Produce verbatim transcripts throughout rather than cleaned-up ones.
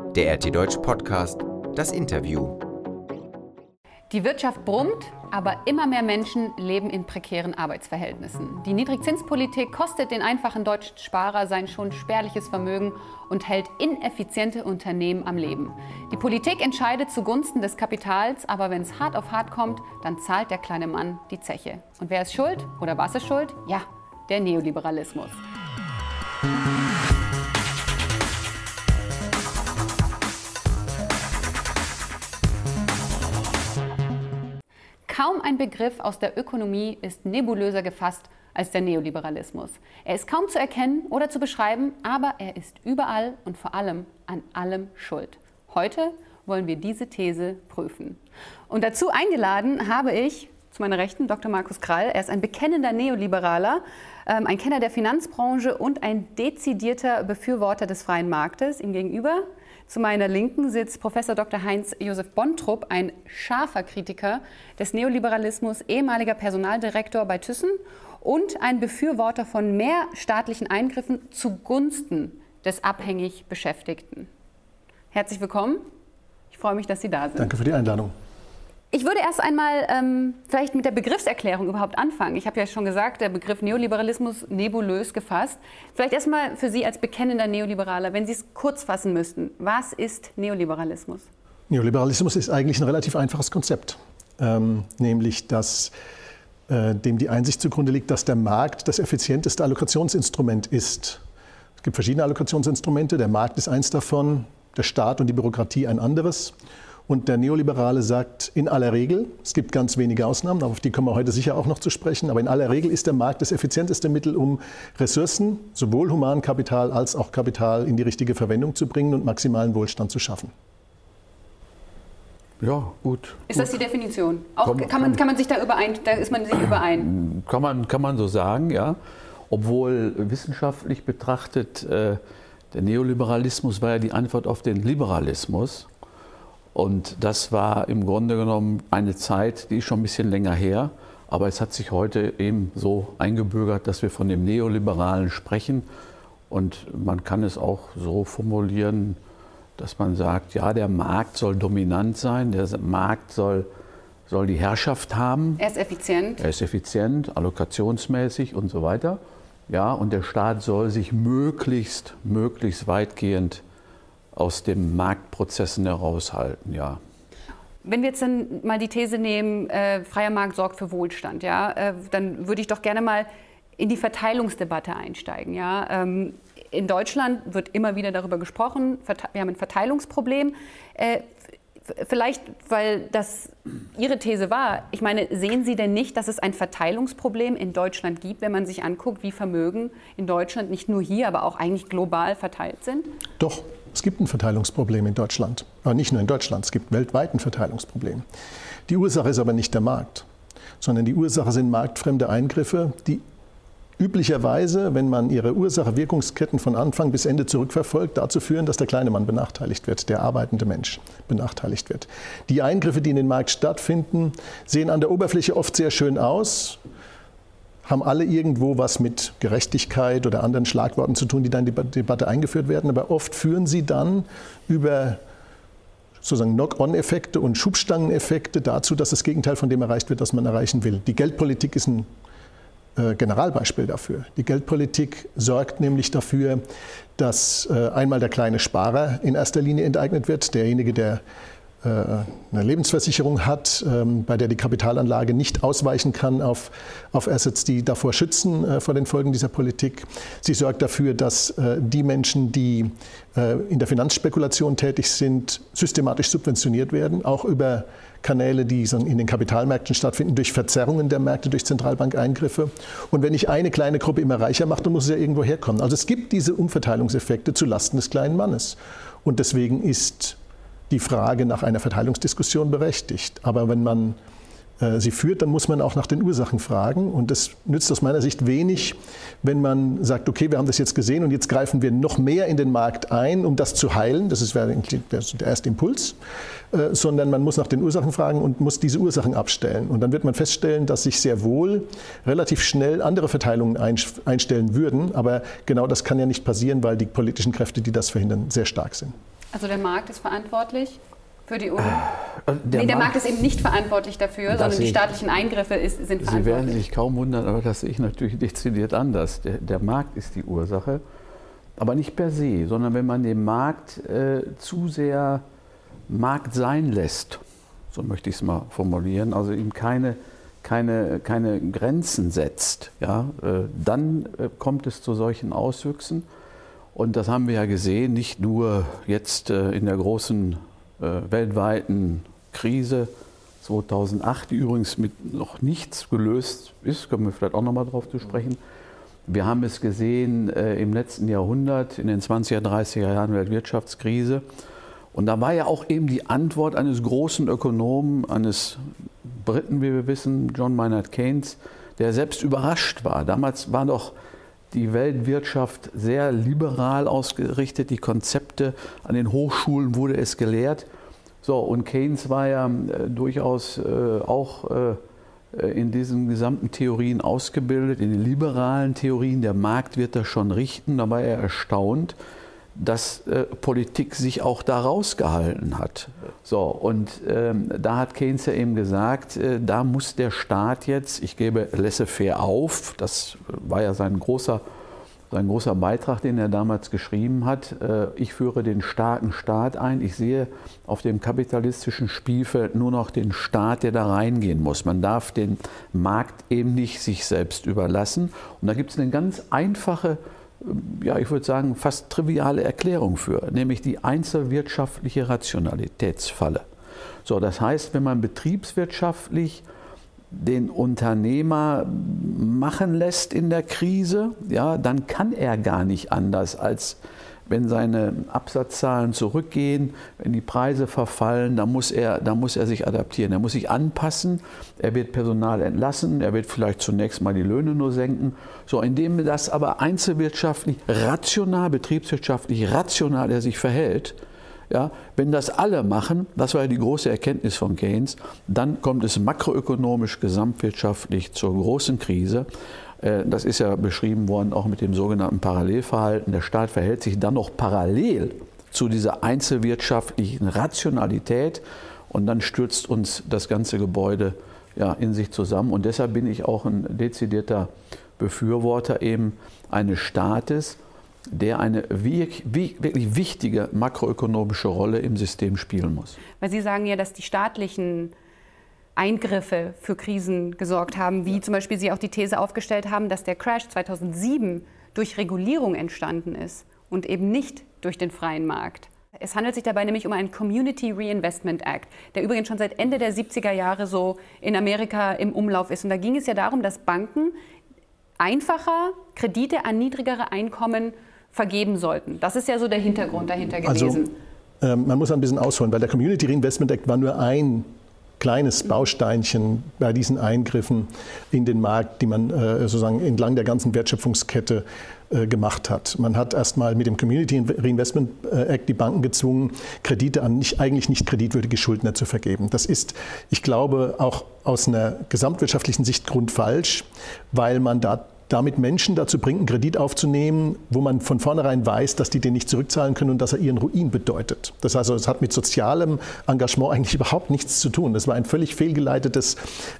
Der R T Deutsch Podcast, das Interview. Die Wirtschaft brummt, aber immer mehr Menschen leben in prekären Arbeitsverhältnissen. Die Niedrigzinspolitik kostet den einfachen deutschen Sparer sein schon spärliches Vermögen und hält ineffiziente Unternehmen am Leben. Die Politik entscheidet zugunsten des Kapitals, aber wenn es hart auf hart kommt, dann zahlt der kleine Mann die Zeche. Und wer ist schuld oder was ist schuld? Ja, der Neoliberalismus. Kaum ein Begriff aus der Ökonomie ist nebulöser gefasst als der Neoliberalismus. Er ist kaum zu erkennen oder zu beschreiben, aber er ist überall und vor allem an allem schuld. Heute wollen wir diese These prüfen. Und dazu eingeladen habe ich zu meiner Rechten Doktor Markus Krall. Er ist ein bekennender Neoliberaler, ähm, ein Kenner der Finanzbranche und ein dezidierter Befürworter des freien Marktes. Ihm gegenüber zu meiner Linken sitzt Professor Doktor Heinz-Josef Bontrop, ein scharfer Kritiker des Neoliberalismus, ehemaliger Personaldirektor bei Thyssen und ein Befürworter von mehr staatlichen Eingriffen zugunsten des abhängig Beschäftigten. Herzlich willkommen. Ich freue mich, dass Sie da sind. Danke für die Einladung. Ich würde erst einmal ähm, vielleicht mit der Begriffserklärung überhaupt anfangen. Ich habe ja schon gesagt, der Begriff Neoliberalismus nebulös gefasst. Vielleicht erstmal für Sie als bekennender Neoliberaler, wenn Sie es kurz fassen müssten. Was ist Neoliberalismus? Neoliberalismus ist eigentlich ein relativ einfaches Konzept, ähm, nämlich dass äh, dem die Einsicht zugrunde liegt, dass der Markt das effizienteste Allokationsinstrument ist. Es gibt verschiedene Allokationsinstrumente, der Markt ist eins davon, der Staat und die Bürokratie ein anderes. Und der Neoliberale sagt in aller Regel, es gibt ganz wenige Ausnahmen, auf die kommen wir heute sicher auch noch zu sprechen, aber in aller Regel ist der Markt das effizienteste Mittel, um Ressourcen, sowohl Humankapital als auch Kapital in die richtige Verwendung zu bringen und maximalen Wohlstand zu schaffen. Ja, gut. Ist gut. das die Definition? Auch Komm, kann, man, kann man sich da überein, da ist man sich überein? Kann man, kann man so sagen, ja. Obwohl wissenschaftlich betrachtet, äh, der Neoliberalismus war ja die Antwort auf den Liberalismus. Und das war im Grunde genommen eine Zeit, die ist schon ein bisschen länger her. Aber es hat sich heute eben so eingebürgert, dass wir von dem Neoliberalen sprechen. Und man kann es auch so formulieren, dass man sagt, ja, der Markt soll dominant sein, der Markt soll, soll die Herrschaft haben. Er ist effizient. Er ist effizient, allokationsmäßig und so weiter. Ja, und der Staat soll sich möglichst, möglichst weitgehend aus den Marktprozessen heraushalten, ja. Wenn wir jetzt dann mal die These nehmen, äh, freier Markt sorgt für Wohlstand, ja, äh, dann würde ich doch gerne mal in die Verteilungsdebatte einsteigen. Ja. Ähm, in Deutschland wird immer wieder darüber gesprochen, wir haben ein Verteilungsproblem. Äh, vielleicht, weil das Ihre These war, ich meine, sehen Sie denn nicht, dass es ein Verteilungsproblem in Deutschland gibt, wenn man sich anguckt, wie Vermögen in Deutschland nicht nur hier, aber auch eigentlich global verteilt sind? Doch. Es gibt ein Verteilungsproblem in Deutschland, aber nicht nur in Deutschland, es gibt weltweit ein Verteilungsproblem. Die Ursache ist aber nicht der Markt, sondern die Ursache sind marktfremde Eingriffe, die üblicherweise, wenn man ihre Ursache-Wirkungsketten von Anfang bis Ende zurückverfolgt, dazu führen, dass der kleine Mann benachteiligt wird, der arbeitende Mensch benachteiligt wird. Die Eingriffe, die in den Markt stattfinden, sehen an der Oberfläche oft sehr schön aus, haben alle irgendwo was mit Gerechtigkeit oder anderen Schlagworten zu tun, die dann in die Debatte eingeführt werden. Aber oft führen sie dann über sozusagen Knock-on-Effekte und Schubstangeneffekte dazu, dass das Gegenteil von dem erreicht wird, was man erreichen will. Die Geldpolitik ist ein äh, Generalbeispiel dafür. Die Geldpolitik sorgt nämlich dafür, dass äh, einmal der kleine Sparer in erster Linie enteignet wird, derjenige, der eine Lebensversicherung hat, bei der die Kapitalanlage nicht ausweichen kann auf, auf Assets, die davor schützen vor den Folgen dieser Politik. Sie sorgt dafür, dass die Menschen, die in der Finanzspekulation tätig sind, systematisch subventioniert werden, auch über Kanäle, die in den Kapitalmärkten stattfinden, durch Verzerrungen der Märkte, durch Zentralbankeingriffe. Und wenn nicht eine kleine Gruppe immer reicher macht, dann muss es ja irgendwo herkommen. Also es gibt diese Umverteilungseffekte zulasten des kleinen Mannes. Und deswegen ist die Frage nach einer Verteilungsdiskussion berechtigt. Aber wenn man äh, sie führt, dann muss man auch nach den Ursachen fragen. Und das nützt aus meiner Sicht wenig, wenn man sagt, okay, wir haben das jetzt gesehen und jetzt greifen wir noch mehr in den Markt ein, um das zu heilen. Das ist der erste Impuls. Äh, sondern man muss nach den Ursachen fragen und muss diese Ursachen abstellen. Und dann wird man feststellen, dass sich sehr wohl relativ schnell andere Verteilungen einstellen würden. Aber genau das kann ja nicht passieren, weil die politischen Kräfte, die das verhindern, sehr stark sind. Also der Markt ist verantwortlich für die Ur also der, nee, der Markt, Markt ist eben nicht verantwortlich dafür, sondern die staatlichen Eingriffe ist, sind verantwortlich. Sie werden sich kaum wundern, aber das sehe ich natürlich dezidiert anders. Der, der Markt ist die Ursache, aber nicht per se, sondern wenn man den Markt äh, zu sehr Markt sein lässt, so möchte ich es mal formulieren, also ihm keine, keine, keine Grenzen setzt, ja, äh, dann äh, kommt es zu solchen Auswüchsen. Und das haben wir ja gesehen, nicht nur jetzt äh, in der großen äh, weltweiten Krise zweitausendacht, die übrigens mit noch nichts gelöst ist, können wir vielleicht auch noch mal drauf zu sprechen. Wir haben es gesehen äh, im letzten Jahrhundert, in den zwanziger, dreißiger Jahren Weltwirtschaftskrise. Und da war ja auch eben die Antwort eines großen Ökonomen, eines Briten, wie wir wissen, John Maynard Keynes, der selbst überrascht war. Damals war doch die Weltwirtschaft sehr liberal ausgerichtet, die Konzepte an den Hochschulen wurde es gelehrt. So, und Keynes war ja äh, durchaus äh, auch äh, in diesen gesamten Theorien ausgebildet, in den liberalen Theorien, der Markt wird das schon richten. Da war er erstaunt, dass äh, Politik sich auch da rausgehalten hat. So, und ähm, da hat Keynes ja eben gesagt, äh, da muss der Staat jetzt, ich gebe laissez-faire auf, das war ja sein großer, sein großer Beitrag, den er damals geschrieben hat, äh, ich führe den starken Staat ein, ich sehe auf dem kapitalistischen Spielfeld nur noch den Staat, der da reingehen muss. Man darf den Markt eben nicht sich selbst überlassen. Und da gibt es eine ganz einfache, ja, ich würde sagen, fast triviale Erklärung für, nämlich die einzelwirtschaftliche Rationalitätsfalle. So, das heißt, wenn man betriebswirtschaftlich den Unternehmer machen lässt in der Krise, ja, dann kann er gar nicht anders, als wenn seine Absatzzahlen zurückgehen, wenn die Preise verfallen, dann muss er, dann muss er sich adaptieren, er muss sich anpassen, er wird Personal entlassen, er wird vielleicht zunächst mal die Löhne nur senken. So, indem das aber einzelwirtschaftlich rational, betriebswirtschaftlich rational er sich verhält, ja, wenn das alle machen, das war ja die große Erkenntnis von Keynes, dann kommt es makroökonomisch, gesamtwirtschaftlich zur großen Krise. Das ist ja beschrieben worden, auch mit dem sogenannten Parallelverhalten. Der Staat verhält sich dann noch parallel zu dieser einzelwirtschaftlichen Rationalität und dann stürzt uns das ganze Gebäude ja, in sich zusammen. Und deshalb bin ich auch ein dezidierter Befürworter eben eines Staates, der eine wirklich wichtige makroökonomische Rolle im System spielen muss. Weil Sie sagen ja, dass die staatlichen Eingriffe für Krisen gesorgt haben, wie zum Beispiel Sie auch die These aufgestellt haben, dass der Crash zweitausendsieben durch Regulierung entstanden ist und eben nicht durch den freien Markt. Es handelt sich dabei nämlich um einen Community Reinvestment Act, der übrigens schon seit Ende der siebziger Jahre so in Amerika im Umlauf ist. Und da ging es ja darum, dass Banken einfacher Kredite an niedrigere Einkommen vergeben sollten. Das ist ja so der Hintergrund dahinter gewesen. Also, äh, man muss ein bisschen ausholen, weil der Community Reinvestment Act war nur ein kleines Bausteinchen bei diesen Eingriffen in den Markt, die man äh, sozusagen entlang der ganzen Wertschöpfungskette äh, gemacht hat. Man hat erstmal mit dem Community Reinvestment Act die Banken gezwungen, Kredite an nicht, eigentlich nicht kreditwürdige Schuldner zu vergeben. Das ist, ich glaube, auch aus einer gesamtwirtschaftlichen Sicht grundfalsch, weil man da damit Menschen dazu bringt, einen Kredit aufzunehmen, wo man von vornherein weiß, dass die den nicht zurückzahlen können und dass er ihren Ruin bedeutet. Das heißt, es hat mit sozialem Engagement eigentlich überhaupt nichts zu tun. Das war ein völlig fehlgeleitetes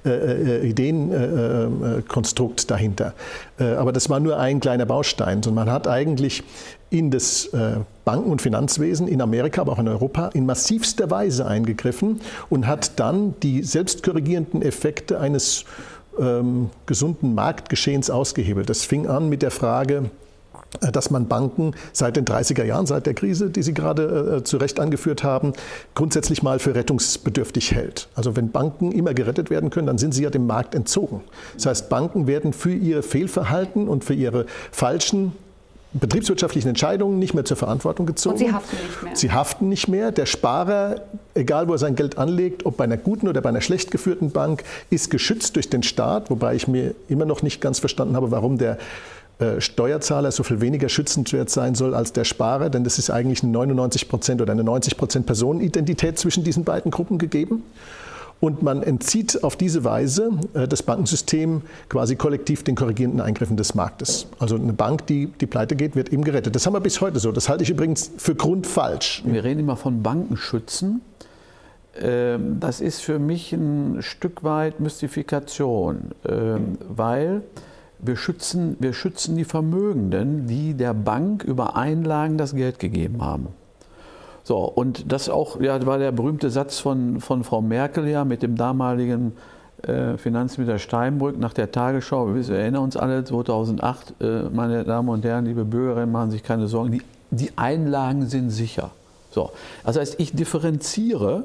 äh, Ideenkonstrukt äh, dahinter. Äh, aber das war nur ein kleiner Baustein. Und man hat eigentlich in das äh, Banken- und Finanzwesen in Amerika, aber auch in Europa in massivster Weise eingegriffen und hat dann die selbstkorrigierenden Effekte eines Ähm, gesunden Marktgeschehens ausgehebelt. Das fing an mit der Frage, äh, dass man Banken seit den dreißiger Jahren, seit der Krise, die Sie gerade äh, zu Recht angeführt haben, grundsätzlich mal für rettungsbedürftig hält. Also wenn Banken immer gerettet werden können, dann sind sie ja dem Markt entzogen. Das heißt, Banken werden für ihr Fehlverhalten und für ihre falschen betriebswirtschaftlichen Entscheidungen nicht mehr zur Verantwortung gezogen. Und sie haften nicht mehr. Sie haften nicht mehr. Der Sparer, egal wo er sein Geld anlegt, ob bei einer guten oder bei einer schlecht geführten Bank, ist geschützt durch den Staat, wobei ich mir immer noch nicht ganz verstanden habe, warum der äh, Steuerzahler so viel weniger schützenswert sein soll als der Sparer, denn das ist eigentlich eine neunundneunzig Prozent oder eine neunzig Prozent Personenidentität zwischen diesen beiden Gruppen gegeben. Und man entzieht auf diese Weise äh, das Bankensystem quasi kollektiv den korrigierenden Eingriffen des Marktes. Also eine Bank, die, die pleite geht, wird eben gerettet. Das haben wir bis heute so. Das halte ich übrigens für grundfalsch. Wir reden immer von Bankenschützen. Ähm, das ist für mich ein Stück weit Mystifikation, ähm, weil wir schützen, wir schützen die Vermögenden, die der Bank über Einlagen das Geld gegeben haben. So, und das auch, ja, war der berühmte Satz von, von Frau Merkel ja mit dem damaligen äh, Finanzminister Steinbrück nach der Tagesschau. Wir erinnern uns alle, zweitausendacht, äh, meine Damen und Herren, liebe Bürgerinnen, machen sich keine Sorgen, die, die Einlagen sind sicher. So, das heißt, ich differenziere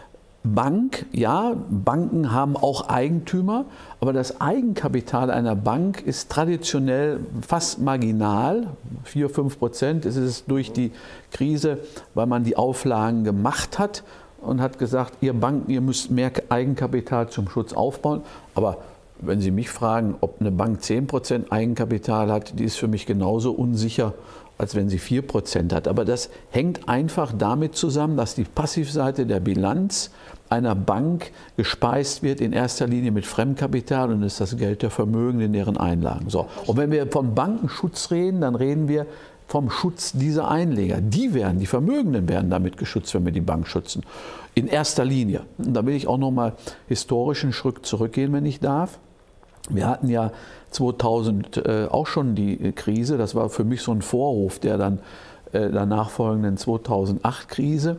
Bank, ja, Banken haben auch Eigentümer, aber das Eigenkapital einer Bank ist traditionell fast marginal, vier, fünf Prozent ist es durch die Krise, weil man die Auflagen gemacht hat und hat gesagt, ihr Banken, ihr müsst mehr Eigenkapital zum Schutz aufbauen. Aber wenn Sie mich fragen, ob eine Bank zehn Prozent Eigenkapital hat, die ist für mich genauso unsicher, als wenn sie vier Prozent hat. Aber das hängt einfach damit zusammen, dass die Passivseite der Bilanz einer Bank gespeist wird, in erster Linie mit Fremdkapital, und das ist das Geld der Vermögenden in deren Einlagen. So. Und wenn wir von Bankenschutz reden, dann reden wir vom Schutz dieser Einleger. Die werden, die Vermögenden werden damit geschützt, wenn wir die Bank schützen. In erster Linie. Und da will ich auch noch mal historisch einen Schritt zurückgehen, wenn ich darf. Wir hatten ja zweitausend äh, auch schon die Krise, das war für mich so ein Vorruf der dann äh, danach folgenden zweitausendacht-Krise,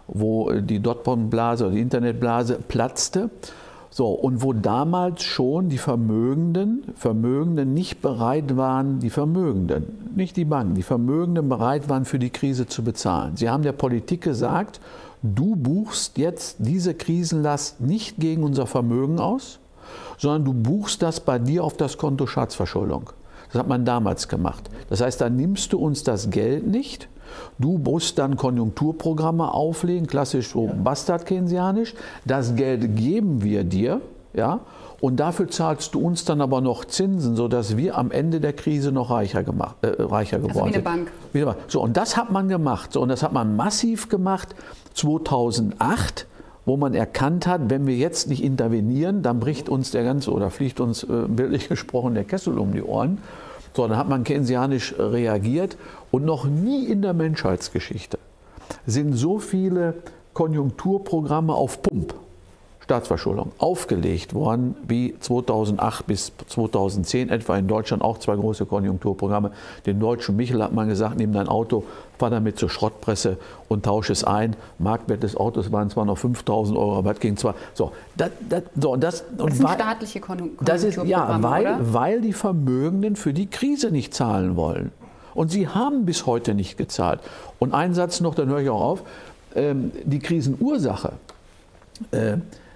wo äh, die Dotcom-Blase oder die Internetblase platzte. So, und wo damals schon die Vermögenden, Vermögenden nicht bereit waren, die Vermögenden, nicht die Banken, die Vermögenden bereit waren, für die Krise zu bezahlen. Sie haben der Politik gesagt, du buchst jetzt diese Krisenlast nicht gegen unser Vermögen aus, sondern du buchst das bei dir auf das Konto Staatsverschuldung. Das hat man damals gemacht. Das heißt, dann nimmst du uns das Geld nicht, du musst dann Konjunkturprogramme auflegen, klassisch so Bastard-Keynesianisch, das Geld geben wir dir, ja, und dafür zahlst du uns dann aber noch Zinsen, sodass wir am Ende der Krise noch reicher, gemacht, äh, reicher geworden sind. Also wie eine Bank. So, und das hat man gemacht. So, und das hat man massiv gemacht zweitausendacht, wo man erkannt hat, wenn wir jetzt nicht intervenieren, dann bricht uns der ganze, oder fliegt uns, äh, bildlich gesprochen, der Kessel um die Ohren. So, dann hat man keynesianisch reagiert, und noch nie in der Menschheitsgeschichte sind so viele Konjunkturprogramme auf Pump, Staatsverschuldung, aufgelegt worden wie zweitausendacht bis zweitausendzehn, etwa in Deutschland auch zwei große Konjunkturprogramme. Den deutschen Michel hat man gesagt, nimm dein Auto, fahr damit zur Schrottpresse und tausche es ein. Marktwert des Autos waren zwar noch fünftausend Euro, aber das ging zwar. So, das, das, so, das, das sind staatliche Konjunkturprogramme, das ist, ja, weil, oder? weil die Vermögenden für die Krise nicht zahlen wollen. Und sie haben bis heute nicht gezahlt. Und ein Satz noch, dann höre ich auch auf. Ähm, die Krisenursache, äh,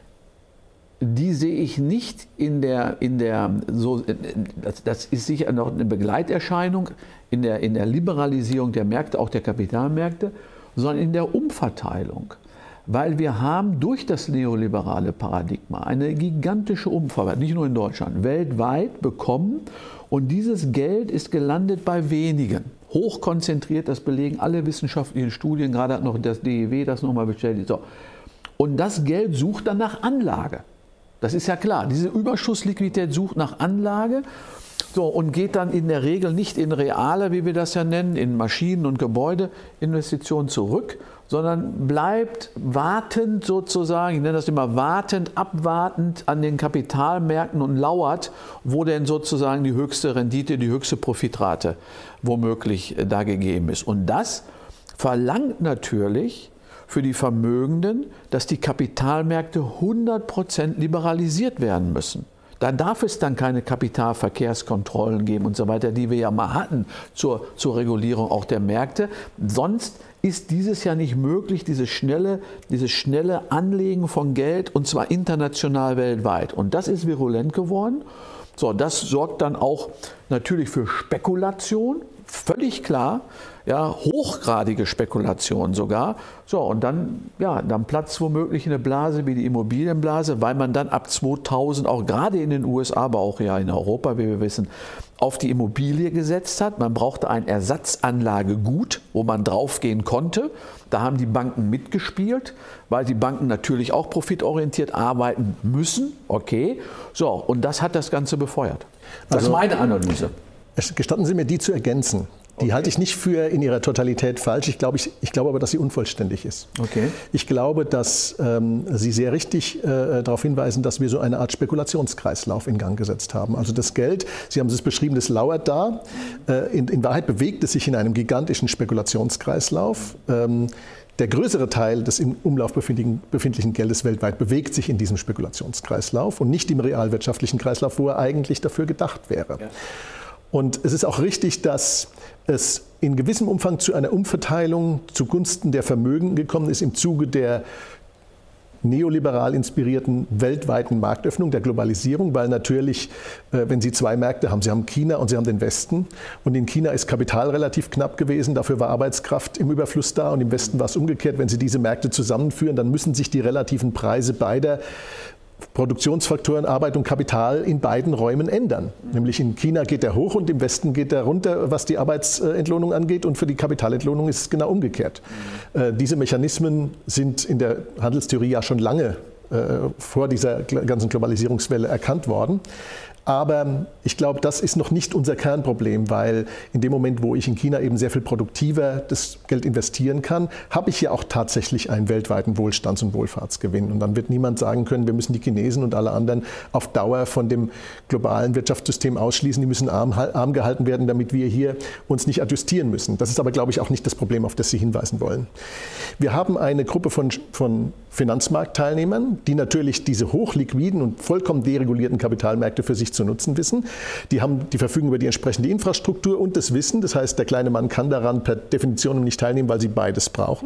die sehe ich nicht in der, in der so, das, das ist sicher noch eine Begleiterscheinung in der, in der Liberalisierung der Märkte, auch der Kapitalmärkte, sondern in der Umverteilung. Weil wir haben durch das neoliberale Paradigma eine gigantische Umverteilung, nicht nur in Deutschland, weltweit bekommen, und dieses Geld ist gelandet bei wenigen. Hochkonzentriert, das belegen alle wissenschaftlichen Studien, gerade hat noch das D E W das nochmal bestätigt. So. Und das Geld sucht dann nach Anlage. Das ist ja klar, diese Überschussliquidität sucht nach Anlage, so, und geht dann in der Regel nicht in reale, wie wir das ja nennen, in Maschinen- und Gebäudeinvestitionen zurück, sondern bleibt wartend sozusagen, ich nenne das immer wartend, abwartend an den Kapitalmärkten und lauert, wo denn sozusagen die höchste Rendite, die höchste Profitrate womöglich da gegeben ist. Und das verlangt natürlich für die Vermögenden, dass die Kapitalmärkte hundert Prozent liberalisiert werden müssen. Da darf es dann keine Kapitalverkehrskontrollen geben und so weiter, die wir ja mal hatten zur, zur Regulierung auch der Märkte. Sonst ist dieses ja nicht möglich, dieses schnelle, dieses schnelle Anlegen von Geld, und zwar international weltweit. Und das ist virulent geworden. So, das sorgt dann auch natürlich für Spekulation, völlig klar, ja, hochgradige Spekulation sogar. So, und dann, ja, dann platzt womöglich eine Blase wie die Immobilienblase, weil man dann ab zweitausend auch gerade in den U S A, aber auch ja in Europa, wie wir wissen, auf die Immobilie gesetzt hat. Man brauchte ein Ersatzanlagegut, wo man draufgehen konnte. Da haben die Banken mitgespielt, weil die Banken natürlich auch profitorientiert arbeiten müssen. Okay, so, und das hat das Ganze befeuert. Das also, ist meine Analyse. Gestatten Sie mir, die zu ergänzen. Die okay. halte ich nicht für in ihrer Totalität falsch. Ich glaube, ich, ich glaube aber, dass sie unvollständig ist. Okay. Ich glaube, dass ähm, Sie sehr richtig äh, darauf hinweisen, dass wir so eine Art Spekulationskreislauf in Gang gesetzt haben. Also das Geld, Sie haben es beschrieben, das lauert da. Äh, in, in Wahrheit bewegt es sich in einem gigantischen Spekulationskreislauf. Ähm, Der größere Teil des im Umlauf befindlichen, befindlichen Geldes weltweit bewegt sich in diesem Spekulationskreislauf und nicht im realwirtschaftlichen Kreislauf, wo er eigentlich dafür gedacht wäre. Ja. Und es ist auch richtig, dass es in gewissem Umfang zu einer Umverteilung zugunsten der Vermögen gekommen ist im Zuge der neoliberal inspirierten weltweiten Marktöffnung, der Globalisierung, weil natürlich, wenn Sie zwei Märkte haben, Sie haben China und Sie haben den Westen, und in China ist Kapital relativ knapp gewesen, dafür war Arbeitskraft im Überfluss da, und im Westen war es umgekehrt. Wenn Sie diese Märkte zusammenführen, dann müssen sich die relativen Preise beider Produktionsfaktoren, Arbeit und Kapital in beiden Räumen ändern. Nämlich in China geht er hoch und im Westen geht er runter, was die Arbeitsentlohnung angeht, und für die Kapitalentlohnung ist es genau umgekehrt. Mhm. Äh, diese Mechanismen sind in der Handelstheorie ja schon lange äh, vor dieser ganzen Globalisierungswelle erkannt worden. Aber ich glaube, das ist noch nicht unser Kernproblem, weil in dem Moment, wo ich in China eben sehr viel produktiver das Geld investieren kann, habe ich ja auch tatsächlich einen weltweiten Wohlstands- und Wohlfahrtsgewinn. Und dann wird niemand sagen können, wir müssen die Chinesen und alle anderen auf Dauer von dem globalen Wirtschaftssystem ausschließen. Die müssen arm, arm gehalten werden, damit wir hier uns nicht adjustieren müssen. Das ist aber, glaube ich, auch nicht das Problem, auf das Sie hinweisen wollen. Wir haben eine Gruppe von, von Finanzmarktteilnehmern, die natürlich diese hochliquiden und vollkommen deregulierten Kapitalmärkte für sich zu nutzen wissen. Die, haben, die verfügen über die entsprechende Infrastruktur und das Wissen. Das heißt, der kleine Mann kann daran per Definition nicht teilnehmen, weil sie beides brauchen.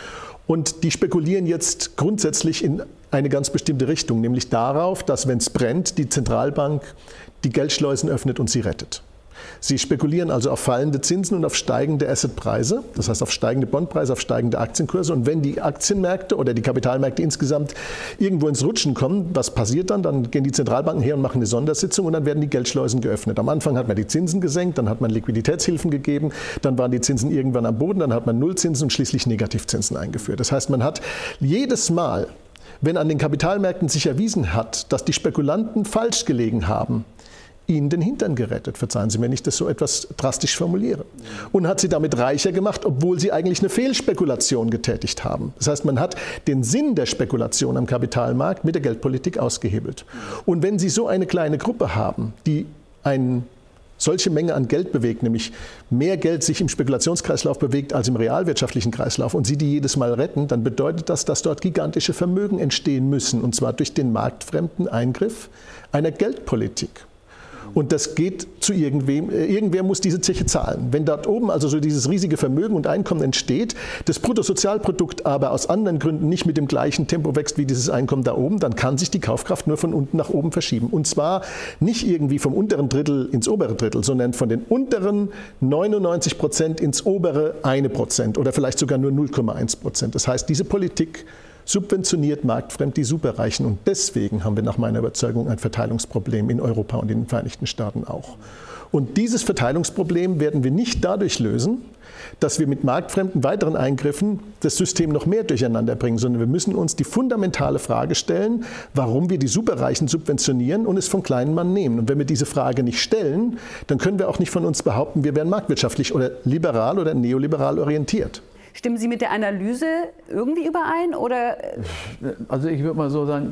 Und die spekulieren jetzt grundsätzlich in eine ganz bestimmte Richtung, nämlich darauf, dass, wenn es brennt, die Zentralbank die Geldschleusen öffnet und sie rettet. Sie spekulieren also auf fallende Zinsen und auf steigende Assetpreise, das heißt auf steigende Bondpreise, auf steigende Aktienkurse. Und wenn die Aktienmärkte oder die Kapitalmärkte insgesamt irgendwo ins Rutschen kommen, was passiert dann? Dann gehen die Zentralbanken her und machen eine Sondersitzung und dann werden die Geldschleusen geöffnet. Am Anfang hat man die Zinsen gesenkt, dann hat man Liquiditätshilfen gegeben, dann waren die Zinsen irgendwann am Boden, dann hat man Nullzinsen und schließlich Negativzinsen eingeführt. Das heißt, man hat jedes Mal, wenn an den Kapitalmärkten sich erwiesen hat, dass die Spekulanten falsch gelegen haben, ihnen den Hintern gerettet, verzeihen Sie mir, nicht, dass ich so etwas drastisch formuliere. Und hat sie damit reicher gemacht, obwohl sie eigentlich eine Fehlspekulation getätigt haben. Das heißt, man hat den Sinn der Spekulation am Kapitalmarkt mit der Geldpolitik ausgehebelt. Und wenn Sie so eine kleine Gruppe haben, die eine solche Menge an Geld bewegt, nämlich mehr Geld sich im Spekulationskreislauf bewegt als im realwirtschaftlichen Kreislauf, und Sie die jedes Mal retten, dann bedeutet das, dass dort gigantische Vermögen entstehen müssen, und zwar durch den marktfremden Eingriff einer Geldpolitik. Und das geht zu irgendwem, irgendwer muss diese Zeche zahlen. Wenn dort oben also so dieses riesige Vermögen und Einkommen entsteht, das Bruttosozialprodukt aber aus anderen Gründen nicht mit dem gleichen Tempo wächst wie dieses Einkommen da oben, dann kann sich die Kaufkraft nur von unten nach oben verschieben. Und zwar nicht irgendwie vom unteren Drittel ins obere Drittel, sondern von den unteren neunundneunzig Prozent ins obere eine Prozent oder vielleicht sogar nur null Komma eins Prozent. Das heißt, diese Politik subventioniert marktfremd die Superreichen. Und deswegen haben wir nach meiner Überzeugung ein Verteilungsproblem in Europa und in den Vereinigten Staaten auch. Und dieses Verteilungsproblem werden wir nicht dadurch lösen, dass wir mit marktfremden weiteren Eingriffen das System noch mehr durcheinander bringen, sondern wir müssen uns die fundamentale Frage stellen, warum wir die Superreichen subventionieren und es vom kleinen Mann nehmen. Und wenn wir diese Frage nicht stellen, dann können wir auch nicht von uns behaupten, wir wären marktwirtschaftlich oder liberal oder neoliberal orientiert. Stimmen Sie mit der Analyse irgendwie überein? Oder? Also ich würde mal so sagen,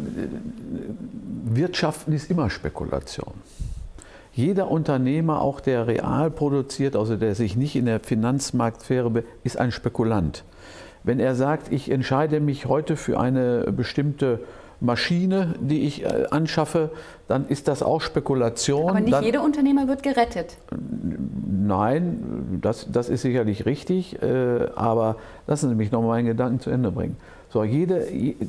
Wirtschaften ist immer Spekulation. Jeder Unternehmer, auch der real produziert, also der sich nicht in der Finanzmarktsphäre be- ist ein Spekulant. Wenn er sagt, ich entscheide mich heute für eine bestimmte Maschine, die ich äh, anschaffe, dann ist das auch Spekulation. Aber nicht dann, jeder Unternehmer wird gerettet. nein, das, das ist sicherlich richtig, äh, aber lassen Sie mich noch mal meinen Gedanken zu Ende bringen. So, jede,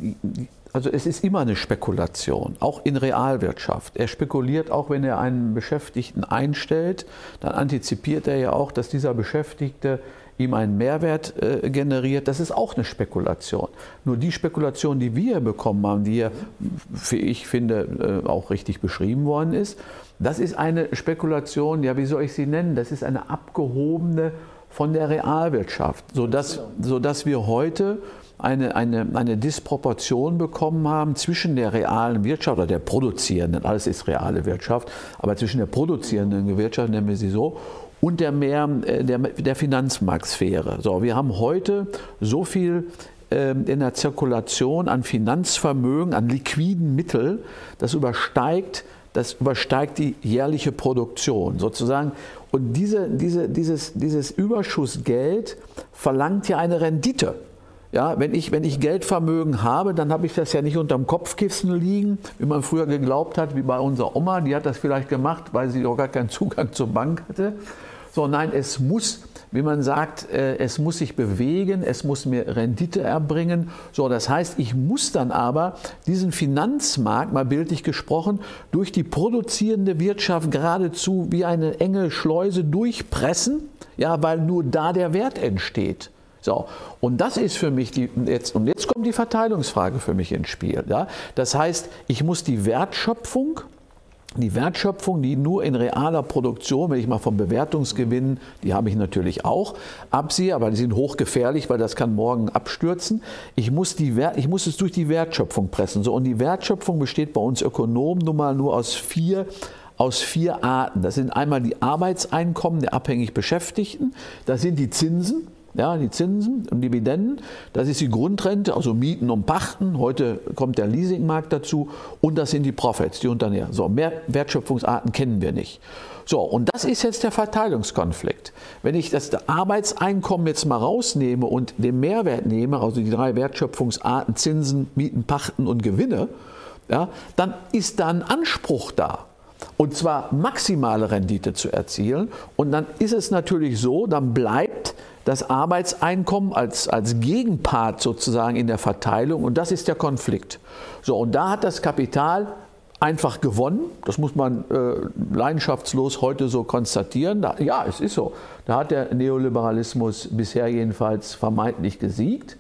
also es ist immer eine Spekulation, auch in Realwirtschaft. Er spekuliert auch, wenn er einen Beschäftigten einstellt, dann antizipiert er ja auch, dass dieser Beschäftigte ihm einen Mehrwert äh, generiert. Das ist auch eine Spekulation. Nur die Spekulation, die wir bekommen haben, die ja, wie ich finde, äh, auch richtig beschrieben worden ist, das ist eine Spekulation, ja, wie soll ich sie nennen? Das ist eine abgehobene von der Realwirtschaft, sodass, sodass wir heute eine, eine, eine Disproportion bekommen haben zwischen der realen Wirtschaft oder der produzierenden, alles ist reale Wirtschaft, aber zwischen der produzierenden Wirtschaft, nennen wir sie so, und der, mehr, der, der Finanzmarktsphäre. So, wir haben heute so viel äh, in der Zirkulation an Finanzvermögen, an liquiden Mitteln, das übersteigt, das übersteigt die jährliche Produktion sozusagen. Und diese, diese, dieses, dieses Überschussgeld verlangt ja eine Rendite. Ja, wenn ich, wenn ich Geldvermögen habe, dann habe ich das ja nicht unterm Kopfkissen liegen, wie man früher geglaubt hat, wie bei unserer Oma, die hat das vielleicht gemacht, weil sie doch gar keinen Zugang zur Bank hatte. So, nein, es muss, wie man sagt, es muss sich bewegen, es muss mir Rendite erbringen. So, das heißt, ich muss dann aber diesen Finanzmarkt, mal bildlich gesprochen, durch die produzierende Wirtschaft geradezu wie eine enge Schleuse durchpressen, ja, weil nur da der Wert entsteht. So, und das ist für mich die, jetzt, und jetzt kommt die Verteilungsfrage für mich ins Spiel. Ja? Das heißt, ich muss die Wertschöpfung, die Wertschöpfung, die nur in realer Produktion, wenn ich mal von Bewertungsgewinnen, die habe ich natürlich auch, absehe, aber die sind hochgefährlich, weil das kann morgen abstürzen. Ich muss, die Wert, ich muss es durch die Wertschöpfung pressen. So, und die Wertschöpfung besteht bei uns Ökonomen nun mal nur aus vier aus vier Arten. Das sind einmal die Arbeitseinkommen der abhängig Beschäftigten, das sind die Zinsen, ja, die Zinsen und Dividenden, das ist die Grundrente, also Mieten und Pachten, heute kommt der Leasingmarkt dazu, und das sind die Profits, die Unternehmer. So, mehr Wertschöpfungsarten kennen wir nicht. So, und das ist jetzt der Verteilungskonflikt. Wenn ich das Arbeitseinkommen jetzt mal rausnehme und den Mehrwert nehme, also die drei Wertschöpfungsarten Zinsen, Mieten, Pachten und Gewinne, ja, dann ist da ein Anspruch da. Und zwar maximale Rendite zu erzielen. Und dann ist es natürlich so, dann bleibt das Arbeitseinkommen als, als Gegenpart sozusagen in der Verteilung, und das ist der Konflikt. So, und da hat das Kapital einfach gewonnen, das muss man äh, leidenschaftslos heute so konstatieren. Da, ja, es ist so. Da hat der Neoliberalismus bisher jedenfalls vermeintlich gesiegt.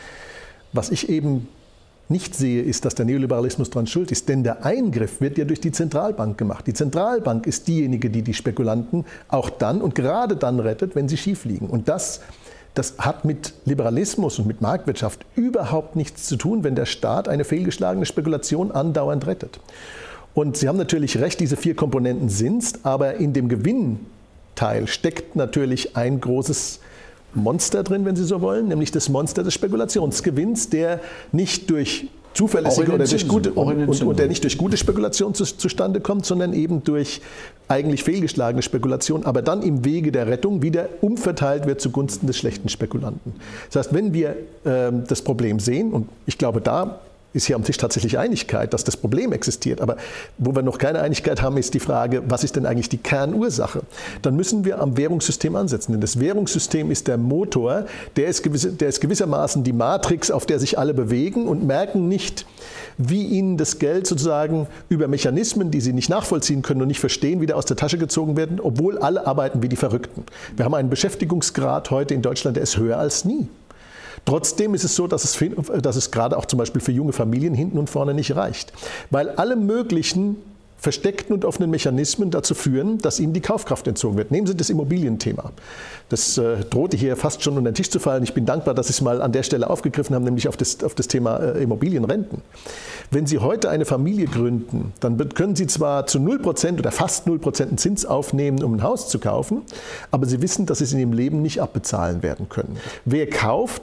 Was ich eben nicht sehe, ist, dass der Neoliberalismus daran schuld ist, denn der Eingriff wird ja durch die Zentralbank gemacht. Die Zentralbank ist diejenige, die die Spekulanten auch dann und gerade dann rettet, wenn sie schief liegen. Und das, das hat mit Liberalismus und mit Marktwirtschaft überhaupt nichts zu tun, wenn der Staat eine fehlgeschlagene Spekulation andauernd rettet. Und Sie haben natürlich recht, diese vier Komponenten sind es, aber in dem Gewinnteil steckt natürlich ein großes Monster drin, wenn Sie so wollen, nämlich das Monster des Spekulationsgewinns, der nicht durch zuverlässige oder durch gute, und, und, und der nicht durch gute Spekulation zu, zustande kommt, sondern eben durch eigentlich fehlgeschlagene Spekulation, aber dann im Wege der Rettung wieder umverteilt wird zugunsten des schlechten Spekulanten. Das heißt, wenn wir äh, das Problem sehen, und ich glaube, da ist hier am Tisch tatsächlich Einigkeit, dass das Problem existiert. Aber wo wir noch keine Einigkeit haben, ist die Frage, was ist denn eigentlich die Kernursache? Dann müssen wir am Währungssystem ansetzen. Denn das Währungssystem ist der Motor, der ist, gewisse, der ist gewissermaßen die Matrix, auf der sich alle bewegen und merken nicht, wie ihnen das Geld sozusagen über Mechanismen, die sie nicht nachvollziehen können und nicht verstehen, wieder aus der Tasche gezogen werden, obwohl alle arbeiten wie die Verrückten. Wir haben einen Beschäftigungsgrad heute in Deutschland, der ist höher als nie. Trotzdem ist es so, dass es, dass es gerade auch zum Beispiel für junge Familien hinten und vorne nicht reicht, weil alle möglichen versteckten und offenen Mechanismen dazu führen, dass ihnen die Kaufkraft entzogen wird. Nehmen Sie das Immobilienthema. Das äh, drohte hier fast schon unter den Tisch zu fallen. Ich bin dankbar, dass Sie es mal an der Stelle aufgegriffen haben, nämlich auf das, auf das Thema äh, Immobilienrenten. Wenn Sie heute eine Familie gründen, dann können Sie zwar zu null Prozent oder fast null Prozent einen Zins aufnehmen, um ein Haus zu kaufen, aber Sie wissen, dass Sie es in Ihrem Leben nicht abbezahlen werden können. Wer kauft,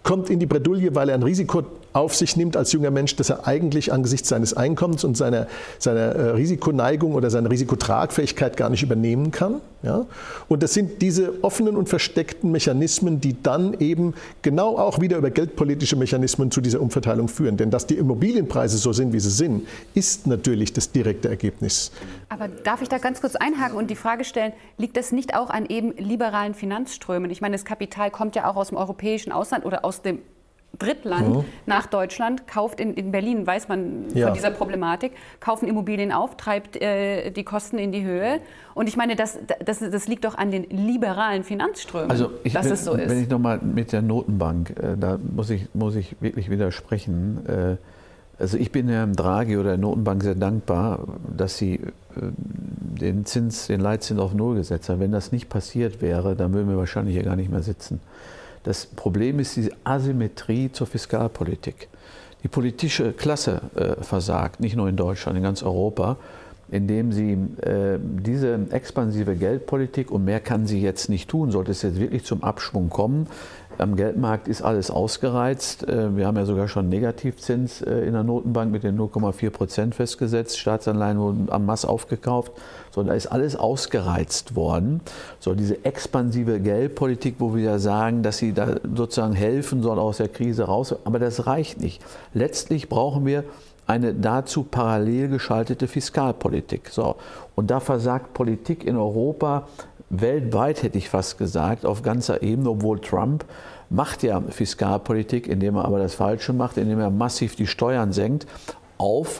kommt in die Bredouille, weil er ein Risiko auf sich nimmt als junger Mensch, das er eigentlich angesichts seines Einkommens und seiner, seiner Risikoneigung oder seiner Risikotragfähigkeit gar nicht übernehmen kann. Ja? Und das sind diese offenen und versteckten Mechanismen, die dann eben genau auch wieder über geldpolitische Mechanismen zu dieser Umverteilung führen. Denn dass die Immobilienpreise so sind, wie sie sind, ist natürlich das direkte Ergebnis. Aber darf ich da ganz kurz einhaken und die Frage stellen, liegt das nicht auch an eben liberalen Finanzströmen? Ich meine, das Kapital kommt ja auch aus dem europäischen Ausland oder aus dem Drittland mhm. nach Deutschland, kauft in, in Berlin, weiß man von ja. dieser Problematik, kaufen Immobilien auf, treibt äh, die Kosten in die Höhe. Und ich meine, das, das, das liegt doch an den liberalen Finanzströmen, also ich, dass wenn, es so ist. Wenn ich nochmal mit der Notenbank, äh, da muss ich, muss ich wirklich widersprechen. Äh, also ich bin Herrn Draghi oder der Notenbank sehr dankbar, dass sie äh, den Zins, den Leitzins auf Null gesetzt haben. Wenn das nicht passiert wäre, dann würden wir wahrscheinlich hier gar nicht mehr sitzen. Das Problem ist diese Asymmetrie zur Fiskalpolitik. Die politische Klasse äh, versagt, nicht nur in Deutschland, in ganz Europa, indem sie äh, diese expansive Geldpolitik, und mehr kann sie jetzt nicht tun, sollte es jetzt wirklich zum Abschwung kommen. Am Geldmarkt ist alles ausgereizt. Äh, wir haben ja sogar schon Negativzins äh, in der Notenbank mit den null Komma vier Prozent festgesetzt. Staatsanleihen wurden en masse aufgekauft. So, da ist alles ausgereizt worden. So, diese expansive Geldpolitik, wo wir ja sagen, dass sie da sozusagen helfen soll aus der Krise raus. Aber das reicht nicht. Letztlich brauchen wir eine dazu parallel geschaltete Fiskalpolitik. So, und da versagt Politik in Europa weltweit, hätte ich fast gesagt, auf ganzer Ebene, obwohl Trump macht ja Fiskalpolitik, indem er aber das Falsche macht, indem er massiv die Steuern senkt auf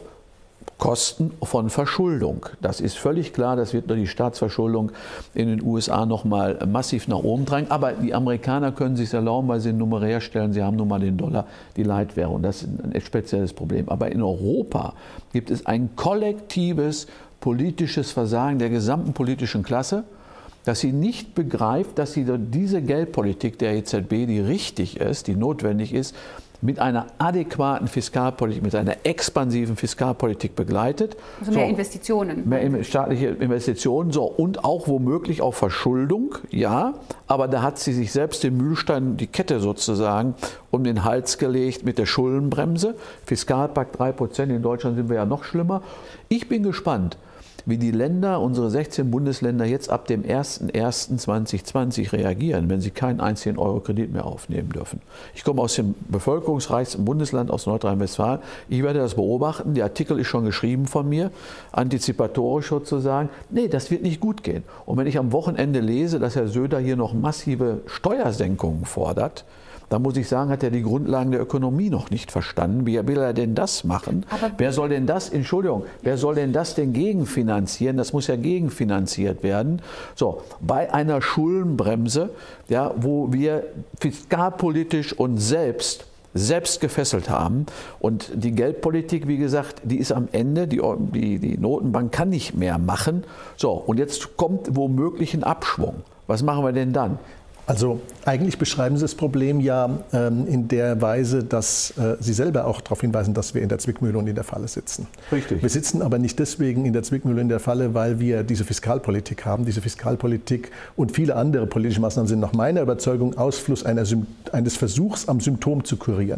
Kosten von Verschuldung. Das ist völlig klar, das wird die Staatsverschuldung in den U S A noch mal massiv nach oben drängen. Aber die Amerikaner können sich erlauben, weil sie einen numerär stellen. Sie haben nun mal den Dollar, die Leitwährung. Das ist ein spezielles Problem. Aber in Europa gibt es ein kollektives politisches Versagen der gesamten politischen Klasse, dass sie nicht begreift, dass sie diese Geldpolitik der E Z B, die richtig ist, die notwendig ist, mit einer adäquaten Fiskalpolitik, mit einer expansiven Fiskalpolitik begleitet. Also mehr so, Investitionen. Mehr staatliche Investitionen, so, und auch womöglich auch Verschuldung, ja. Aber da hat sie sich selbst den Mühlstein, die Kette sozusagen, um den Hals gelegt mit der Schuldenbremse. Fiskalpakt drei Prozent, in Deutschland sind wir ja noch schlimmer. Ich bin gespannt, wie die Länder, unsere sechzehn Bundesländer, jetzt ab dem ersten ersten zweitausendzwanzig reagieren, wenn sie keinen einzigen Euro Kredit mehr aufnehmen dürfen. Ich komme aus dem bevölkerungsreichsten Bundesland, aus Nordrhein-Westfalen. Ich werde das beobachten. Der Artikel ist schon geschrieben von mir, antizipatorisch sozusagen. Nee, das wird nicht gut gehen. Und wenn ich am Wochenende lese, dass Herr Söder hier noch massive Steuersenkungen fordert, da muss ich sagen, hat er die Grundlagen der Ökonomie noch nicht verstanden. Wie will er denn das machen? Aber wer soll denn das, Entschuldigung, wer soll denn das denn gegenfinanzieren? Das muss ja gegenfinanziert werden. So, bei einer Schuldenbremse, ja, wo wir fiskalpolitisch uns selbst selbst gefesselt haben. Und die Geldpolitik, wie gesagt, die ist am Ende, die, die, die Notenbank kann nicht mehr machen. So, und jetzt kommt womöglich ein Abschwung. Was machen wir denn dann? Also eigentlich beschreiben Sie das Problem ja ähm, in der Weise, dass äh, Sie selber auch darauf hinweisen, dass wir in der Zwickmühle und in der Falle sitzen. Richtig. Wir sitzen aber nicht deswegen in der Zwickmühle und in der Falle, weil wir diese Fiskalpolitik haben. Diese Fiskalpolitik und viele andere politische Maßnahmen sind nach meiner Überzeugung Ausfluss einer, eines Versuchs, am Symptom zu kurieren.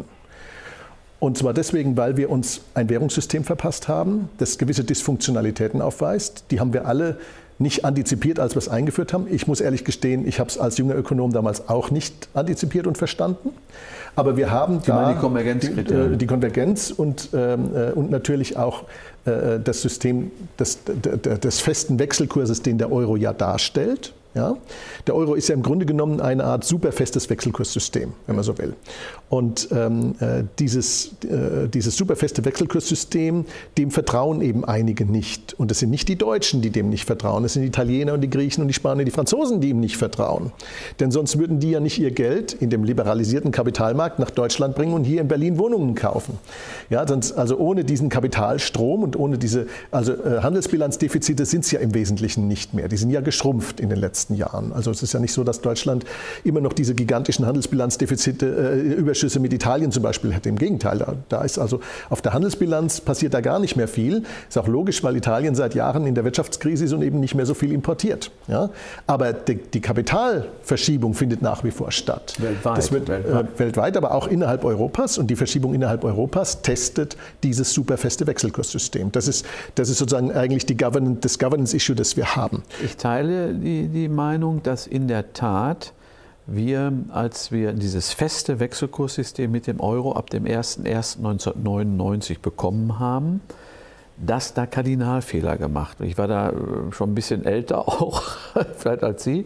Und zwar deswegen, weil wir uns ein Währungssystem verpasst haben, das gewisse Dysfunktionalitäten aufweist. Die haben wir alle nicht antizipiert, als wir es eingeführt haben. Ich muss ehrlich gestehen, ich habe es als junger Ökonom damals auch nicht antizipiert und verstanden. Aber wir haben da die, Konvergenzkriterien. die, die Konvergenz und, ähm, und natürlich auch äh, das System des, des, des festen Wechselkurses, den der Euro ja darstellt. Ja? Der Euro ist ja im Grunde genommen eine Art superfestes Wechselkurssystem, wenn man so will. Und ähm, dieses, äh, dieses superfeste Wechselkurssystem, dem vertrauen eben einige nicht. Und es sind nicht die Deutschen, die dem nicht vertrauen. Es sind die Italiener und die Griechen und die Spanier und die Franzosen, die ihm nicht vertrauen. Denn sonst würden die ja nicht ihr Geld in dem liberalisierten Kapitalmarkt nach Deutschland bringen und hier in Berlin Wohnungen kaufen. Ja, sonst, also ohne diesen Kapitalstrom und ohne diese, also äh, Handelsbilanzdefizite sind es ja im Wesentlichen nicht mehr. Die sind ja geschrumpft in den letzten letzten Jahren. Also es ist ja nicht so, dass Deutschland immer noch diese gigantischen Handelsbilanzdefizite, äh, Überschüsse mit Italien zum Beispiel hätte. Im Gegenteil, da, da ist also auf der Handelsbilanz passiert da gar nicht mehr viel. Ist auch logisch, weil Italien seit Jahren in der Wirtschaftskrise ist und eben nicht mehr so viel importiert. Ja? Aber die, die Kapitalverschiebung findet nach wie vor statt. Weltweit. Das wird weltweit. Äh, weltweit, aber auch innerhalb Europas. Und die Verschiebung innerhalb Europas testet dieses superfeste Wechselkurssystem. Das ist, das ist sozusagen eigentlich die Governance, das Governance-Issue, das wir haben. Ich teile die, die Meinung, dass in der Tat wir, als wir dieses feste Wechselkurssystem mit dem Euro ab dem ersten ersten neunzehnhundertneunundneunzig bekommen haben, dass da Kardinalfehler gemacht. Ich war da schon ein bisschen älter auch, vielleicht als Sie.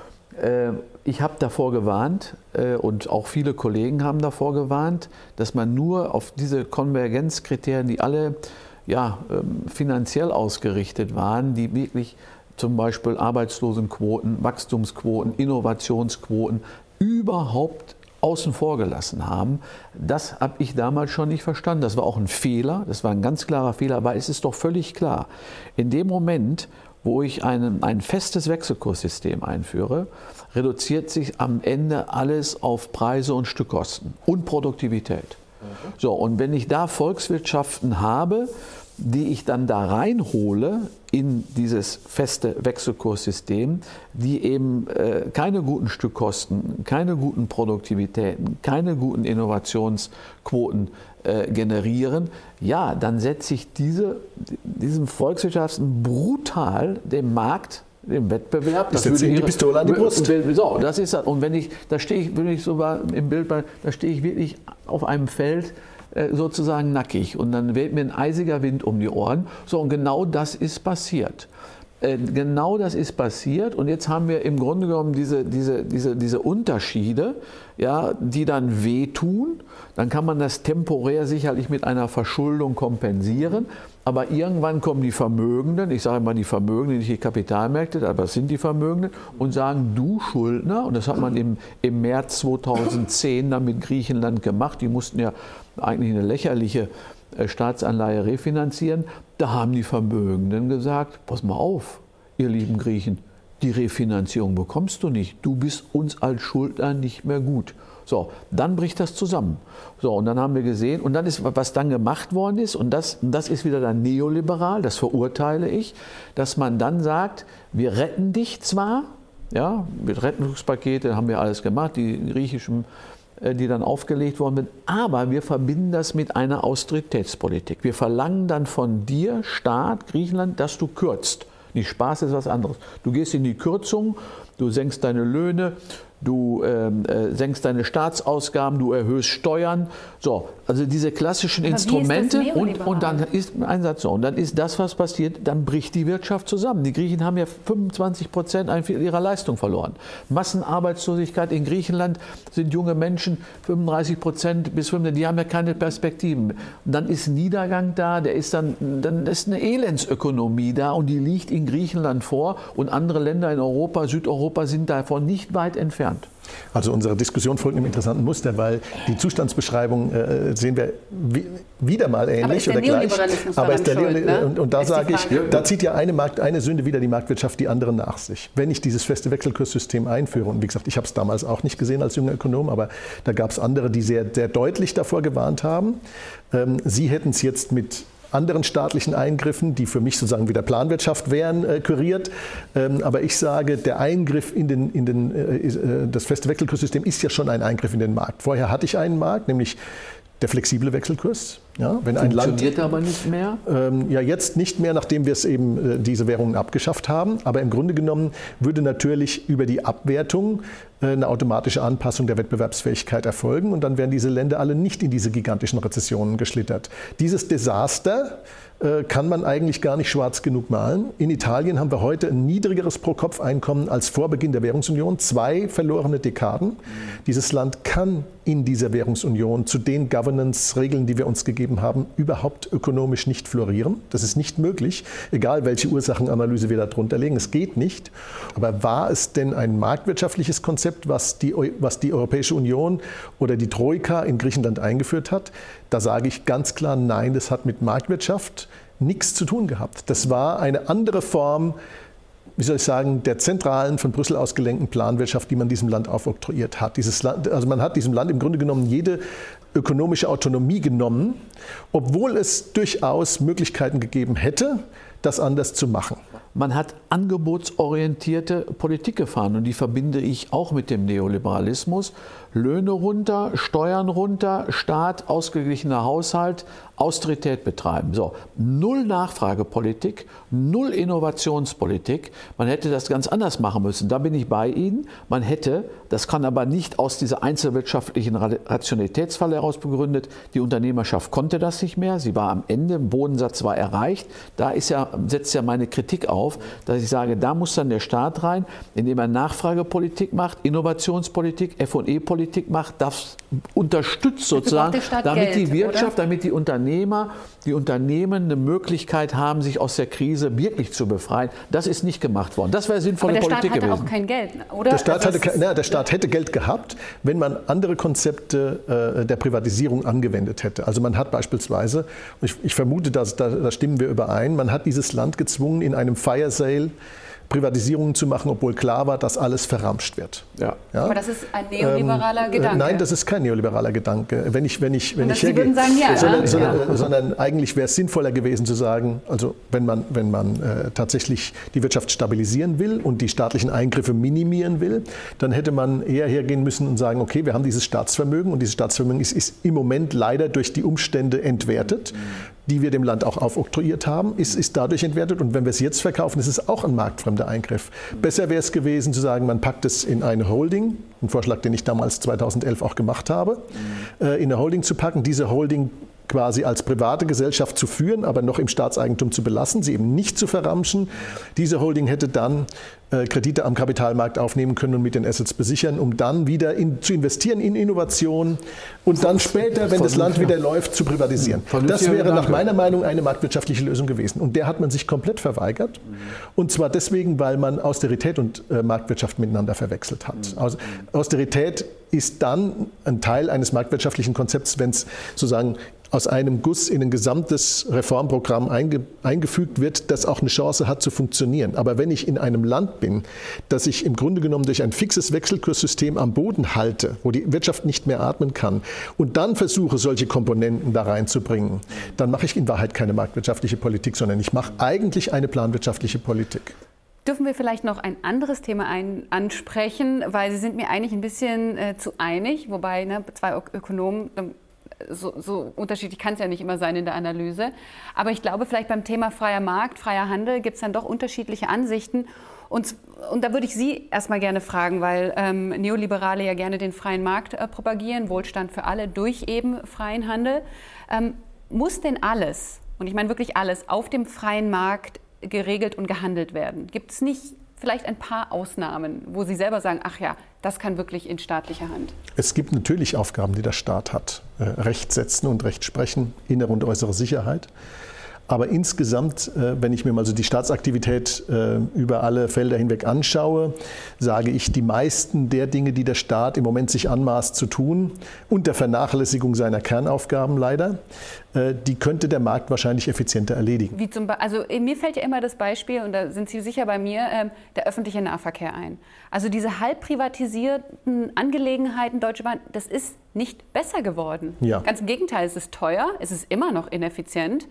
Ich habe davor gewarnt und auch viele Kollegen haben davor gewarnt, dass man nur auf diese Konvergenzkriterien, die alle ja, finanziell ausgerichtet waren, die wirklich zum Beispiel Arbeitslosenquoten, Wachstumsquoten, Innovationsquoten überhaupt außen vor gelassen haben. Das habe ich damals schon nicht verstanden. Das war auch ein Fehler, das war ein ganz klarer Fehler, aber es ist doch völlig klar, in dem Moment, wo ich einen, ein festes Wechselkurssystem einführe, reduziert sich am Ende alles auf Preise und Stückkosten und Produktivität. Mhm. So, und wenn ich da Volkswirtschaften habe, die ich dann da reinhole in dieses feste Wechselkurssystem, die eben äh, keine guten Stückkosten, keine guten Produktivitäten, keine guten Innovationsquoten äh, generieren, ja, dann setze ich diese, diesen Volkswirtschaften brutal dem Markt, dem Wettbewerb. Das setzt Ihnen die Pistole an die Brust. So, das ist, und wenn ich, da stehe ich, wenn ich so war im Bild, da stehe ich wirklich auf einem Feld, sozusagen nackig und dann weht mir ein eisiger Wind um die Ohren. So, und genau das ist passiert. Äh, genau das ist passiert und jetzt haben wir im Grunde genommen diese, diese, diese, diese Unterschiede, ja, die dann wehtun. Dann kann man das temporär sicherlich mit einer Verschuldung kompensieren, aber irgendwann kommen die Vermögenden, ich sage mal die Vermögenden, nicht die Kapitalmärkte, aber es sind die Vermögenden, und sagen, du Schuldner, und das hat man im, im März zweitausendzehn dann mit Griechenland gemacht, die mussten ja eigentlich eine lächerliche Staatsanleihe refinanzieren, da haben die Vermögenden gesagt, pass mal auf, ihr lieben Griechen, die Refinanzierung bekommst du nicht, du bist uns als Schuldner nicht mehr gut. So, dann bricht das zusammen. So, und dann haben wir gesehen, und dann ist, was dann gemacht worden ist, und das, das ist wieder dann neoliberal, das verurteile ich, dass man dann sagt, wir retten dich zwar, ja, mit Rettungspakete haben wir alles gemacht, die griechischen, die dann aufgelegt worden sind, aber wir verbinden das mit einer Austeritätspolitik. Wir verlangen dann von dir, Staat, Griechenland, dass du kürzt. Nicht Spaß ist was anderes. Du gehst in die Kürzung, du senkst deine Löhne, du äh, senkst deine Staatsausgaben, du erhöhst Steuern. So, also diese klassischen Aber Instrumente und, und dann ist ein Satz so, und dann ist das, was passiert, dann bricht die Wirtschaft zusammen. Die Griechen haben ja fünfundzwanzig Prozent ihrer Leistung verloren. Massenarbeitslosigkeit in Griechenland sind junge Menschen, fünfunddreißig Prozent bis fünfundfünfzig, die haben ja keine Perspektiven. Und dann ist Niedergang da, der ist dann, dann ist eine Elendsökonomie da und die liegt in Griechenland vor und andere Länder in Europa, Südeuropa sind davon nicht weit entfernt. Also unsere Diskussion folgt einem interessanten Muster, weil die Zustandsbeschreibung äh, sehen wir wie, wieder mal ähnlich oder gleich. Aber ist der schuld, ne? und, und da sage ich, da zieht ja eine, Markt, eine Sünde wieder die Marktwirtschaft die andere nach sich. Wenn ich dieses feste Wechselkurssystem einführe, und wie gesagt, ich habe es damals auch nicht gesehen als junger Ökonom, aber da gab es andere, die sehr, sehr deutlich davor gewarnt haben. Ähm, Sie hätten es jetzt mit anderen staatlichen Eingriffen, die für mich sozusagen wieder Planwirtschaft wären, äh, kuriert. Ähm, aber ich sage, der Eingriff in, den, in den, äh, das feste Wechselkurssystem ist ja schon ein Eingriff in den Markt. Vorher hatte ich einen Markt, nämlich der flexible Wechselkurs. Ja, wenn ein Land, funktioniert aber nicht mehr? Ähm, ja, jetzt nicht mehr, nachdem wir es eben äh, diese Währungen abgeschafft haben. Aber im Grunde genommen würde natürlich über die Abwertung äh, eine automatische Anpassung der Wettbewerbsfähigkeit erfolgen. Und dann wären diese Länder alle nicht in diese gigantischen Rezessionen geschlittert. Dieses Desaster äh, kann man eigentlich gar nicht schwarz genug malen. In Italien haben wir heute ein niedrigeres Pro-Kopf-Einkommen als vor Beginn der Währungsunion. Zwei verlorene Dekaden. Mhm. Dieses Land kann in dieser Währungsunion zu den Governance-Regeln, die wir uns gegeben haben, überhaupt ökonomisch nicht florieren. Das ist nicht möglich, egal welche Ursachenanalyse wir darunter legen. Es geht nicht. Aber war es denn ein marktwirtschaftliches Konzept, was die, was die Europäische Union oder die Troika in Griechenland eingeführt hat? Da sage ich ganz klar, nein, das hat mit Marktwirtschaft nichts zu tun gehabt. Das war eine andere Form wie soll ich sagen, der zentralen, von Brüssel aus gelenkten Planwirtschaft, die man diesem Land aufoktroyiert hat. Dieses Land, also man hat diesem Land im Grunde genommen jede ökonomische Autonomie genommen, obwohl es durchaus Möglichkeiten gegeben hätte, das anders zu machen. Man hat angebotsorientierte Politik gefahren und die verbinde ich auch mit dem Neoliberalismus. Löhne runter, Steuern runter, Staat, ausgeglichener Haushalt, Austerität betreiben. So, null Nachfragepolitik, null Innovationspolitik. Man hätte das ganz anders machen müssen. Da bin ich bei Ihnen. Man hätte, das kann aber nicht aus dieser einzelwirtschaftlichen Rationalitätsfalle heraus begründet, die Unternehmerschaft konnte das nicht mehr. Sie war am Ende, im Bodensatz war erreicht. Da ist ja, setzt ja meine Kritik auf, dass ich sage, da muss dann der Staat rein, indem er Nachfragepolitik macht, Innovationspolitik, F und E-Politik macht, das unterstützt sozusagen, damit die Wirtschaft, oder? damit die Unternehmer, die Unternehmen eine Möglichkeit haben, sich aus der Krise wirklich zu befreien. Das ist nicht gemacht worden. Das wäre sinnvolle Politik gewesen. Aber der Staat hatte auch kein Geld, oder? Der Staat, hatte, na, der Staat hätte Geld gehabt, wenn man andere Konzepte äh, der Privatisierung angewendet hätte. Also man hat beispielsweise, ich, ich vermute, dass, da, da stimmen wir überein, man hat dieses Land gezwungen, in einem Fire Sale Privatisierungen zu machen, obwohl klar war, dass alles verramscht wird. Ja. Ja? Aber das ist ein neoliberaler ähm, Gedanke. Nein, das ist kein neoliberaler Gedanke. Wenn ich, wenn ich, wenn ich Sie würden sagen, ja. Sondern, ja. sondern, sondern eigentlich wäre es sinnvoller gewesen zu sagen, also wenn man, wenn man äh, tatsächlich die Wirtschaft stabilisieren will und die staatlichen Eingriffe minimieren will, dann hätte man eher hergehen müssen und sagen, okay, wir haben dieses Staatsvermögen und dieses Staatsvermögen ist, ist im Moment leider durch die Umstände entwertet, die wir dem Land auch aufoktroyiert haben, ist, ist dadurch entwertet. Und wenn wir es jetzt verkaufen, ist es auch ein marktfremder Eingriff. Besser wäre es gewesen zu sagen, man packt es in eine Holding, ein Vorschlag, den ich damals zweitausendelf auch gemacht habe, mhm. äh, in eine Holding zu packen, diese Holding quasi als private Gesellschaft zu führen, aber noch im Staatseigentum zu belassen, sie eben nicht zu verramschen. Diese Holding hätte dann äh, Kredite am Kapitalmarkt aufnehmen können und mit den Assets besichern, um dann wieder in, zu investieren in Innovation und dann später, wenn das Land wieder läuft, zu privatisieren. Das wäre nach meiner Meinung eine marktwirtschaftliche Lösung gewesen. Und der hat man sich komplett verweigert. Und zwar deswegen, weil man Austerität und äh, Marktwirtschaft miteinander verwechselt hat. Also, Austerität ist dann ein Teil eines marktwirtschaftlichen Konzepts, wenn es sozusagen aus einem Guss in ein gesamtes Reformprogramm einge, eingefügt wird, das auch eine Chance hat zu funktionieren. Aber wenn ich in einem Land bin, das ich im Grunde genommen durch ein fixes Wechselkurssystem am Boden halte, wo die Wirtschaft nicht mehr atmen kann und dann versuche, solche Komponenten da reinzubringen, dann mache ich in Wahrheit keine marktwirtschaftliche Politik, sondern ich mache eigentlich eine planwirtschaftliche Politik. Dürfen wir vielleicht noch ein anderes Thema ein, ansprechen, weil Sie sind mir eigentlich ein bisschen äh, zu einig, wobei ne, zwei Ökonomen, äh, so, so unterschiedlich kann es ja nicht immer sein in der Analyse, aber ich glaube, vielleicht beim Thema freier Markt, freier Handel gibt es dann doch unterschiedliche Ansichten. Und, und da würde ich Sie erstmal gerne fragen, weil ähm, Neoliberale ja gerne den freien Markt äh, propagieren, Wohlstand für alle durch eben freien Handel. Ähm, muss denn alles, und ich meine wirklich alles, auf dem freien Markt geregelt und gehandelt werden? Gibt es nicht vielleicht ein paar Ausnahmen, wo Sie selber sagen, ach ja, das kann wirklich in staatlicher Hand? Es gibt natürlich Aufgaben, die der Staat hat. Äh, Recht setzen und Recht sprechen, innere und äußere Sicherheit. Aber insgesamt, wenn ich mir mal so die Staatsaktivität über alle Felder hinweg anschaue, sage ich, die meisten der Dinge, die der Staat im Moment sich anmaßt zu tun, unter Vernachlässigung seiner Kernaufgaben leider, die könnte der Markt wahrscheinlich effizienter erledigen. Wie zum Be- also mir fällt ja immer das Beispiel, und da sind Sie sicher bei mir, der öffentliche Nahverkehr ein. Also diese halb privatisierten Angelegenheiten Deutsche Bahn, das ist nicht besser geworden. Ja. Ganz im Gegenteil, es ist teuer, es ist immer noch ineffizient.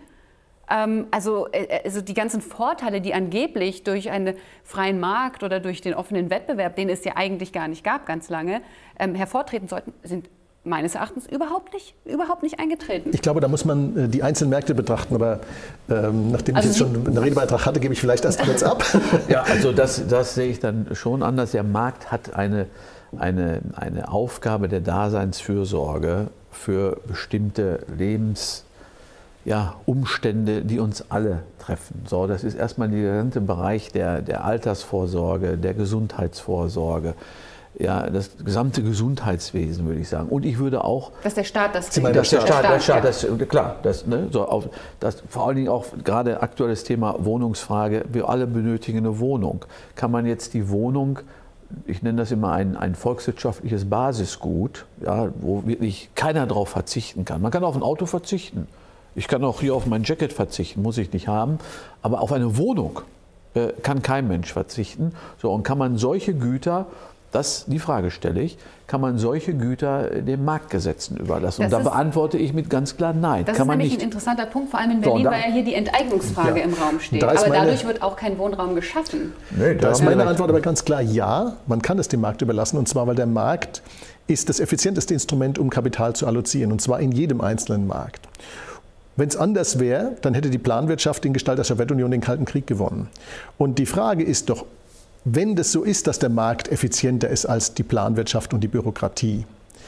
Also, also die ganzen Vorteile, die angeblich durch einen freien Markt oder durch den offenen Wettbewerb, den es ja eigentlich gar nicht gab ganz lange, ähm, hervortreten sollten, sind meines Erachtens überhaupt nicht, überhaupt nicht eingetreten. Ich glaube, da muss man die einzelnen Märkte betrachten. Aber ähm, nachdem also ich jetzt schon einen Redebeitrag hatte, gebe ich vielleicht erst kurz ab. Ja, also das, das sehe ich dann schon anders. Der Markt hat eine, eine, eine Aufgabe der Daseinsfürsorge für bestimmte Lebens Ja, Umstände, die uns alle treffen. So, das ist erstmal der gesamte Bereich der, der Altersvorsorge, der Gesundheitsvorsorge, ja, das gesamte Gesundheitswesen, würde ich sagen. Und ich würde auch... Dass der Staat das kriegt. Dass der Staat, der Staat, das, klar, das, ne, so auf, das, vor allen Dingen auch gerade aktuelles Thema Wohnungsfrage, wir alle benötigen eine Wohnung. Kann man jetzt die Wohnung, ich nenne das immer ein, ein volkswirtschaftliches Basisgut, ja, wo wirklich keiner darauf verzichten kann. Man kann auf ein Auto verzichten. Ich kann auch hier auf mein Jacket verzichten, muss ich nicht haben. Aber auf eine Wohnung, äh, kann kein Mensch verzichten. So, und kann man solche Güter, das die Frage stelle ich, kann man solche Güter den Marktgesetzen überlassen? Und das da beantworte ich mit ganz klar Nein. Das kann ist man nämlich nicht. ein interessanter Punkt, vor allem in Berlin, So, da, weil ja hier die Enteignungsfrage ja. im Raum steht. Da Aber meine, dadurch wird auch kein Wohnraum geschaffen. Nee, da ist meine Antwort aber ganz klar ja, man kann es dem Markt überlassen. Und zwar, weil der Markt ist das effizienteste Instrument, um Kapital zu allozieren. Und zwar in jedem einzelnen Markt. Wenn es anders wäre, dann hätte die Planwirtschaft in Gestalt der Sowjetunion den Kalten Krieg gewonnen. Und die Frage ist doch, wenn das so ist, dass der Markt effizienter ist als die Planwirtschaft und die Bürokratie,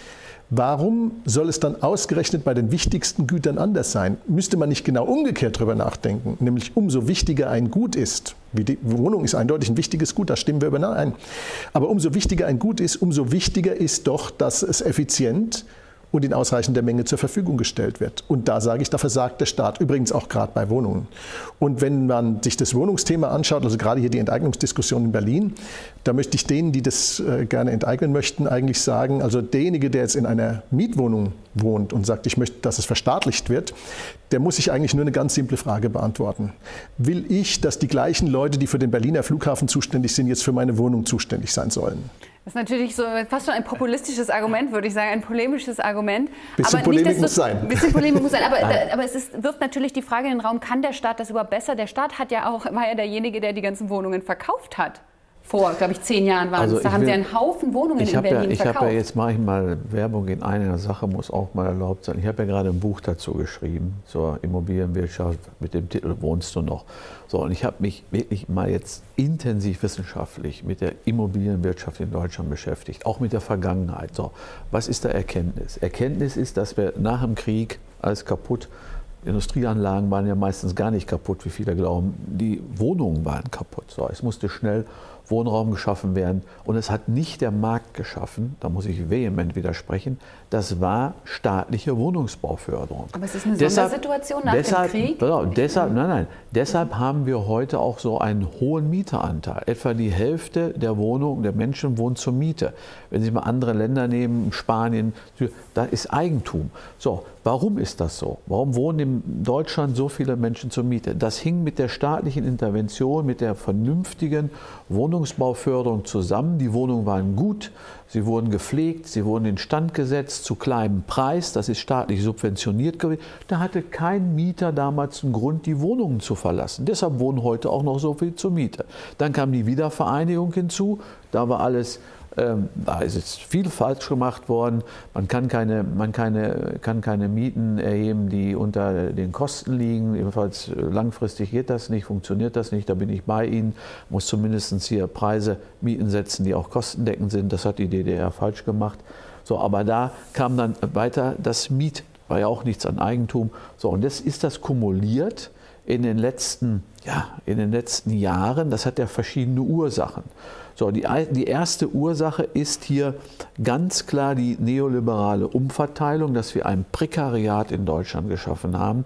warum soll es dann ausgerechnet bei den wichtigsten Gütern anders sein? Müsste man nicht genau umgekehrt darüber nachdenken? Nämlich umso wichtiger ein Gut ist, wie die Wohnung ist eindeutig ein wichtiges Gut, da stimmen wir überein. Aber umso wichtiger ein Gut ist, umso wichtiger ist doch, dass es effizient und in ausreichender Menge zur Verfügung gestellt wird. Und da sage ich, da versagt der Staat, übrigens auch gerade bei Wohnungen. Und wenn man sich das Wohnungsthema anschaut, also gerade hier die Enteignungsdiskussion in Berlin, da möchte ich denen, die das äh, gerne enteignen möchten, eigentlich sagen, also derjenige, der jetzt in einer Mietwohnung wohnt und sagt, ich möchte, dass es verstaatlicht wird, der muss sich eigentlich nur eine ganz simple Frage beantworten. Will ich, dass die gleichen Leute, die für den Berliner Flughafen zuständig sind, jetzt für meine Wohnung zuständig sein sollen? Das ist natürlich so fast schon ein populistisches Argument, würde ich sagen, ein polemisches Argument. Bisschen aber Polemik nicht, muss sein. Ein bisschen Polemik muss sein, aber, aber es ist, wirft natürlich die Frage in den Raum, kann der Staat das überhaupt besser? Der Staat hat ja auch, war ja derjenige, der die ganzen Wohnungen verkauft hat. Vor, glaube ich, zehn Jahren waren Also es. Da haben will, sie einen Haufen Wohnungen in Berlin ja, ich verkauft. habe ja, jetzt mache ich mal Werbung in einer Sache, muss auch mal erlaubt sein. Ich habe ja gerade ein Buch dazu geschrieben, zur Immobilienwirtschaft mit dem Titel Wohnst du noch? So, und ich habe mich wirklich mal jetzt intensiv wissenschaftlich mit der Immobilienwirtschaft in Deutschland beschäftigt, auch mit der Vergangenheit. So, was ist da Erkenntnis? Erkenntnis ist, dass wir nach dem Krieg alles kaputt. Industrieanlagen waren ja meistens gar nicht kaputt, wie viele glauben. Die Wohnungen waren kaputt. So, es musste schnell Wohnraum geschaffen werden. Und es hat nicht der Markt geschaffen, da muss ich vehement widersprechen, das war staatliche Wohnungsbauförderung. Aber es ist eine deshalb, Sondersituation nach deshalb, dem Krieg? Genau, deshalb, nein, nein, deshalb haben wir heute auch so einen hohen Mieteranteil. Etwa die Hälfte der Wohnungen, der Menschen wohnt zur Miete. Wenn Sie mal andere Länder nehmen, Spanien, da ist Eigentum. So, warum ist das so? Warum wohnen in Deutschland so viele Menschen zur Miete? Das hing mit der staatlichen Intervention, mit der vernünftigen Wohnungsbauförderung zusammen. Die Wohnungen waren gut, sie wurden gepflegt, sie wurden instand gesetzt zu kleinem Preis. Das ist staatlich subventioniert gewesen. Da hatte kein Mieter damals einen Grund, die Wohnungen zu verlassen. Deshalb wohnen heute auch noch so viel zur Miete. Dann kam die Wiedervereinigung hinzu. Da war alles... Ähm, da ist jetzt viel falsch gemacht worden. Man kann keine, man keine, kann keine Mieten erheben, die unter den Kosten liegen. Jedenfalls langfristig geht das nicht, funktioniert das nicht. Da bin ich bei Ihnen. Muss zumindest hier Preise, Mieten setzen, die auch kostendeckend sind. Das hat die D D R falsch gemacht. So, aber da kam dann weiter das Miet, war ja auch nichts an Eigentum. So, und das ist das kumuliert in den letzten, ja, in den letzten Jahren. Das hat ja verschiedene Ursachen. So, die, die erste Ursache ist hier ganz klar die neoliberale Umverteilung, dass wir ein Prekariat in Deutschland geschaffen haben.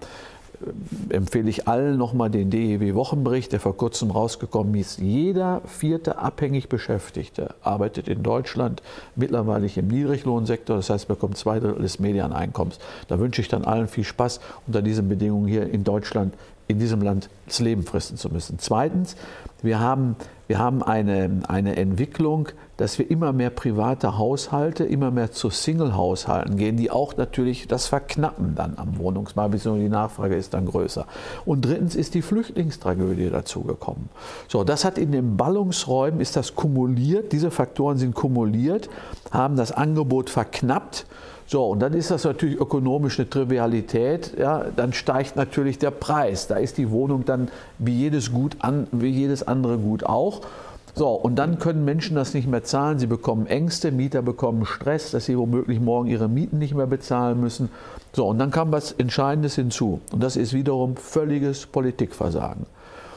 Empfehle ich allen nochmal den D E W-Wochenbericht, der vor kurzem rausgekommen ist. Jeder vierte abhängig Beschäftigte arbeitet in Deutschland mittlerweile im Niedriglohnsektor, das heißt, bekommt zwei Drittel des Medianeinkommens. Da wünsche ich dann allen viel Spaß, unter diesen Bedingungen hier in Deutschland, in diesem Land das Leben fristen zu müssen. Zweitens, wir haben, wir haben eine, eine Entwicklung, dass wir immer mehr private Haushalte, immer mehr zu Single-Haushalten gehen, die auch natürlich das verknappen dann am Wohnungsmarkt, beziehungsweise die Nachfrage ist dann größer. Und drittens ist die Flüchtlingstragödie dazugekommen. So, das hat in den Ballungsräumen, ist das kumuliert, diese Faktoren sind kumuliert, haben das Angebot verknappt. So, und dann ist das natürlich ökonomisch eine Trivialität, ja, dann steigt natürlich der Preis. Da ist die Wohnung dann wie jedes Gut an, wie jedes andere Gut auch. So, und dann können Menschen das nicht mehr zahlen, sie bekommen Ängste, Mieter bekommen Stress, dass sie womöglich morgen ihre Mieten nicht mehr bezahlen müssen. So, und dann kam was Entscheidendes hinzu. Und das ist wiederum völliges Politikversagen.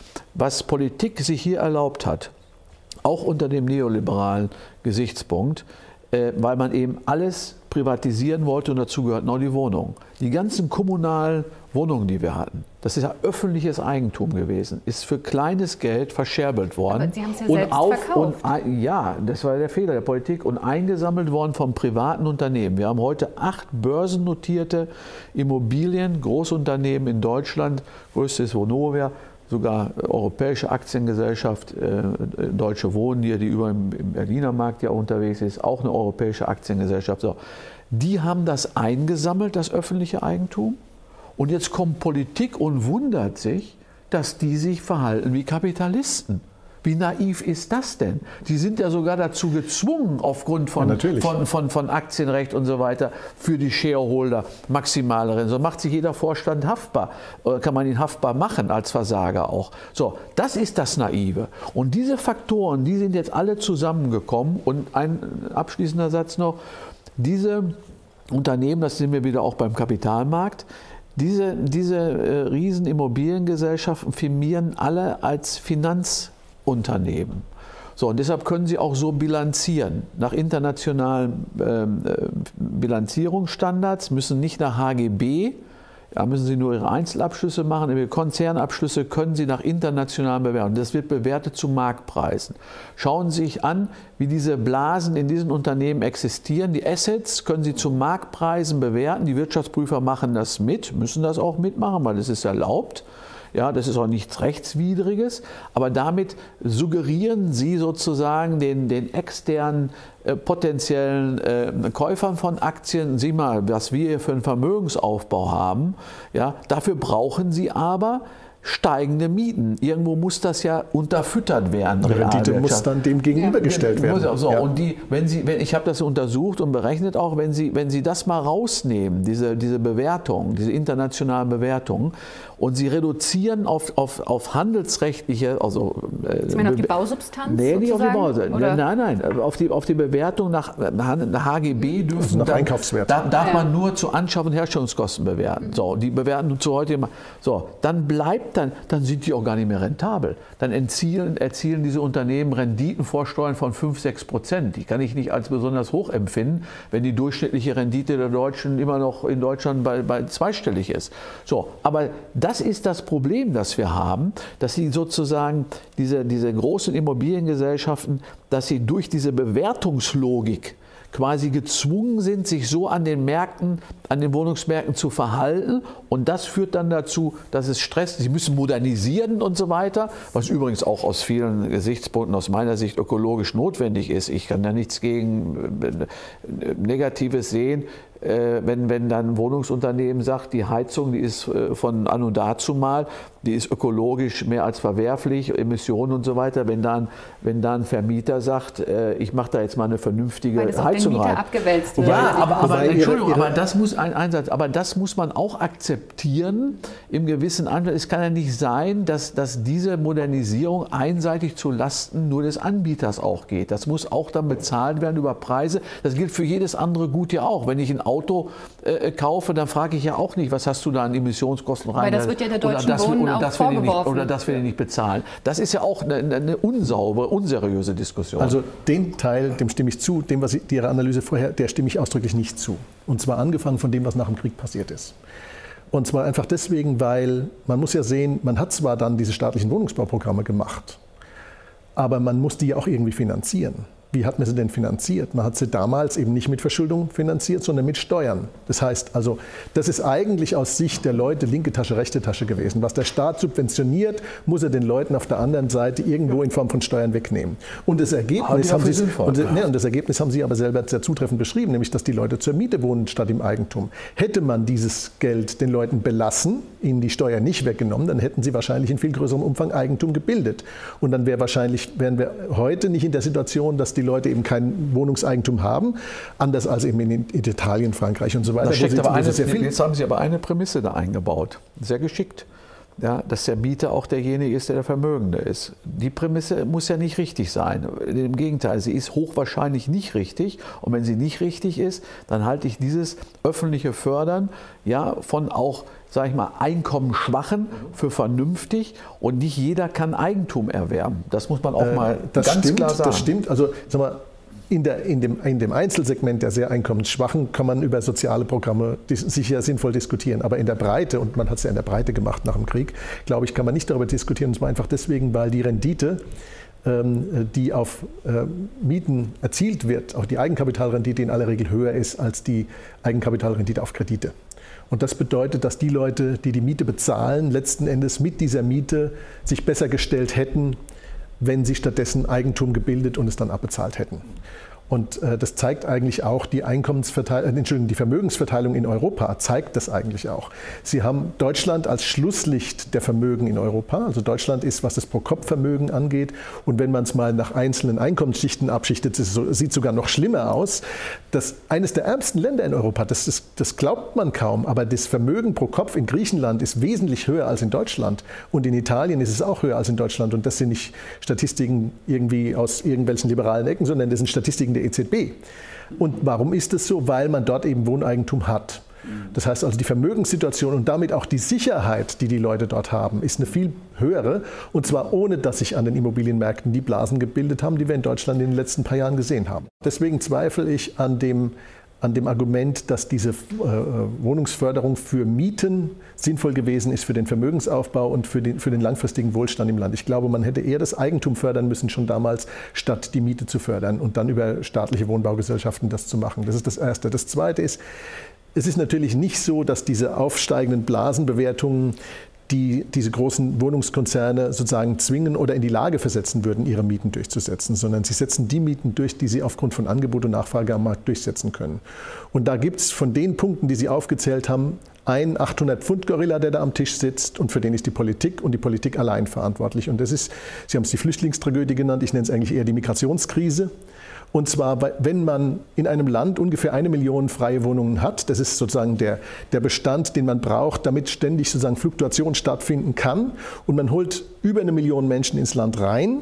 Was Politik sich hier erlaubt hat, auch unter dem neoliberalen Gesichtspunkt, äh, weil man eben alles privatisieren wollte und dazu gehört noch die Wohnung. Die ganzen kommunalen Wohnungen, die wir hatten, das ist ja öffentliches Eigentum gewesen, ist für kleines Geld verscherbelt worden. Aber Sie haben es ja und selbst auf, verkauft. Und, ja, das war der Fehler der Politik und eingesammelt worden von privaten Unternehmen. Wir haben heute acht börsennotierte Immobilien, Großunternehmen in Deutschland, größtes ist Vonovia, sogar europäische Aktiengesellschaft, äh, Deutsche Wohnen hier, die über im, im Berliner Markt ja unterwegs ist, auch eine europäische Aktiengesellschaft. So. Die haben das eingesammelt, das öffentliche Eigentum. Und jetzt kommt Politik und wundert sich, dass die sich verhalten wie Kapitalisten. Wie naiv ist das denn? Die sind ja sogar dazu gezwungen, aufgrund von, ja, von, von, von Aktienrecht und so weiter, für die Shareholder maximale Rennen. So macht sich jeder Vorstand haftbar, oder kann man ihn haftbar machen als Versager auch. So, das ist das Naive. Und diese Faktoren, die sind jetzt alle zusammengekommen. Und ein abschließender Satz noch, diese Unternehmen, das sind wir wieder auch beim Kapitalmarkt, diese, diese äh, riesen Immobiliengesellschaften firmieren alle als Finanzunternehmen. So, und deshalb können sie auch so bilanzieren. Nach internationalen ähm, äh, Bilanzierungsstandards, müssen nicht nach H G B, da müssen sie nur ihre Einzelabschlüsse machen. Ihre Konzernabschlüsse können sie nach internationalen bewerten. Das wird bewertet zu Marktpreisen. Schauen Sie sich an, wie diese Blasen in diesen Unternehmen existieren. Die Assets können Sie zu Marktpreisen bewerten. Die Wirtschaftsprüfer machen das mit, müssen das auch mitmachen, weil das ist erlaubt. Ja, das ist auch nichts Rechtswidriges, aber damit suggerieren Sie sozusagen den, den externen äh, potenziellen äh, Käufern von Aktien, sieh mal, was wir hier für einen Vermögensaufbau haben. Ja, dafür brauchen Sie aber steigende Mieten. Irgendwo muss das ja unterfüttert werden. Die Rendite muss dann dem gegenübergestellt ja, werden. So, ja. Und die, wenn Sie, wenn, ich habe das untersucht und berechnet auch, wenn Sie, wenn Sie das mal rausnehmen, diese, diese Bewertung, diese internationalen Bewertungen, und Sie reduzieren auf, auf, auf handelsrechtliche, also äh, Sie meinen auf die Bausubstanz? Nee, nicht auf die Bausubstanz. Oder? Nein, nein, auf die, auf die Bewertung nach, nach H G B dürfen also nach dann, Einkaufswert. Da, darf ja. man nur zu Anschaff- und Herstellungskosten bewerten. So, die bewerten zu heute. So, dann bleibt dann, dann sind die auch gar nicht mehr rentabel. Dann erzielen, erzielen diese Unternehmen Renditen vor Steuern von fünf, sechs Prozent. Die kann ich nicht als besonders hoch empfinden, wenn die durchschnittliche Rendite der Deutschen immer noch in Deutschland bei, bei zweistellig ist. So, aber das ist das Problem, das wir haben, dass sie sozusagen diese, diese großen Immobiliengesellschaften, dass sie durch diese Bewertungslogik quasi gezwungen sind, sich so an den Märkten, an den Wohnungsmärkten zu verhalten, und das führt dann dazu, dass es Stress, sie müssen modernisieren und so weiter, was übrigens auch aus vielen Gesichtspunkten aus meiner Sicht ökologisch notwendig ist. Ich kann da nichts gegen äh, Negatives sehen, äh, wenn, wenn dann ein Wohnungsunternehmen sagt, die Heizung, die ist äh, von anno dazu mal, die ist ökologisch mehr als verwerflich, Emissionen und so weiter. Wenn dann, wenn dann ein Vermieter sagt, äh, ich mache da jetzt mal eine vernünftige Weil das Heizung auf den Mieter rein. abgewälzt wird. Ja, aber, aber, ihre, Entschuldigung, ihre, aber das muss ein Einsatz, aber das muss man auch akzeptieren im gewissen Anteil. Es kann ja nicht sein, dass, dass diese Modernisierung einseitig zu Lasten nur des Anbieters auch geht. Das muss auch dann bezahlt werden über Preise. Das gilt für jedes andere Gut ja auch. Wenn ich ein Auto äh, kaufe, dann frage ich ja auch nicht, was hast du da an Emissionskosten rein? Weil das wird ja der Deutschen das, Wohnen oder auch das will ich nicht, vorgeworfen. oder das will ich nicht bezahlen. Das ist ja auch eine, eine unsaubere, unseriöse Diskussion. Also den Teil, dem stimme ich zu, dem, was ich, Ihre Analyse vorher, der stimme ich ausdrücklich nicht zu. Und zwar angefangen von dem, was nach dem Krieg passiert ist. Und zwar einfach deswegen, weil man muss ja sehen, man hat zwar dann diese staatlichen Wohnungsbauprogramme gemacht, aber man muss die ja auch irgendwie finanzieren. Wie hat man sie denn finanziert? Man hat sie damals eben nicht mit Verschuldung finanziert, sondern mit Steuern. Das heißt also, das ist eigentlich aus Sicht der Leute linke Tasche, rechte Tasche gewesen. Was der Staat subventioniert, muss er den Leuten auf der anderen Seite irgendwo in Form von Steuern wegnehmen. Und das Ergebnis, haben sie, und, ne, und das Ergebnis haben Sie aber selber sehr zutreffend beschrieben, nämlich dass die Leute zur Miete wohnen statt im Eigentum. Hätte man dieses Geld den Leuten belassen, ihnen die Steuer nicht weggenommen, dann hätten sie wahrscheinlich in viel größerem Umfang Eigentum gebildet. Und dann wäre wahrscheinlich, wären wir heute nicht in der Situation, dass die Leute eben kein Wohnungseigentum haben, anders als eben in, in Italien, Frankreich und so weiter. Da steckt sie, aber eine, sehr viel jetzt haben Sie aber eine Prämisse da eingebaut, sehr geschickt, ja, dass der Mieter auch derjenige ist, der der Vermögende ist. Die Prämisse muss ja nicht richtig sein. Im Gegenteil, sie ist hochwahrscheinlich nicht richtig. Und wenn sie nicht richtig ist, dann halte ich dieses öffentliche Fördern ja von auch, sage ich mal, Einkommensschwachen für vernünftig, und nicht jeder kann Eigentum erwerben. Das muss man auch mal äh, das ganz stimmt, klar sagen. Das stimmt. Also, sag mal, in, der, in, dem, in dem Einzelsegment der sehr Einkommensschwachen kann man über soziale Programme sicher sinnvoll diskutieren. Aber in der Breite, und man hat es ja in der Breite gemacht nach dem Krieg, glaube ich, kann man nicht darüber diskutieren. Und zwar einfach deswegen, weil die Rendite, ähm, die auf äh, Mieten erzielt wird, auch die Eigenkapitalrendite in aller Regel höher ist als die Eigenkapitalrendite auf Kredite. Und das bedeutet, dass die Leute, die die Miete bezahlen, letzten Endes mit dieser Miete sich besser gestellt hätten, wenn sie stattdessen Eigentum gebildet und es dann abbezahlt hätten. Und äh, das zeigt eigentlich auch die Einkommensverteilung, äh, Entschuldigung, die Vermögensverteilung in Europa zeigt das eigentlich auch. Sie haben Deutschland als Schlusslicht der Vermögen in Europa. Also Deutschland ist, was das Pro-Kopf-Vermögen angeht. Und wenn man es mal nach einzelnen Einkommensschichten abschichtet, es so, sieht sogar noch schlimmer aus. Das eines der ärmsten Länder in Europa, das, ist, das glaubt man kaum. Aber das Vermögen pro Kopf in Griechenland ist wesentlich höher als in Deutschland. Und in Italien ist es auch höher als in Deutschland. Und das sind nicht Statistiken irgendwie aus irgendwelchen liberalen Ecken, sondern das sind Statistiken der E Z B. Und warum ist das so? Weil man dort eben Wohneigentum hat. Das heißt also, die Vermögenssituation und damit auch die Sicherheit, die die Leute dort haben, ist eine viel höhere. Und zwar ohne, dass sich an den Immobilienmärkten die Blasen gebildet haben, die wir in Deutschland in den letzten paar Jahren gesehen haben. Deswegen zweifle ich an dem, an dem Argument, dass diese äh, Wohnungsförderung für Mieten sinnvoll gewesen ist für den Vermögensaufbau und für den, für den langfristigen Wohlstand im Land. Ich glaube, man hätte eher das Eigentum fördern müssen, schon damals, statt die Miete zu fördern und dann über staatliche Wohnbaugesellschaften das zu machen. Das ist das Erste. Das Zweite ist, es ist natürlich nicht so, dass diese aufsteigenden Blasenbewertungen die diese großen Wohnungskonzerne sozusagen zwingen oder in die Lage versetzen würden, ihre Mieten durchzusetzen, sondern sie setzen die Mieten durch, die sie aufgrund von Angebot und Nachfrage am Markt durchsetzen können. Und da gibt es von den Punkten, die Sie aufgezählt haben, einen achthundert-Pfund-Gorilla, der da am Tisch sitzt und für den ist die Politik und die Politik allein verantwortlich. Und das ist, Sie haben es die Flüchtlingstragödie genannt, ich nenne es eigentlich eher die Migrationskrise. Und zwar, wenn man in einem Land ungefähr eine Million freie Wohnungen hat, das ist sozusagen der, der Bestand, den man braucht, damit ständig sozusagen Fluktuation stattfinden kann. Und man holt über eine Million Menschen ins Land rein,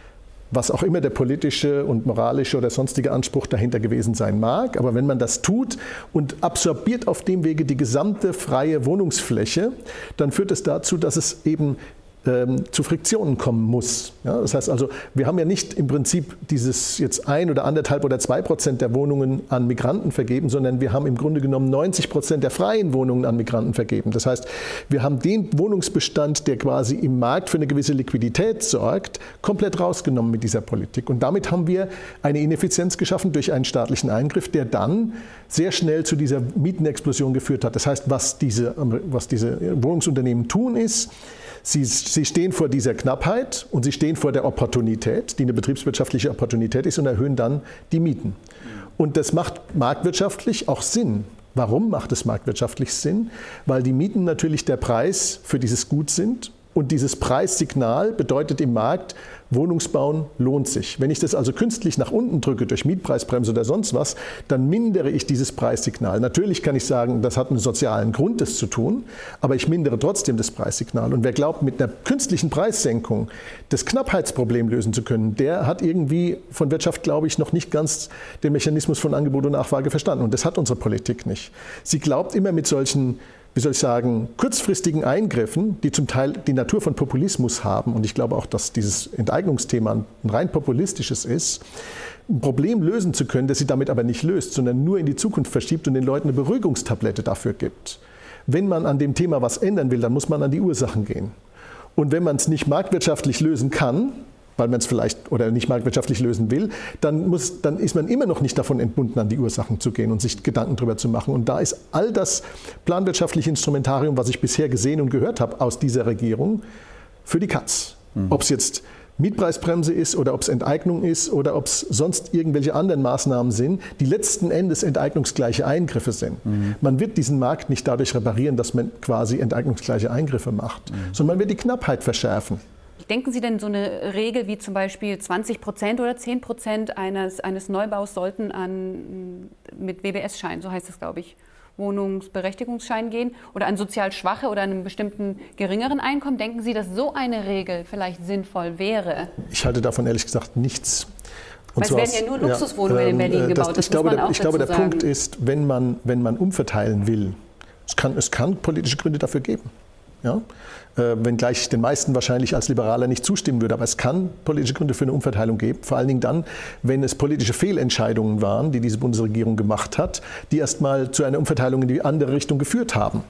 was auch immer der politische und moralische oder sonstige Anspruch dahinter gewesen sein mag. Aber wenn man das tut und absorbiert auf dem Wege die gesamte freie Wohnungsfläche, dann führt es dazu, dass es eben Ähm, zu Friktionen kommen muss. Ja, das heißt also, wir haben ja nicht im Prinzip dieses jetzt ein oder anderthalb oder zwei Prozent der Wohnungen an Migranten vergeben, sondern wir haben im Grunde genommen neunzig Prozent der freien Wohnungen an Migranten vergeben. Das heißt, wir haben den Wohnungsbestand, der quasi im Markt für eine gewisse Liquidität sorgt, komplett rausgenommen mit dieser Politik. Und damit haben wir eine Ineffizienz geschaffen durch einen staatlichen Eingriff, der dann sehr schnell zu dieser Mietenexplosion geführt hat. Das heißt, was diese, was diese Wohnungsunternehmen tun, ist, Sie, sie stehen vor dieser Knappheit und sie stehen vor der Opportunität, die eine betriebswirtschaftliche Opportunität ist, und erhöhen dann die Mieten. Und das macht marktwirtschaftlich auch Sinn. Warum macht es marktwirtschaftlich Sinn? Weil die Mieten natürlich der Preis für dieses Gut sind. Und dieses Preissignal bedeutet im Markt, Wohnungsbauen lohnt sich. Wenn ich das also künstlich nach unten drücke durch Mietpreisbremse oder sonst was, dann mindere ich dieses Preissignal. Natürlich kann ich sagen, das hat einen sozialen Grund, das zu tun, aber ich mindere trotzdem das Preissignal. Und wer glaubt, mit einer künstlichen Preissenkung das Knappheitsproblem lösen zu können, der hat irgendwie von Wirtschaft, glaube ich, noch nicht ganz den Mechanismus von Angebot und Nachfrage verstanden. Und das hat unsere Politik nicht. Sie glaubt immer mit solchen, wie soll ich sagen, kurzfristigen Eingriffen, die zum Teil die Natur von Populismus haben, und ich glaube auch, dass dieses Enteignungsthema ein rein populistisches ist, ein Problem lösen zu können, das sie damit aber nicht löst, sondern nur in die Zukunft verschiebt und den Leuten eine Beruhigungstablette dafür gibt. Wenn man an dem Thema was ändern will, dann muss man an die Ursachen gehen. Und wenn man es nicht marktwirtschaftlich lösen kann, weil man es vielleicht oder nicht marktwirtschaftlich lösen will, dann, muss, dann ist man immer noch nicht davon entbunden, an die Ursachen zu gehen und sich Gedanken darüber zu machen. Und da ist all das planwirtschaftliche Instrumentarium, was ich bisher gesehen und gehört habe aus dieser Regierung, für die Katz. Mhm. Ob es jetzt Mietpreisbremse ist oder ob es Enteignung ist oder ob es sonst irgendwelche anderen Maßnahmen sind, die letzten Endes enteignungsgleiche Eingriffe sind. Mhm. Man wird diesen Markt nicht dadurch reparieren, dass man quasi enteignungsgleiche Eingriffe macht, mhm. sondern man wird die Knappheit verschärfen. Denken Sie denn, so eine Regel wie zum Beispiel zwanzig Prozent oder zehn Prozent eines, eines Neubaus sollten an, mit W B S-Schein, so heißt es, glaube ich, Wohnungsberechtigungsschein gehen, oder an sozial Schwache oder einem bestimmten geringeren Einkommen? Denken Sie, dass so eine Regel vielleicht sinnvoll wäre? Ich halte davon ehrlich gesagt nichts. Und es werden ja nur Luxuswohnungen ja, ähm, in Berlin gebaut. Das, das ich, glaube, der, ich glaube, der sagen. Punkt ist, wenn man, wenn man umverteilen will, es kann, es kann politische Gründe dafür geben. Ja? Äh, wenngleich ich den meisten wahrscheinlich als Liberaler nicht zustimmen würde. Aber es kann politische Gründe für eine Umverteilung geben. Vor allen Dingen dann, wenn es politische Fehlentscheidungen waren, die diese Bundesregierung gemacht hat, die erst mal zu einer Umverteilung in die andere Richtung geführt haben.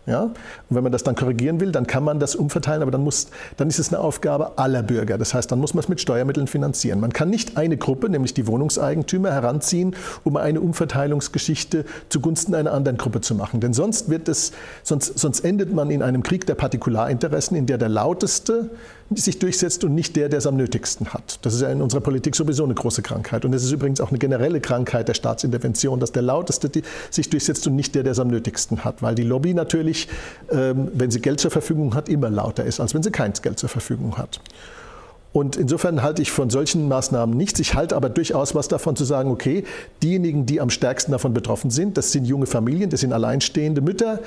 Ja? Und wenn man das dann korrigieren will, dann kann man das umverteilen, aber dann, muss, dann ist es eine Aufgabe aller Bürger. Das heißt, dann muss man es mit Steuermitteln finanzieren. Man kann nicht eine Gruppe, nämlich die Wohnungseigentümer, heranziehen, um eine Umverteilungsgeschichte zugunsten einer anderen Gruppe zu machen. Denn sonst, wird es, sonst, sonst endet man in einem Krieg der Partikularinteressen, in der der Lauteste sich durchsetzt und nicht der, der es am nötigsten hat. Das ist ja in unserer Politik sowieso eine große Krankheit. Und das ist übrigens auch eine generelle Krankheit der Staatsintervention, dass der Lauteste die sich durchsetzt und nicht der, der es am nötigsten hat. Weil die Lobby natürlich, ähm, wenn sie Geld zur Verfügung hat, immer lauter ist, als wenn sie kein Geld zur Verfügung hat. Und insofern halte ich von solchen Maßnahmen nichts. Ich halte aber durchaus was davon zu sagen, okay, diejenigen, die am stärksten davon betroffen sind, das sind junge Familien, das sind alleinstehende Mütter,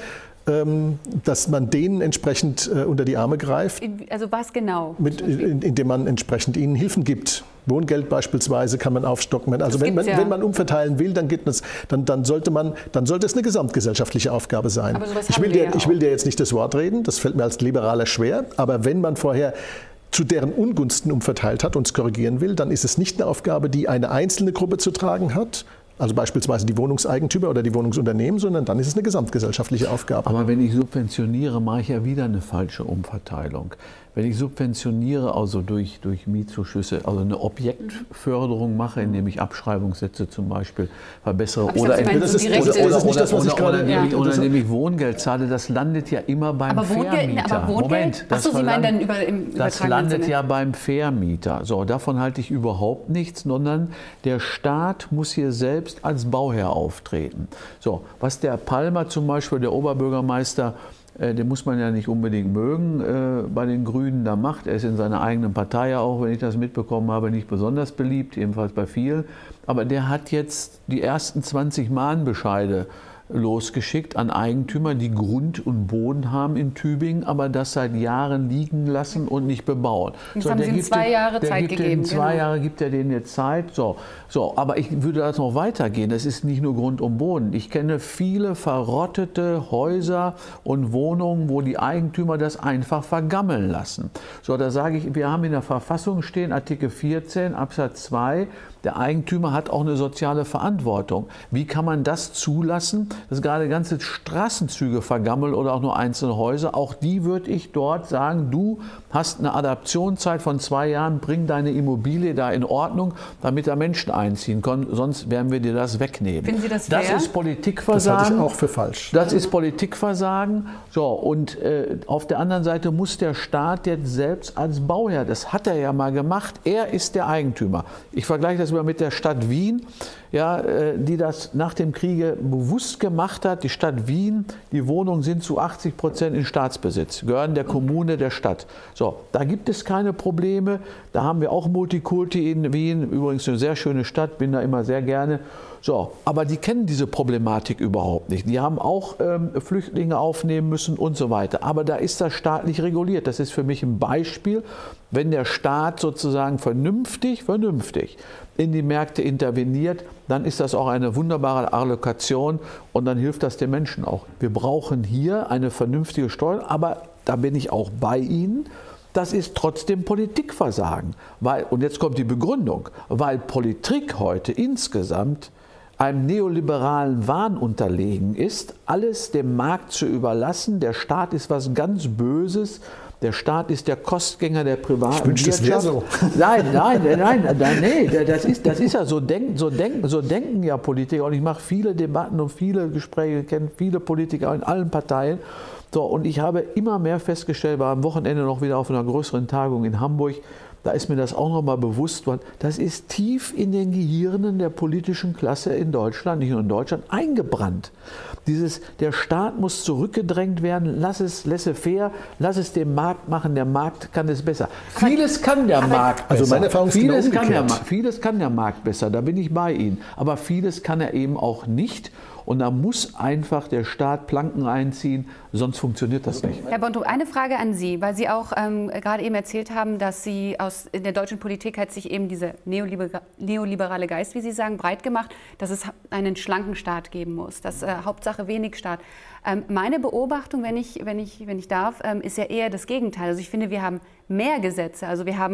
dass man denen entsprechend unter die Arme greift. Also was genau? Mit, indem man entsprechend ihnen Hilfen gibt. Wohngeld beispielsweise kann man aufstocken. Also wenn man, ja. wenn man umverteilen will, dann, geht das, dann, dann, sollte man, dann sollte es eine gesamtgesellschaftliche Aufgabe sein. Aber sowas ich, will haben wir dir, ja ich will dir jetzt nicht das Wort reden, das fällt mir als Liberaler schwer, aber wenn man vorher zu deren Ungunsten umverteilt hat und es korrigieren will, dann ist es nicht eine Aufgabe, die eine einzelne Gruppe zu tragen hat, also beispielsweise die Wohnungseigentümer oder die Wohnungsunternehmen, sondern dann ist es eine gesamtgesellschaftliche Aufgabe. Aber wenn ich subventioniere, mache ich ja wieder eine falsche Umverteilung. Wenn ich subventioniere, also durch, durch Mietzuschüsse, also eine Objektförderung mache, indem ich Abschreibungssätze zum Beispiel verbessere oder, oder, das ist, oder, oder, oder, nicht das, was ich oder, gerade, oder, ja. oder indem ich Wohngeld zahle, das landet ja immer beim aber Vermieter. Wohngeld, aber Wohngeld? Moment, das, Achso, Sie meinen dann über, im das landet ja beim Vermieter. So, davon halte ich überhaupt nichts, sondern der Staat muss hier selbst als Bauherr auftreten. So, was der Palmer zum Beispiel, der Oberbürgermeister, den muss man ja nicht unbedingt mögen, äh, bei den Grünen da macht. Er ist in seiner eigenen Partei ja auch, wenn ich das mitbekommen habe, nicht besonders beliebt, jedenfalls bei vielen. Aber der hat jetzt die ersten zwanzig Mahnbescheide losgeschickt an Eigentümer, die Grund und Boden haben in Tübingen, aber das seit Jahren liegen lassen und nicht bebauen. Jetzt so, haben Sie zwei Jahre der Zeit gibt gegeben. Den, zwei genau. Jahre gibt er denen jetzt Zeit. So, so, aber ich würde das noch weitergehen. Das ist nicht nur Grund und Boden. Ich kenne viele verrottete Häuser und Wohnungen, wo die Eigentümer das einfach vergammeln lassen. So, da sage ich, wir haben in der Verfassung stehen, Artikel vierzehn Absatz zwei, der Eigentümer hat auch eine soziale Verantwortung. Wie kann man das zulassen, dass gerade ganze Straßenzüge vergammeln oder auch nur einzelne Häuser? Auch die würde ich dort sagen, du hast eine Adaptionszeit von zwei Jahren, bring deine Immobilie da in Ordnung, damit da Menschen einziehen können, sonst werden wir dir das wegnehmen. Finden Sie das fair? Das ist Politikversagen. Das halte ich auch für falsch. Das ist Politikversagen. So, und äh, auf der anderen Seite muss der Staat jetzt selbst als Bauherr, das hat er ja mal gemacht, er ist der Eigentümer. Ich vergleiche das mit der Stadt Wien, ja, die das nach dem Kriege bewusst gemacht hat. Die Stadt Wien, die Wohnungen sind zu achtzig Prozent in Staatsbesitz, gehören der Kommune, der Stadt. So, da gibt es keine Probleme. Da haben wir auch Multikulti in Wien, übrigens eine sehr schöne Stadt, bin da immer sehr gerne. So, aber die kennen diese Problematik überhaupt nicht. Die haben auch ähm, Flüchtlinge aufnehmen müssen und so weiter. Aber da ist das staatlich reguliert. Das ist für mich ein Beispiel, wenn der Staat sozusagen vernünftig, vernünftig in die Märkte interveniert, dann ist das auch eine wunderbare Allokation und dann hilft das den Menschen auch. Wir brauchen hier eine vernünftige Steuer, aber da bin ich auch bei Ihnen. Das ist trotzdem Politikversagen. Weil, und jetzt kommt die Begründung, weil Politik heute insgesamt einem neoliberalen Wahn unterlegen ist, alles dem Markt zu überlassen. Der Staat ist was ganz Böses. Der Staat ist der Kostgänger der privaten ich wünschte, Wirtschaft. Das wäre so. Nein, nein, nein, nein, nee, das ist, das ist ja so denken, so denken, so denken ja Politiker. Und ich mache viele Debatten und viele Gespräche, kenne viele Politiker in allen Parteien. So, und ich habe immer mehr festgestellt, war am Wochenende noch wieder auf einer größeren Tagung in Hamburg, da ist mir das auch noch mal bewusst worden, das ist tief in den Gehirnen der politischen Klasse in Deutschland, nicht nur in Deutschland, eingebrannt. Dieses, der Staat muss zurückgedrängt werden, lass es laissez-faire, lass es dem Markt machen, der Markt kann es besser. Aber, vieles kann der Markt besser. Also meine Erfahrung ist vieles genau kann der, vieles kann der Markt besser, da bin ich bei Ihnen. Aber vieles kann er eben auch nicht. Und da muss einfach der Staat Planken einziehen, sonst funktioniert das nicht. Herr Bontrop, eine Frage an Sie, weil Sie auch ähm, gerade eben erzählt haben, dass Sie aus in der deutschen Politik hat sich eben dieser neoliber neoliberale Geist, wie Sie sagen, breit gemacht, dass es einen schlanken Staat geben muss, dass äh, Hauptsache wenig Staat. Ähm, meine Beobachtung, wenn ich, wenn ich, wenn ich darf, ähm, ist ja eher das Gegenteil. Also ich finde, wir haben mehr Gesetze, also wir haben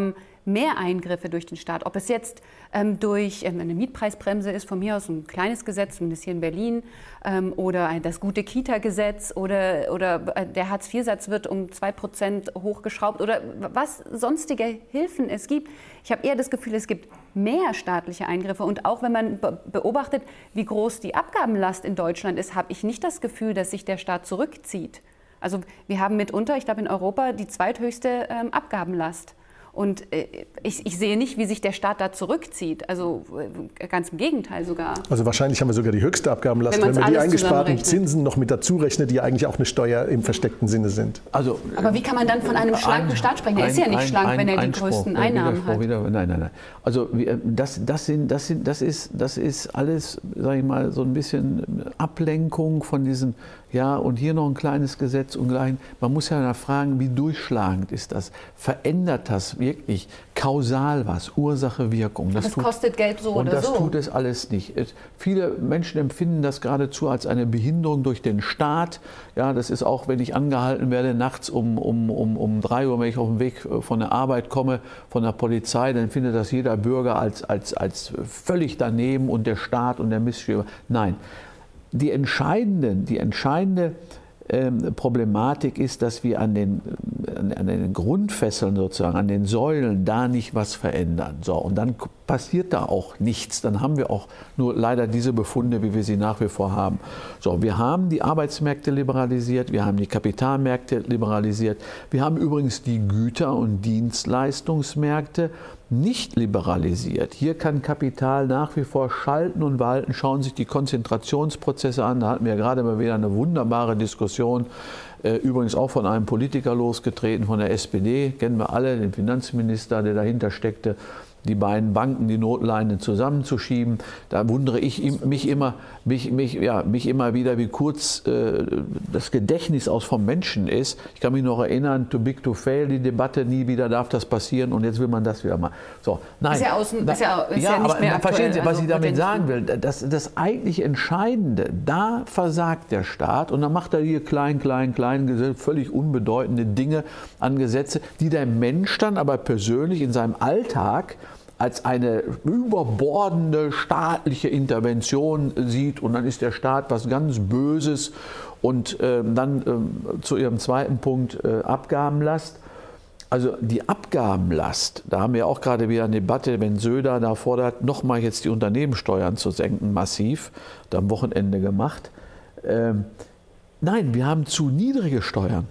mehr Eingriffe durch den Staat. Ob es jetzt ähm, durch ähm, eine Mietpreisbremse ist, von mir aus ein kleines Gesetz, zumindest hier in Berlin, ähm, oder ein, das gute Kita-Gesetz oder, oder der Hartz vier Satz wird um zwei Prozent hochgeschraubt oder was sonstige Hilfen es gibt. Ich habe eher das Gefühl, es gibt mehr staatliche Eingriffe. Und auch wenn man be beobachtet, wie groß die Abgabenlast in Deutschland ist, habe ich nicht das Gefühl, dass sich der Staat zurückzieht. Also wir haben mitunter, ich glaube in Europa, die zweithöchste ähm, Abgabenlast. Und äh, ich, ich sehe nicht, wie sich der Staat da zurückzieht. Also äh, ganz im Gegenteil sogar. Also wahrscheinlich haben wir sogar die höchste Abgabenlast, wenn, wenn man die eingesparten Zinsen noch mit dazu rechnet, die ja eigentlich auch eine Steuer im versteckten Sinne sind. Also, aber wie kann man dann von einem schlanken ein, Staat sprechen? Er ist ja nicht ein, schlank, ein, wenn er die Einspruch, größten ja, Einnahmen hat. Wieder, nein, nein, nein. Also das, das, sind, das, sind, das, ist, das ist alles, sage ich mal, so ein bisschen Ablenkung von diesen, ja, und hier noch ein kleines Gesetz und gleich. Man muss ja fragen, wie durchschlagend ist das? Verändert das wirklich kausal was? Ursache, Wirkung? Das, das tut, kostet Geld so und oder das so. tut es alles nicht. Es, viele Menschen empfinden das geradezu als eine Behinderung durch den Staat. Ja, das ist auch, wenn ich angehalten werde, nachts um, um, um, um drei Uhr, wenn ich auf dem Weg von der Arbeit komme, von der Polizei, dann findet das jeder Bürger als, als, als völlig daneben und der Staat und der Missschieber. Nein. Die entscheidende, die entscheidende ähm, Problematik ist, dass wir an den, an den Grundfesseln sozusagen, an den Säulen da nicht was verändern. So, und dann passiert da auch nichts. Dann haben wir auch nur leider diese Befunde, wie wir sie nach wie vor haben. So, wir haben die Arbeitsmärkte liberalisiert, wir haben die Kapitalmärkte liberalisiert, wir haben übrigens die Güter- und Dienstleistungsmärkte nicht liberalisiert. Hier kann Kapital nach wie vor schalten und walten. Schauen Sie sich die Konzentrationsprozesse an. Da hatten wir gerade mal wieder eine wunderbare Diskussion, äh, übrigens auch von einem Politiker losgetreten, von der S P D, kennen wir alle, den Finanzminister, der dahinter steckte, die beiden Banken, die Notleine zusammenzuschieben. Da wundere ich mich immer, mich, mich, ja, mich immer wieder, wie kurz äh, das Gedächtnis aus vom Menschen ist. Ich kann mich noch erinnern, too big to fail, die Debatte, nie wieder darf das passieren und jetzt will man das wieder mal. So, nein. Ist ja, außen, ist ja, ist ja, ja nicht aber mehr aktuell. Verstehen Sie, was also ich damit sagen will? Das, das eigentlich Entscheidende, da versagt der Staat und dann macht er hier klein, klein, klein, völlig unbedeutende Dinge an Gesetze, die der Mensch dann aber persönlich in seinem Alltag als eine überbordende staatliche Intervention sieht und dann ist der Staat was ganz Böses. Und äh, dann äh, zu Ihrem zweiten Punkt, äh, Abgabenlast. Also die Abgabenlast, da haben wir auch gerade wieder eine Debatte, wenn Söder da fordert, nochmal jetzt die Unternehmenssteuern zu senken, massiv, da am Wochenende gemacht. Ähm, nein, wir haben zu niedrige Steuern.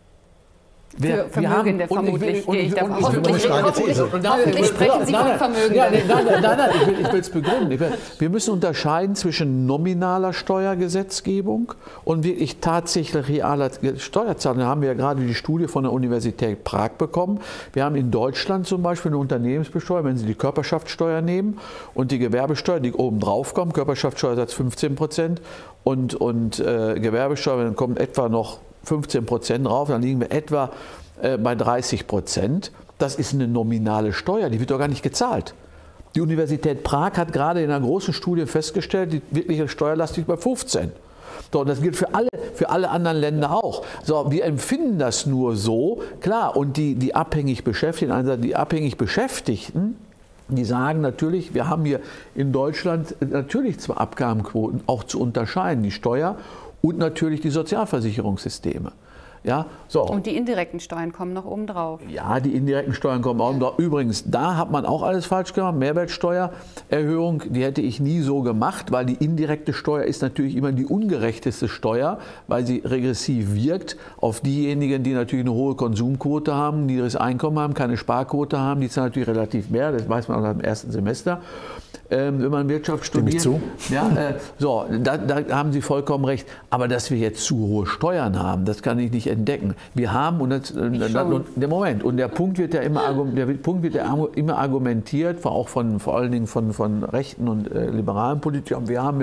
Für Vermögende vermutlich, gehe ich davon aus. Hoffentlich sprechen Sie von Vermögen. Nein, nein, nein, nein, ich will es begründen. Wir müssen unterscheiden zwischen nominaler Steuergesetzgebung und wirklich tatsächlich realer Steuerzahlung. Da haben wir ja gerade die Studie von der Universität Prag bekommen. Wir haben in Deutschland zum Beispiel eine Unternehmensbesteuerung, wenn Sie die Körperschaftssteuer nehmen und die Gewerbesteuer, die oben drauf kommt, Körperschaftssteuersatz fünfzehn Prozent und, und äh, Gewerbesteuer, dann kommt etwa noch fünfzehn Prozent drauf, dann liegen wir etwa äh, bei dreißig Prozent. Das ist eine nominale Steuer, die wird doch gar nicht gezahlt. Die Universität Prag hat gerade in einer großen Studie festgestellt, die wirkliche Steuerlast liegt bei fünfzehn. So, und das gilt für alle, für alle anderen Länder auch. So, wir empfinden das nur so, klar, und die, die abhängig Beschäftigten, also die abhängig Beschäftigten, die sagen natürlich, wir haben hier in Deutschland natürlich zwar Abgabenquoten auch zu unterscheiden, die Steuer und natürlich die Sozialversicherungssysteme. Ja, so. Und die indirekten Steuern kommen noch oben drauf. Ja, die indirekten Steuern kommen auch drauf. Übrigens, da hat man auch alles falsch gemacht. Mehrwertsteuererhöhung, die hätte ich nie so gemacht, weil die indirekte Steuer ist natürlich immer die ungerechteste Steuer, weil sie regressiv wirkt auf diejenigen, die natürlich eine hohe Konsumquote haben, niedriges Einkommen haben, keine Sparquote haben. Die zahlen natürlich relativ mehr, das weiß man auch im ersten Semester. Ähm, wenn man Wirtschaft studiert. Stimme ich zu. Ja, äh, so, da, da haben Sie vollkommen recht. Aber dass wir jetzt zu hohe Steuern haben, das kann ich nicht entdecken. Wir haben, und, das, und der Moment, und der Punkt wird ja immer, der Punkt wird ja immer argumentiert, auch von, vor allen Dingen von, von rechten und äh, liberalen Politikern. Wir haben ja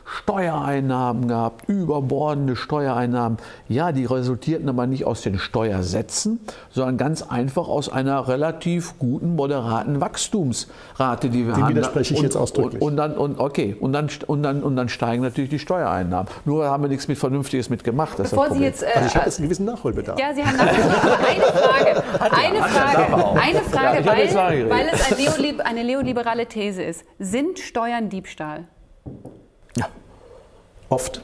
Steuereinnahmen gehabt, überbordende Steuereinnahmen. Ja, die resultierten aber nicht aus den Steuersätzen, sondern ganz einfach aus einer relativ guten, moderaten Wachstumsrate, die wir Dem haben. Dem widerspreche ich und, jetzt ausdrücklich. Und, und, dann, und, okay, und, dann, und, dann, und dann steigen natürlich die Steuereinnahmen. Nur haben wir nichts mit Vernünftiges mitgemacht. Das Bevor ist das Sie jetzt, äh, also ich habe jetzt einen gewissen Nachholbedarf. Ja, Sie haben Nachholbedarf. Eine Frage, eine Frage, eine Frage, Ja, ich habe weil, jetzt weil es ein Neolib eine neoliberale These ist. Sind Steuern Diebstahl? Ja, oft.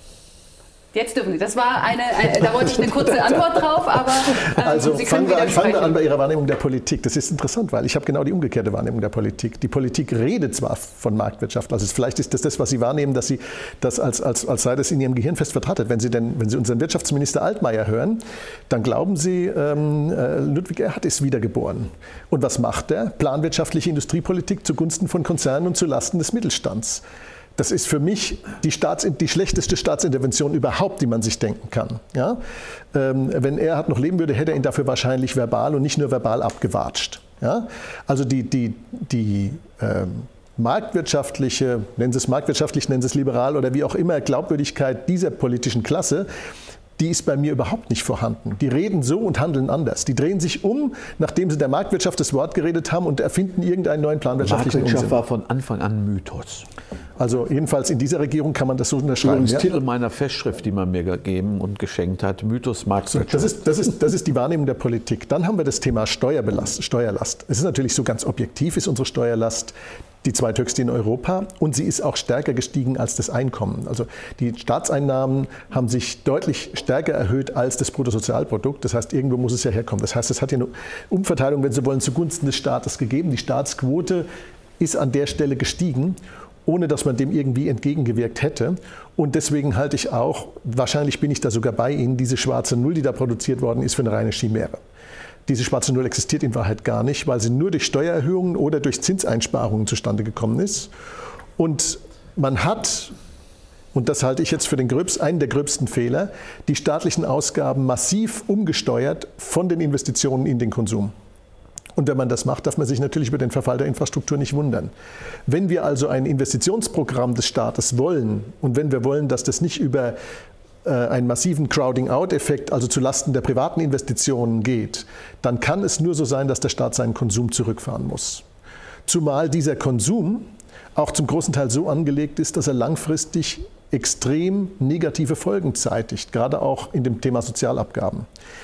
Jetzt dürfen Sie. Das war eine, eine da wollte ich eine kurze Antwort drauf, aber ähm, Also Sie können fangen wir, an, fangen wir widersprechen. an bei Ihrer Wahrnehmung der Politik. Das ist interessant, weil ich habe genau die umgekehrte Wahrnehmung der Politik. Die Politik redet zwar von Marktwirtschaft, also vielleicht ist das das, was Sie wahrnehmen, dass Sie das als, als, als sei das in Ihrem Gehirn fest verdrahtet. Wenn Sie, denn, wenn Sie unseren Wirtschaftsminister Altmaier hören, dann glauben Sie, ähm, Ludwig Erhard ist wiedergeboren. Und was macht er? Planwirtschaftliche Industriepolitik zugunsten von Konzernen und zulasten des Mittelstands. Das ist für mich die, Staats, die schlechteste Staatsintervention überhaupt, die man sich denken kann. Ja? Ähm, wenn Erhard noch leben würde, hätte er ihn dafür wahrscheinlich verbal und nicht nur verbal abgewatscht. Ja? Also die, die, die ähm, marktwirtschaftliche, nennen Sie es marktwirtschaftlich, nennen Sie es liberal oder wie auch immer, Glaubwürdigkeit dieser politischen Klasse, die ist bei mir überhaupt nicht vorhanden. Die reden so und handeln anders. Die drehen sich um, nachdem sie der Marktwirtschaft das Wort geredet haben und erfinden irgendeinen neuen planwirtschaftlichen Marktwirtschaft Unsinn. war von Anfang an Mythos. Also jedenfalls in dieser Regierung kann man das so unterschreiben. Übrigens Ja? Titel meiner Festschrift, die man mir gegeben und geschenkt hat, Mythos Marktwirtschaft. Das ist, das, ist, das ist die Wahrnehmung der Politik. Dann haben wir das Thema Steuerbelast, Steuerlast. Es ist natürlich so, ganz objektiv ist unsere Steuerlast die zweithöchste in Europa und sie ist auch stärker gestiegen als das Einkommen. Also die Staatseinnahmen haben sich deutlich stärker erhöht als das Bruttosozialprodukt. Das heißt, irgendwo muss es ja herkommen. Das heißt, es hat ja eine Umverteilung, wenn Sie wollen, zugunsten des Staates gegeben. Die Staatsquote ist an der Stelle gestiegen, ohne dass man dem irgendwie entgegengewirkt hätte. Und deswegen halte ich auch, wahrscheinlich bin ich da sogar bei Ihnen, diese schwarze Null, die da produziert worden ist, für eine reine Chimäre. Diese schwarze Null existiert in Wahrheit gar nicht, weil sie nur durch Steuererhöhungen oder durch Zinseinsparungen zustande gekommen ist. Und man hat, und das halte ich jetzt für den gröbsten, einen der gröbsten Fehler, die staatlichen Ausgaben massiv umgesteuert von den Investitionen in den Konsum. Und wenn man das macht, darf man sich natürlich über den Verfall der Infrastruktur nicht wundern. Wenn wir also ein Investitionsprogramm des Staates wollen und wenn wir wollen, dass das nicht über einen massiven Crowding-out-Effekt, also zulasten der privaten Investitionen geht, dann kann es nur so sein, dass der Staat seinen Konsum zurückfahren muss. Zumal dieser Konsum auch zum großen Teil so angelegt ist, dass er langfristig extrem negative Folgen zeitigt, gerade auch in dem Thema Sozialabgaben.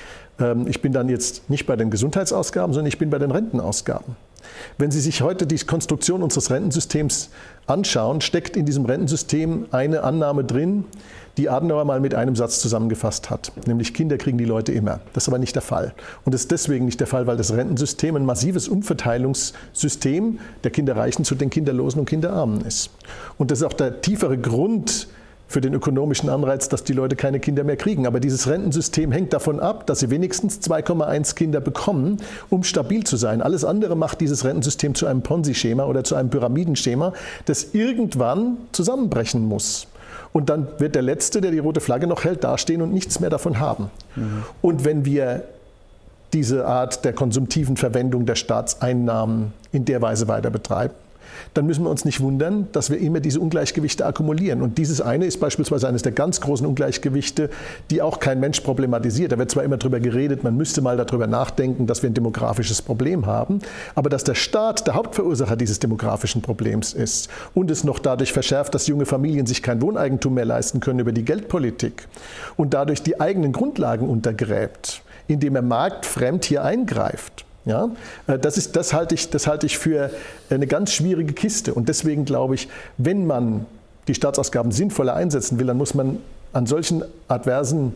Ich bin dann jetzt nicht bei den Gesundheitsausgaben, sondern ich bin bei den Rentenausgaben. Wenn Sie sich heute die Konstruktion unseres Rentensystems anschauen, steckt in diesem Rentensystem eine Annahme drin, die Adenauer mal mit einem Satz zusammengefasst hat, nämlich Kinder kriegen die Leute immer. Das ist aber nicht der Fall. Und das ist deswegen nicht der Fall, weil das Rentensystem ein massives Umverteilungssystem der Kinderreichen zu den Kinderlosen und Kinderarmen ist. Und das ist auch der tiefere Grund für den ökonomischen Anreiz, dass die Leute keine Kinder mehr kriegen. Aber dieses Rentensystem hängt davon ab, dass sie wenigstens zwei Komma eins Kinder bekommen, um stabil zu sein. Alles andere macht dieses Rentensystem zu einem Ponzi-Schema oder zu einem Pyramidenschema, das irgendwann zusammenbrechen muss. Und dann wird der Letzte, der die rote Flagge noch hält, dastehen und nichts mehr davon haben. Mhm. Und wenn wir diese Art der konsumtiven Verwendung der Staatseinnahmen in der Weise weiter betreiben, dann müssen wir uns nicht wundern, dass wir immer diese Ungleichgewichte akkumulieren. Und dieses eine ist beispielsweise eines der ganz großen Ungleichgewichte, die auch kein Mensch problematisiert. Da wird zwar immer darüber geredet, man müsste mal darüber nachdenken, dass wir ein demografisches Problem haben, aber dass der Staat der Hauptverursacher dieses demografischen Problems ist und es noch dadurch verschärft, dass junge Familien sich kein Wohneigentum mehr leisten können über die Geldpolitik und dadurch die eigenen Grundlagen untergräbt, indem er marktfremd hier eingreift. Ja, das, ist, das, halte ich, das halte ich für eine ganz schwierige Kiste. Und deswegen glaube ich, wenn man die Staatsausgaben sinnvoller einsetzen will, dann muss man an solchen adversen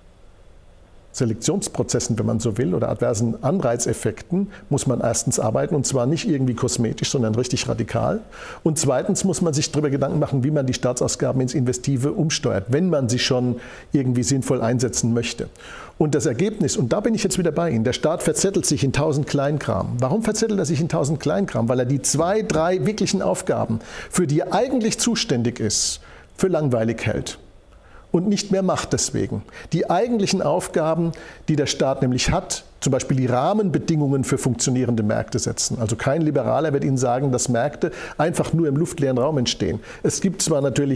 Selektionsprozessen, wenn man so will, oder adversen Anreizeffekten, muss man erstens arbeiten, und zwar nicht irgendwie kosmetisch, sondern richtig radikal. Und zweitens muss man sich darüber Gedanken machen, wie man die Staatsausgaben ins Investive umsteuert, wenn man sie schon irgendwie sinnvoll einsetzen möchte. Und das Ergebnis, und da bin ich jetzt wieder bei Ihnen, der Staat verzettelt sich in tausend Kleinkram. Warum verzettelt er sich in tausend Kleinkram? Weil er die zwei, drei wirklichen Aufgaben, für die er eigentlich zuständig ist, für langweilig hält. Und nicht mehr macht deswegen. Die eigentlichen Aufgaben, die der Staat nämlich hat, zum Beispiel die Rahmenbedingungen für funktionierende Märkte setzen. Also kein Liberaler wird Ihnen sagen, dass Märkte einfach nur im luftleeren Raum entstehen. Es gibt zwar natürlich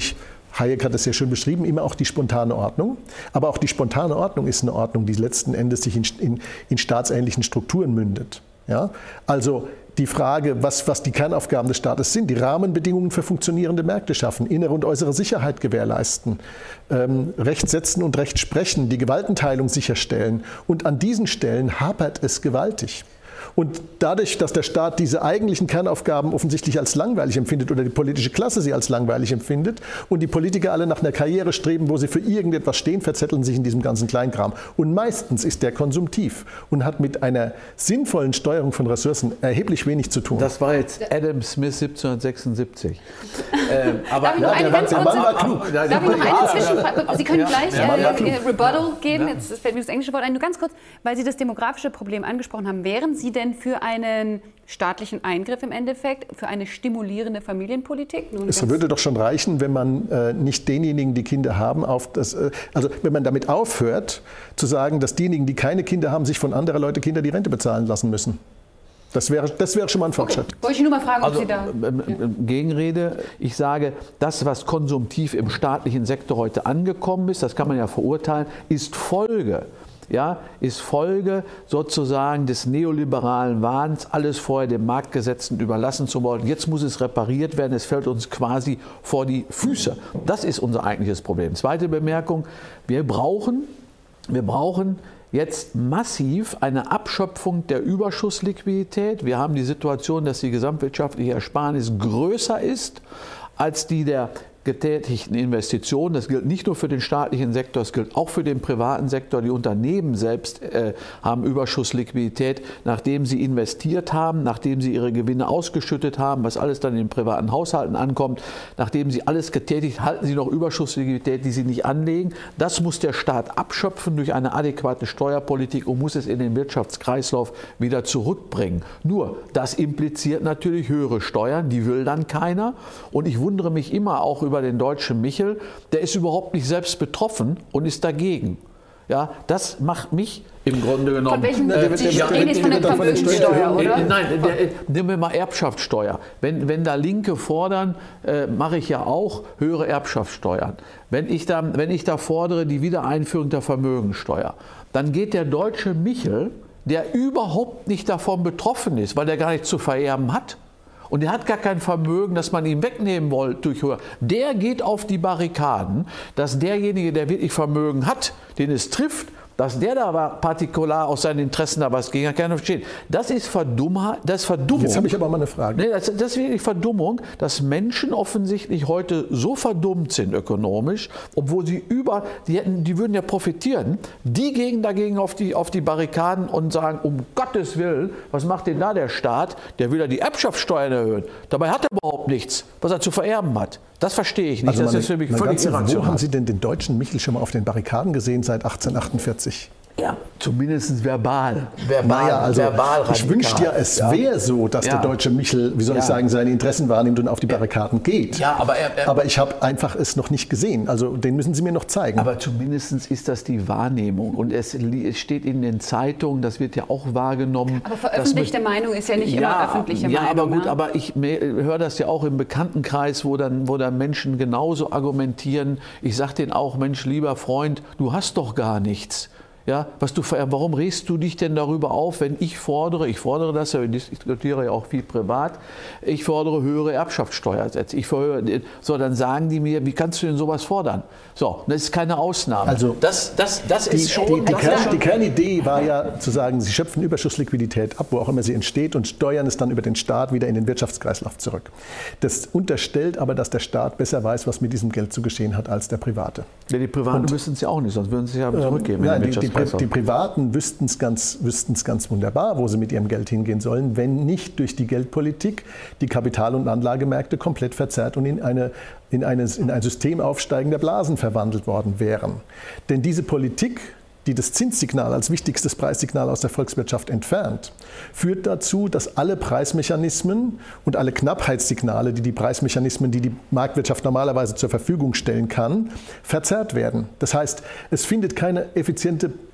Hayek hat es ja schön beschrieben, immer auch die spontane Ordnung. Aber auch die spontane Ordnung ist eine Ordnung, die letzten Endes sich in, in, in staatsähnlichen Strukturen mündet. Ja? Also die Frage, was, was die Kernaufgaben des Staates sind, die Rahmenbedingungen für funktionierende Märkte schaffen, innere und äußere Sicherheit gewährleisten, ähm, Recht setzen und Recht sprechen, die Gewaltenteilung sicherstellen. Und an diesen Stellen hapert es gewaltig. Und dadurch, dass der Staat diese eigentlichen Kernaufgaben offensichtlich als langweilig empfindet oder die politische Klasse sie als langweilig empfindet und die Politiker alle nach einer Karriere streben, wo sie für irgendetwas stehen, verzetteln sich in diesem ganzen Kleinkram. Und meistens ist der konsumtiv und hat mit einer sinnvollen Steuerung von Ressourcen erheblich wenig zu tun. Das war jetzt Adam Smith siebzehnhundertsechsundsiebzig. ähm, aber darf ich noch eine ganz kurze, war klug. Darf ich noch eine Zwischenfrage? Sie können ja, gleich ja, äh, Rebuttal geben. Ja. Jetzt fällt mir das englische Wort ein. Nur ganz kurz, weil Sie das demografische Problem angesprochen haben. Wären Sie denn für einen staatlichen Eingriff im Endeffekt, für eine stimulierende Familienpolitik? Nun, es würde doch schon reichen, wenn man äh, nicht denjenigen, die Kinder haben, auf das, äh, also wenn man damit aufhört, zu sagen, dass diejenigen, die keine Kinder haben, sich von anderen Leuten Kinder die Rente bezahlen lassen müssen. Das wäre, das wäre schon mal ein Fortschritt. Okay. Wollte ich nur mal fragen, ob also, Sie da... Ja. Gegenrede, ich sage, das, was konsumtiv im staatlichen Sektor heute angekommen ist, das kann man ja verurteilen, ist Folge. Ja, ist Folge sozusagen des neoliberalen Wahns, alles vorher den Marktgesetzen überlassen zu wollen. Jetzt muss es repariert werden, es fällt uns quasi vor die Füße. Das ist unser eigentliches Problem. Zweite Bemerkung, wir brauchen, wir brauchen jetzt massiv eine Abschöpfung der Überschussliquidität. Wir haben die Situation, dass die gesamtwirtschaftliche Ersparnis größer ist als die der getätigten Investitionen. Das gilt nicht nur für den staatlichen Sektor, es gilt auch für den privaten Sektor. Die Unternehmen selbst äh, haben Überschussliquidität, nachdem sie investiert haben, nachdem sie ihre Gewinne ausgeschüttet haben, was alles dann in den privaten Haushalten ankommt, nachdem sie alles getätigt, halten sie noch Überschussliquidität, die sie nicht anlegen. Das muss der Staat abschöpfen durch eine adäquate Steuerpolitik und muss es in den Wirtschaftskreislauf wieder zurückbringen. Nur, das impliziert natürlich höhere Steuern, die will dann keiner. Und ich wundere mich immer auch über den deutschen Michel, der ist überhaupt nicht selbst betroffen und ist dagegen. Ja, das macht mich im Grunde genommen... Von welchen? Äh, Sie ja, reden jetzt von der Vermögenssteuer, oder? Äh, nein, der, äh, nehmen wir mal Erbschaftssteuer. Wenn, wenn da Linke fordern, äh, mache ich ja auch höhere Erbschaftssteuern. Wenn ich, da, wenn ich da fordere die Wiedereinführung der Vermögenssteuer, dann geht der deutsche Michel, der überhaupt nicht davon betroffen ist, weil der gar nichts zu vererben hat, und der hat gar kein Vermögen, das man ihm wegnehmen wollte durch höher. Der geht auf die Barrikaden, dass derjenige, der wirklich Vermögen hat, den es trifft, dass der da partikular aus seinen Interessen da was gegen hat, kann ich verstehen. Das ist Verdummung. Das ist Verdummung. Jetzt habe ich aber mal eine Frage. Nee, das, das ist wirklich Verdummung, dass Menschen offensichtlich heute so verdummt sind ökonomisch, obwohl sie über, die, hätten, die würden ja profitieren, die gehen dagegen auf die, auf die Barrikaden und sagen, um Gottes Willen, was macht denn da der Staat? Der will ja die Erbschaftssteuern erhöhen. Dabei hat er überhaupt nichts, was er zu vererben hat. Das verstehe ich nicht. Also das meine, ist für mich völlig ganze, irrational. Wo haben Sie denn den deutschen Michel schon mal auf den Barrikaden gesehen seit achtzehnhundertachtundvierzig? Ja, zumindest verbal. Verbal, naja, also verbal ich wünschte ja, es ja. wäre so, dass ja. der deutsche Michel, wie soll ja. ich sagen, seine Interessen wahrnimmt und auf die Barrikaden geht. Ja, aber, er, er, aber ich habe einfach es noch nicht gesehen. Also den müssen Sie mir noch zeigen. Aber zumindest ist das die Wahrnehmung. Und es, es steht in den Zeitungen, das wird ja auch wahrgenommen. Aber veröffentlichte mit, Meinung ist ja nicht ja, immer öffentliche ja, Meinung. Ja, aber gut, ne? aber ich höre das ja auch im Bekanntenkreis, wo dann, wo dann Menschen genauso argumentieren. Ich sage denen auch, Mensch, lieber Freund, du hast doch gar nichts. Ja, was du, warum regst du dich denn darüber auf, wenn ich fordere, ich fordere das, ich diskutiere ja auch viel privat, ich fordere höhere Erbschaftssteuersätze. Ich fordere, so, dann sagen die mir, wie kannst du denn sowas fordern? So, das ist keine Ausnahme. Also das, das, das die, ist schon... Die, die, das Kern, schon die Kernidee war ja zu sagen, sie schöpfen Überschussliquidität ab, wo auch immer sie entsteht, und steuern es dann über den Staat wieder in den Wirtschaftskreislauf zurück. Das unterstellt aber, dass der Staat besser weiß, was mit diesem Geld zu geschehen hat, als der Private. Ja, die Privaten wüssten es ja auch nicht, sonst würden sie es ja zurückgeben. Ähm, in den die, die, die Privaten wüssten es ganz, wüssten's ganz wunderbar, wo sie mit ihrem Geld hingehen sollen, wenn nicht durch die Geldpolitik die Kapital- und Anlagemärkte komplett verzerrt und in, eine, in, eine, in ein System aufsteigender Blasen verwandelt worden wären. Denn diese Politik, die das Zinssignal als wichtigstes Preissignal aus der Volkswirtschaft entfernt, führt dazu, dass alle Preismechanismen und alle Knappheitssignale, die die Preismechanismen, die die Marktwirtschaft normalerweise zur Verfügung stellen kann, verzerrt werden. Das heißt, es findet keine effiziente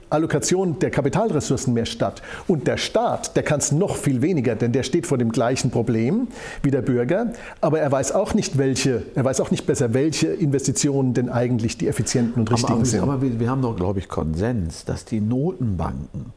Allokation der Kapitalressourcen mehr statt. Und der Staat, der kann es noch viel weniger, denn der steht vor dem gleichen Problem wie der Bürger, aber er weiß auch nicht, welche, er weiß auch nicht besser, welche Investitionen denn eigentlich die effizienten und richtigen aber, aber, sind. Aber wir, wir haben doch, glaube ich, Konsens, dass die Notenbanken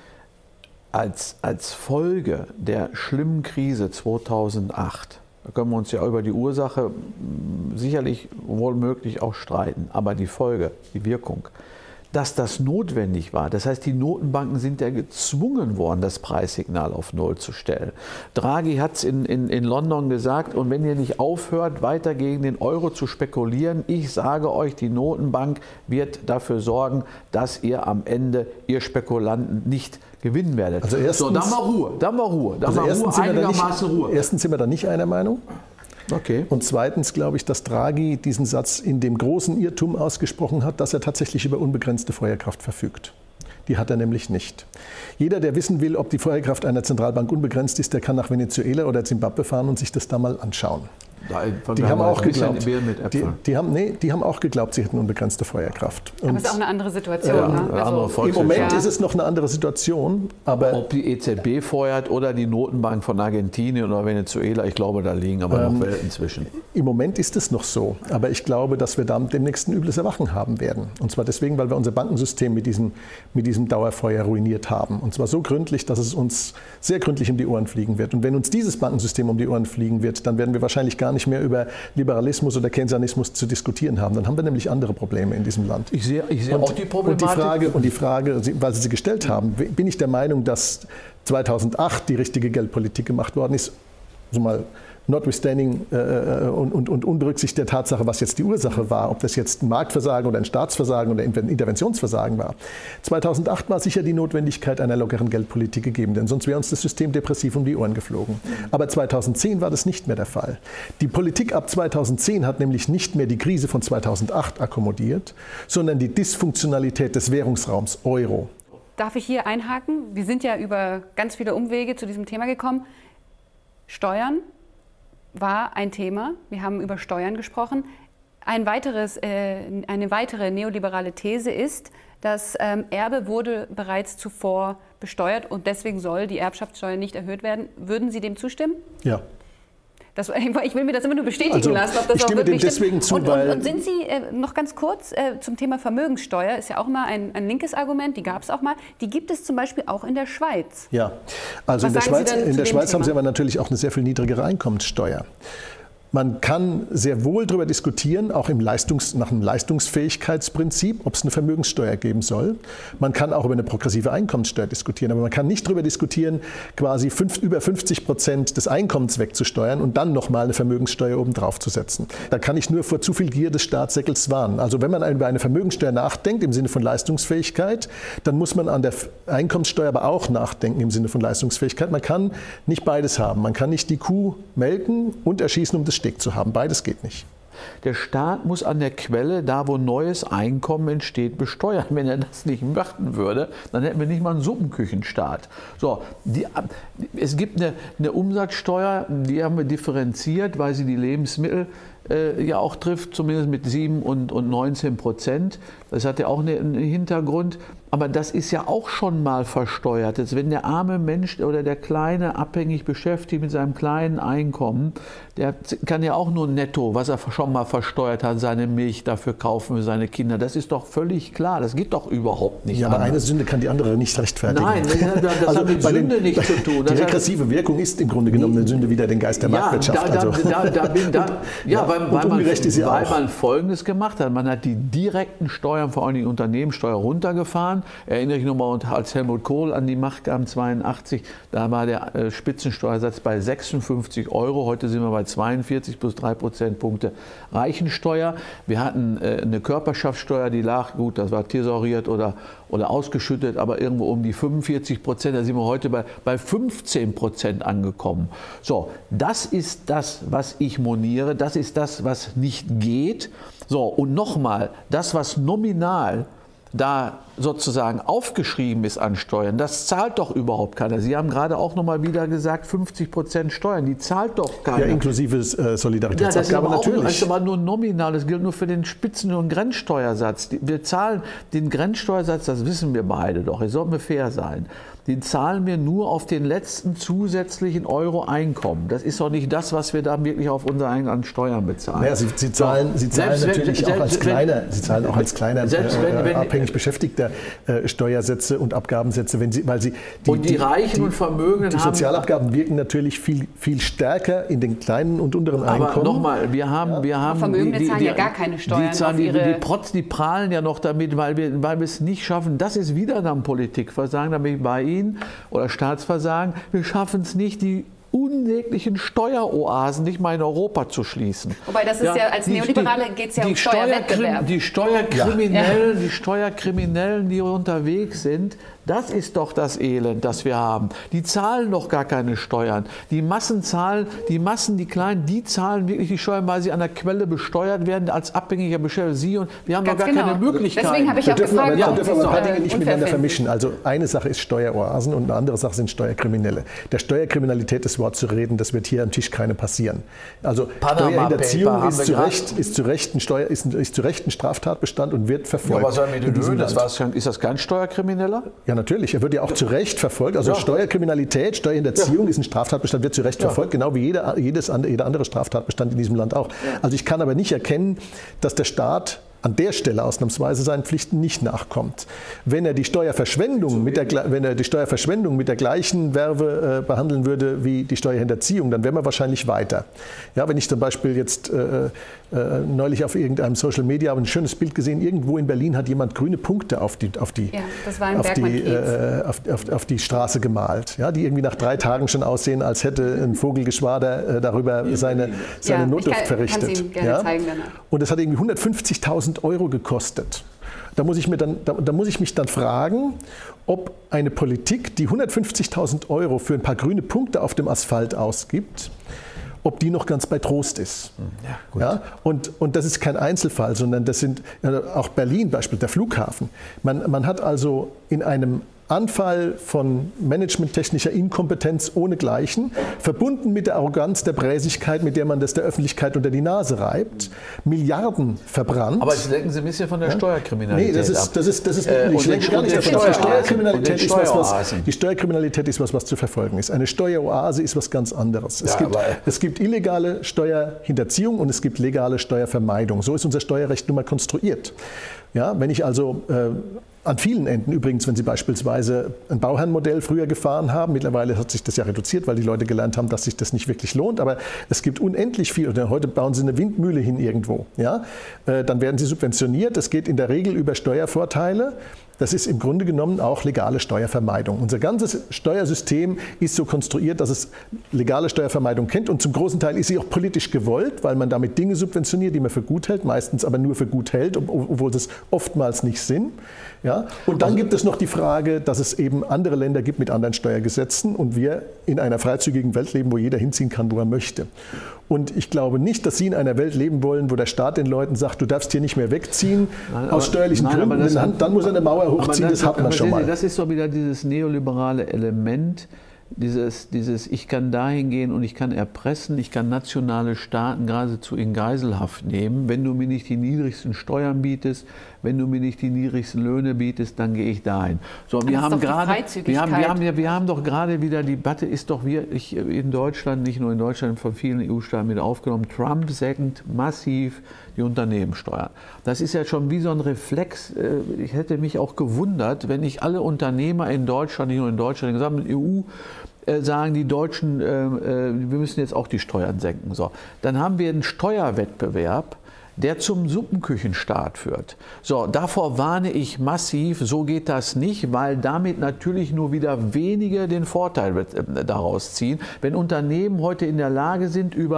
als, als Folge der schlimmen Krise zweitausendacht, da können wir uns ja über die Ursache sicherlich wohl möglich auch streiten, aber die Folge, die Wirkung, dass das notwendig war. Das heißt, die Notenbanken sind ja gezwungen worden, das Preissignal auf Null zu stellen. Draghi hat es in, in, in London gesagt, und wenn ihr nicht aufhört, weiter gegen den Euro zu spekulieren, ich sage euch, die Notenbank wird dafür sorgen, dass ihr am Ende, ihr Spekulanten, nicht gewinnen werdet. Also erstens, so, dann mal Ruhe, dann mal Ruhe, dann also mal erstens Ruhe, sind wir da einigermaßen nicht, Ruhe. Erstens sind wir da nicht einer Meinung. Okay. Und zweitens glaube ich, dass Draghi diesen Satz in dem großen Irrtum ausgesprochen hat, dass er tatsächlich über unbegrenzte Feuerkraft verfügt. Die hat er nämlich nicht. Jeder, der wissen will, ob die Feuerkraft einer Zentralbank unbegrenzt ist, der kann nach Venezuela oder Zimbabwe fahren und sich das da mal anschauen. Da, die haben auch geglaubt, mit die, die, haben, nee, die haben auch geglaubt, sie hätten unbegrenzte Feuerkraft. Und aber es ist auch eine andere Situation. Ja, ne? also also, Im Moment ja. ist es noch eine andere Situation. Aber ob die E Z B feuert oder die Notenbank von Argentinien oder Venezuela, ich glaube, da liegen aber ähm, noch Welten zwischen. Im Moment ist es noch so. Aber ich glaube, dass wir da demnächst ein übles Erwachen haben werden. Und zwar deswegen, weil wir unser Bankensystem mit diesem, mit diesem Dauerfeuer ruiniert haben. Und zwar so gründlich, dass es uns sehr gründlich um die Ohren fliegen wird. Und wenn uns dieses Bankensystem um die Ohren fliegen wird, dann werden wir wahrscheinlich gar nicht mehr über Liberalismus oder Keynesianismus zu diskutieren haben. Dann haben wir nämlich andere Probleme in diesem Land. Ich sehe, ich sehe und, auch die Problematik. Und die Frage, und die Frage, weil Sie sie gestellt haben, bin ich der Meinung, dass zweitausendacht die richtige Geldpolitik gemacht worden ist, so mal notwithstanding äh, und, und, und unberücksichtigt der Tatsache, was jetzt die Ursache war, ob das jetzt ein Marktversagen oder ein Staatsversagen oder ein Interventionsversagen war. zweitausendacht war sicher die Notwendigkeit einer lockeren Geldpolitik gegeben, denn sonst wäre uns das System depressiv um die Ohren geflogen. Aber zweitausendzehn war das nicht mehr der Fall. Die Politik ab zweitausendzehn hat nämlich nicht mehr die Krise von zweitausendacht akkommodiert, sondern die Dysfunktionalität des Währungsraums Euro. Darf ich hier einhaken? Wir sind ja über ganz viele Umwege zu diesem Thema gekommen. Steuern war ein Thema. Wir haben über Steuern gesprochen. Ein weiteres, äh, eine weitere neoliberale These ist, das ähm, Erbe wurde bereits zuvor besteuert und deswegen soll die Erbschaftssteuer nicht erhöht werden. Würden Sie dem zustimmen? Ja. Das, ich will mir das immer nur bestätigen also, lassen, ob das ich stimme auch wirklich dem deswegen stimmt. zu, und, weil und, und sind Sie, äh, noch ganz kurz, äh, zum Thema Vermögenssteuer, ist ja auch immer ein, ein linkes Argument, die gab es auch mal, die gibt es zum Beispiel auch in der Schweiz. Ja, also Was in der sagen Schweiz, Sie denn in zu der dem Schweiz haben Thema? Sie aber natürlich auch eine sehr viel niedrigere Einkommenssteuer. Man kann sehr wohl darüber diskutieren, auch im Leistungs-, nach dem Leistungsfähigkeitsprinzip, ob es eine Vermögenssteuer geben soll. Man kann auch über eine progressive Einkommenssteuer diskutieren, aber man kann nicht darüber diskutieren, quasi fünf, über fünfzig Prozent des Einkommens wegzusteuern und dann nochmal eine Vermögenssteuer obendrauf zu setzen. Da kann ich nur vor zu viel Gier des Staatssäckels warnen. Also wenn man über eine Vermögenssteuer nachdenkt im Sinne von Leistungsfähigkeit, dann muss man an der Einkommenssteuer aber auch nachdenken im Sinne von Leistungsfähigkeit. Man kann nicht beides haben. Man kann nicht die Kuh melken und erschießen, um das zu haben. Beides geht nicht. Der Staat muss an der Quelle, da wo neues Einkommen entsteht, besteuern. Wenn er das nicht machen würde, dann hätten wir nicht mal einen Suppenküchenstaat. So, die, es gibt eine, eine Umsatzsteuer, die haben wir differenziert, weil sie die Lebensmittel äh, ja auch trifft, zumindest mit sieben und, und neunzehn Prozent. Das hat ja auch einen Hintergrund. Aber das ist ja auch schon mal versteuert. Jetzt, wenn der arme Mensch oder der Kleine abhängig beschäftigt mit seinem kleinen Einkommen, der kann ja auch nur netto, was er schon mal versteuert hat, seine Milch dafür kaufen für seine Kinder. Das ist doch völlig klar. Das geht doch überhaupt nicht. Ja, aber anders. eine Sünde kann die andere nicht rechtfertigen. Nein, das also hat mit Sünde den, nichts zu tun. Die regressive Wirkung ist im Grunde genommen eine Sünde wider den Geist der ja, Marktwirtschaft. Da, da, also. da, da bin, da, ja, ja, weil, weil, man, ist ja weil auch. man Folgendes gemacht hat. Man hat die direkten Steuern, vor allem die Unternehmenssteuer, runtergefahren. Erinnere ich nochmal, als Helmut Kohl an die Macht kam, zweiundachtzig, da war der äh, Spitzensteuersatz bei sechsundfünfzig Euro. Heute sind wir bei zweiundvierzig plus drei Prozentpunkte Reichensteuer. Wir hatten äh, eine Körperschaftssteuer, die lag, gut, das war thesauriert oder, oder ausgeschüttet, aber irgendwo um die fünfundvierzig Prozent. Da sind wir heute bei, bei fünfzehn Prozent angekommen. So, das ist das, was ich moniere. Das ist das, was nicht geht. So, und nochmal, das, was nominal da sozusagen aufgeschrieben ist an Steuern, das zahlt doch überhaupt keiner. Sie haben gerade auch noch mal wieder gesagt, fünfzig Prozent Steuern, die zahlt doch keiner. Ja, inklusive äh, Solidaritätsabgabe ja, das ist natürlich. Auch, das ist aber nur nominal, das gilt nur für den Spitzen- und Grenzsteuersatz. Wir zahlen den Grenzsteuersatz, das wissen wir beide doch, es sollten wir fair sein. Den zahlen wir nur auf den letzten zusätzlichen Euro Einkommen. Das ist doch nicht das, was wir da wirklich auf unser an Steuern bezahlen. Naja, Sie, Sie zahlen, Sie zahlen selbst natürlich wenn, auch als selbst kleiner, Sie zahlen auch als kleiner selbst wenn, äh, wenn, abhängig Beschäftigter äh, Steuersätze und Abgabensätze, wenn Sie, weil Sie die, und die, die Reichen die, und Vermögenden die Sozialabgaben haben, wirken natürlich viel, viel stärker in den kleinen und unteren Einkommen. Aber nochmal, wir haben, ja. wir haben Vermögende die, die, zahlen die, ja gar keine Steuern. Die, zahlen, auf ihre die, die, Protz, die prahlen ja noch damit, weil wir, weil wir es nicht schaffen. Das ist wieder dann Politikversagen, da bin ich bei Ihnen, oder Staatsversagen. Wir schaffen es nicht, die unsäglichen Steueroasen nicht mal in Europa zu schließen. Wobei das ist ja, ja als Neoliberale geht es ja um Steuerwettbewerb. Die Steuerkriminellen, ja. die Steuerkriminellen, die unterwegs sind, das ist doch das Elend, das wir haben. Die zahlen doch gar keine Steuern. Die Massen zahlen, die Massen, die Kleinen, die zahlen wirklich die Steuern, weil sie an der Quelle besteuert werden als abhängiger Beschäftigter. Sie und wir haben Ganz doch gar genau. keine Möglichkeit. Deswegen habe ich auch gefragt, aber, ja, dürfen aber ein paar Dinge äh, nicht miteinander vermischen. Also eine Sache ist Steueroasen und eine andere Sache sind Steuerkriminelle. Der Steuerkriminalität das Wort zu reden, das wird hier am Tisch keine passieren. Also Steuerhinterziehung ist zu, Recht, ist, zu Recht ein Steuer, ist, ist zu Recht ein Straftatbestand und wird verfolgt. Ja, was soll mit dem das war's, ist das kein Steuerkrimineller? Ja, natürlich. Er wird ja auch zu Recht verfolgt. Also ja. Steuerkriminalität, Steuerhinterziehung ja. ist ein Straftatbestand, wird zu Recht ja. verfolgt, genau wie jeder, jedes, jeder andere Straftatbestand in diesem Land auch. Ja. Also ich kann aber nicht erkennen, dass der Staat an der Stelle ausnahmsweise seinen Pflichten nicht nachkommt. Wenn er die Steuerverschwendung mit der, wenn er die Steuerverschwendung mit der gleichen Verve äh, behandeln würde wie die Steuerhinterziehung, dann wären wir wahrscheinlich weiter. Ja, wenn ich zum Beispiel jetzt äh, äh, neulich auf irgendeinem Social Media habe ein schönes Bild gesehen, irgendwo in Berlin hat jemand grüne Punkte auf die, auf die, ja, das war auf die, äh, auf, auf, auf die Straße gemalt, ja, die irgendwie nach drei Tagen schon aussehen, als hätte ein Vogelgeschwader äh, darüber seine, seine ja, Notdurft kann, verrichtet. Kann's Ihnen gerne ja? zeigen danach. Und das hat irgendwie hundertfünfzigtausend Euro gekostet. Da muss ich, mir dann, da, da muss ich mich dann fragen, ob eine Politik, die hundertfünfzigtausend Euro für ein paar grüne Punkte auf dem Asphalt ausgibt, ob die noch ganz bei Trost ist. Ja, gut. Ja, und, und das ist kein Einzelfall, sondern das sind auch Berlin, Beispiel der Flughafen. Man, man hat also in einem Anfall von managementtechnischer Inkompetenz ohnegleichen, verbunden mit der Arroganz der Bräsigkeit, mit der man das der Öffentlichkeit unter die Nase reibt, Milliarden verbrannt. Aber jetzt lenken Sie ein bisschen von der ja? Steuerkriminalität Nee, das ist, ab. Das ist, das ist, äh, ich lenke gar nicht davon. Die Steuerkriminalität, ist was, was, die Steuerkriminalität ist was, was zu verfolgen ist. Eine Steueroase ist was ganz anderes. Es, ja, gibt, es gibt illegale Steuerhinterziehung und es gibt legale Steuervermeidung. So ist unser Steuerrecht nun mal konstruiert. Ja, wenn ich also äh, an vielen Enden übrigens, wenn Sie beispielsweise ein Bauherrenmodell früher gefahren haben, mittlerweile hat sich das ja reduziert, weil die Leute gelernt haben, dass sich das nicht wirklich lohnt, aber es gibt unendlich viel, oder heute bauen Sie eine Windmühle hin irgendwo, ja? Dann werden sie subventioniert, es geht in der Regel über Steuervorteile. Das ist im Grunde genommen auch legale Steuervermeidung. Unser ganzes Steuersystem ist so konstruiert, dass es legale Steuervermeidung kennt und zum großen Teil ist sie auch politisch gewollt, weil man damit Dinge subventioniert, die man für gut hält, meistens aber nur für gut hält, obwohl das oftmals nicht sind. Ja? Und dann gibt es noch die Frage, dass es eben andere Länder gibt mit anderen Steuergesetzen und wir in einer freizügigen Welt leben, wo jeder hinziehen kann, wo er möchte. Und ich glaube nicht, dass Sie in einer Welt leben wollen, wo der Staat den Leuten sagt, du darfst hier nicht mehr wegziehen, nein, aber, aus steuerlichen nein, Gründen, das, dann, dann muss er eine Mauer hochziehen, das, das hat man schon mal. Das ist doch wieder dieses neoliberale Element, dieses, dieses ich kann dahin gehen und ich kann erpressen, ich kann nationale Staaten geradezu in Geiselhaft nehmen, wenn du mir nicht die niedrigsten Steuern bietest, wenn du mir nicht die niedrigsten Löhne bietest, dann gehe ich dahin. So, wir haben gerade, wir haben, wir haben, wir, wir haben doch gerade wieder, die Debatte ist doch wirklich in Deutschland, nicht nur in Deutschland, von vielen E U-Staaten mit aufgenommen. Trump senkt massiv die Unternehmenssteuern. Das ist ja schon wie so ein Reflex. Ich hätte mich auch gewundert, wenn nicht alle Unternehmer in Deutschland, nicht nur in Deutschland, in der gesamten E U, sagen, die Deutschen, wir müssen jetzt auch die Steuern senken. So, dann haben wir einen Steuerwettbewerb, der zum Suppenküchenstaat führt. So, davor warne ich massiv, so geht das nicht, weil damit natürlich nur wieder wenige den Vorteil daraus ziehen. Wenn Unternehmen heute in der Lage sind, über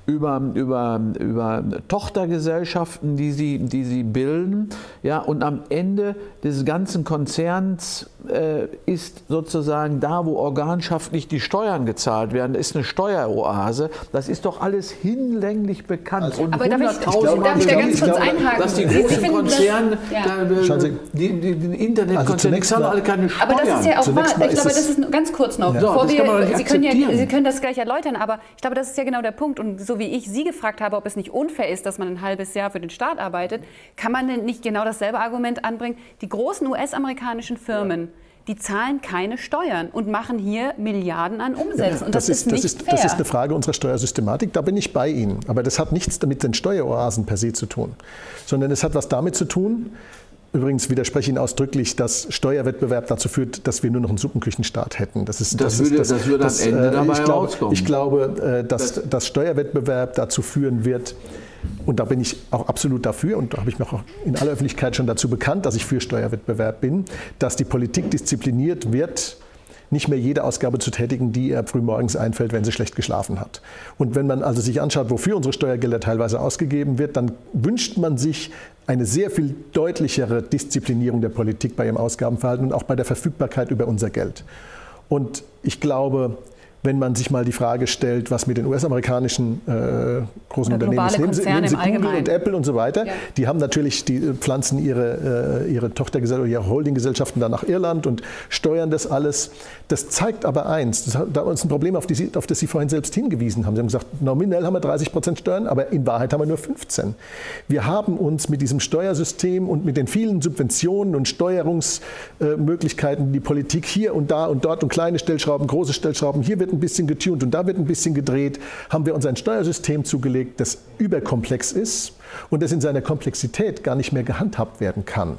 über, über, über Tochtergesellschaften, die sie, die sie bilden. Ja, und am Ende des ganzen Konzerns äh, ist sozusagen da, wo organschaftlich die Steuern gezahlt werden, ist eine Steueroase. Das ist doch alles hinlänglich bekannt. Also, und aber darf ich, darf ich da ganz kurz einhaken? Dass die großen Konzerne, das, ja. da, die, die, die Internetkonzerne, also die zahlen alle keine Steuern. Aber das ist ja auch wahr. Ich glaube, das ist ganz kurz noch. Ja. Bevor das wir, kann man nicht Sie, können ja, akzeptieren. Sie können das gleich erläutern, aber ich glaube, das ist ja genau der Punkt. Und so wie ich Sie gefragt habe, ob es nicht unfair ist, dass man ein halbes Jahr für den Staat arbeitet, kann man denn nicht genau dasselbe Argument anbringen? Die großen U S-amerikanischen Firmen, die zahlen keine Steuern und machen hier Milliarden an Umsätzen. Und das, das ist, ist nicht das ist, fair. Das ist eine Frage unserer Steuersystematik, da bin ich bei Ihnen. Aber das hat nichts damit den Steueroasen per se zu tun, sondern es hat was damit zu tun. Übrigens widerspreche ich Ihnen ausdrücklich, dass Steuerwettbewerb dazu führt, dass wir nur noch einen Suppenküchenstaat hätten. Das, ist, das, das, würde, ist, das, das würde das, am Ende äh, dabei ich glaube, rauskommen. Ich glaube, äh, dass, das dass Steuerwettbewerb dazu führen wird, und da bin ich auch absolut dafür, und da habe ich mich auch in aller Öffentlichkeit schon dazu bekannt, dass ich für Steuerwettbewerb bin, dass die Politik diszipliniert wird, nicht mehr jede Ausgabe zu tätigen, die ihr frühmorgens einfällt, wenn sie schlecht geschlafen hat. Und wenn man also sich anschaut, wofür unsere Steuergelder teilweise ausgegeben wird, dann wünscht man sich eine sehr viel deutlichere Disziplinierung der Politik bei ihrem Ausgabenverhalten und auch bei der Verfügbarkeit über unser Geld. Und ich glaube, wenn man sich mal die Frage stellt, was mit den U S-amerikanischen äh, großen Oder Unternehmen ist, nehmen Sie, nehmen Sie Google Allgemeinen. und Apple und so weiter, Ja. die haben natürlich, die pflanzen ihre, äh, ihre Tochtergesellschaften, ihre Holdinggesellschaften dann nach Irland und steuern das alles. Das zeigt aber eins, das hat da uns ein Problem, auf, die Sie, auf das Sie vorhin selbst hingewiesen haben. Sie haben gesagt, nominell haben wir dreißig Prozent Steuern, aber in Wahrheit haben wir nur fünfzehn. Wir haben uns mit diesem Steuersystem und mit den vielen Subventionen und Steuerungsmöglichkeiten, die die Politik hier und da und dort und kleine Stellschrauben, große Stellschrauben, hier wird ein bisschen getunt und da wird ein bisschen gedreht, haben wir uns ein Steuersystem zugelegt, das überkomplex ist und das in seiner Komplexität gar nicht mehr gehandhabt werden kann.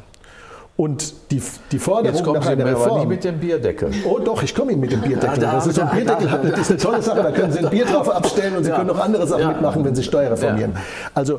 Und die, die Forderung Jetzt kommen nach Sie einer mir aber Reform... nicht mit dem Bierdeckel. Oh doch, ich komme Ihnen mit dem Bierdeckel. Ja, da- das ist so ein da- Bierdeckel, da- das ist eine tolle Sache, da können Sie ein Bier drauf abstellen und Sie Ja. können noch andere Sachen Ja. mitmachen, wenn Sie Steuer reformieren. Ja. Also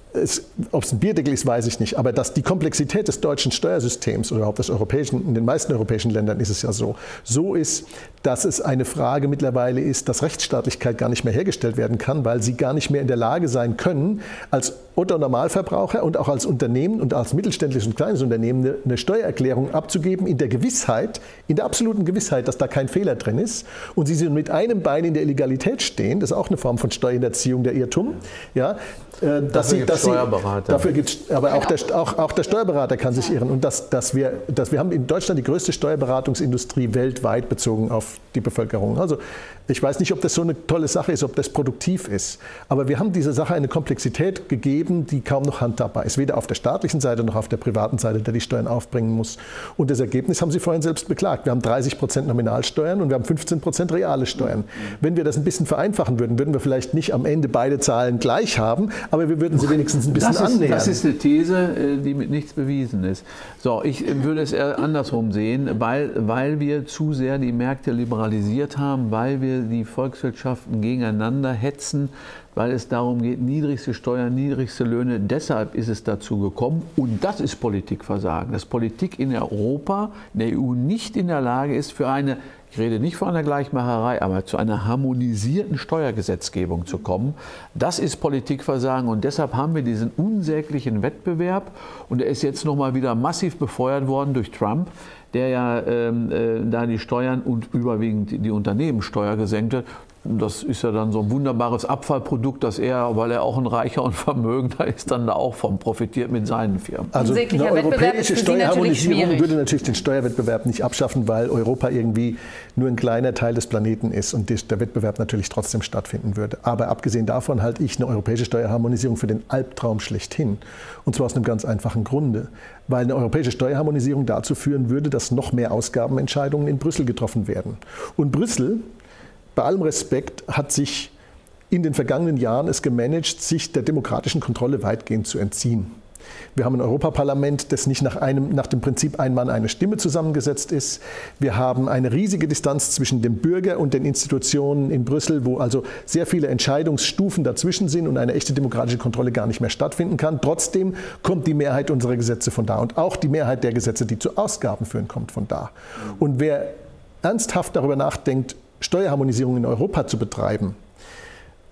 ob es ein Bierdeckel ist, weiß ich nicht. Aber dass die Komplexität des deutschen Steuersystems oder überhaupt des europäischen, in den meisten europäischen Ländern ist es ja so, so ist, dass es eine Frage mittlerweile ist, dass Rechtsstaatlichkeit gar nicht mehr hergestellt werden kann, weil sie gar nicht mehr in der Lage sein können, als Otto-Normalverbraucher und auch als Unternehmen und als mittelständisches und kleines Unternehmen eine, eine Steuererklärung abzugeben in der Gewissheit, in der absoluten Gewissheit, dass da kein Fehler drin ist und sie sind mit einem Bein in der Illegalität stehen, das ist auch eine Form von Steuerhinterziehung, der Irrtum, ja, äh, dass sie, dass sie, dafür gibt aber auch der, auch, auch der Steuerberater kann sich irren und dass, dass wir, dass wir haben in Deutschland die größte Steuerberatungsindustrie weltweit bezogen auf die Bevölkerung. Also ich weiß nicht, ob das so eine tolle Sache ist, ob das produktiv ist, aber wir haben dieser Sache eine Komplexität gegeben, die kaum noch handhabbar ist, weder auf der staatlichen Seite noch auf der privaten Seite, der die Steuern aufbringen muss. Und das Ergebnis haben Sie vorhin selbst beklagt. Wir haben dreißig Prozent Nominalsteuern und wir haben fünfzehn Prozent reale Steuern. Wenn wir das ein bisschen vereinfachen würden, würden wir vielleicht nicht am Ende beide Zahlen gleich haben, aber wir würden sie wenigstens ein bisschen das ist, annähern. Das ist eine These, die mit nichts bewiesen ist. So, ich würde es eher andersrum sehen, weil, weil wir zu sehr die Märkte liberalisiert haben, weil wir die Volkswirtschaften gegeneinander hetzen, weil es darum geht, niedrigste Steuern, niedrigste Löhne. Deshalb ist es dazu gekommen, und das ist Politikversagen, dass Politik in Europa, in der E U nicht in der Lage ist, für eine, ich rede nicht von einer Gleichmacherei, aber zu einer harmonisierten Steuergesetzgebung zu kommen. Das ist Politikversagen und deshalb haben wir diesen unsäglichen Wettbewerb und er ist jetzt nochmal wieder massiv befeuert worden durch Trump, der ja ähm, äh, da die Steuern und überwiegend die Unternehmenssteuer gesenkt hat. Das ist ja dann so ein wunderbares Abfallprodukt, dass er, weil er auch ein Reicher und Vermögender ist, dann da auch von profitiert mit seinen Firmen. Also eine Unsäglicher Wettbewerb europäische ist für Sie natürlich Steuerharmonisierung schwierig. würde natürlich den Steuerwettbewerb nicht abschaffen, weil Europa irgendwie nur ein kleiner Teil des Planeten ist und der Wettbewerb natürlich trotzdem stattfinden würde. Aber abgesehen davon halte ich eine europäische Steuerharmonisierung für den Albtraum schlechthin. Und zwar aus einem ganz einfachen Grunde. Weil eine europäische Steuerharmonisierung dazu führen würde, dass noch mehr Ausgabenentscheidungen in Brüssel getroffen werden. Und Brüssel, bei allem Respekt, hat sich in den vergangenen Jahren es gemanagt, sich der demokratischen Kontrolle weitgehend zu entziehen. Wir haben ein Europaparlament, das nicht nach, einem, nach dem Prinzip ein Mann, eine Stimme zusammengesetzt ist. Wir haben eine riesige Distanz zwischen dem Bürger und den Institutionen in Brüssel, wo also sehr viele Entscheidungsstufen dazwischen sind und eine echte demokratische Kontrolle gar nicht mehr stattfinden kann. Trotzdem kommt die Mehrheit unserer Gesetze von da und auch die Mehrheit der Gesetze, die zu Ausgaben führen, kommt von da. Und wer ernsthaft darüber nachdenkt, Steuerharmonisierung in Europa zu betreiben,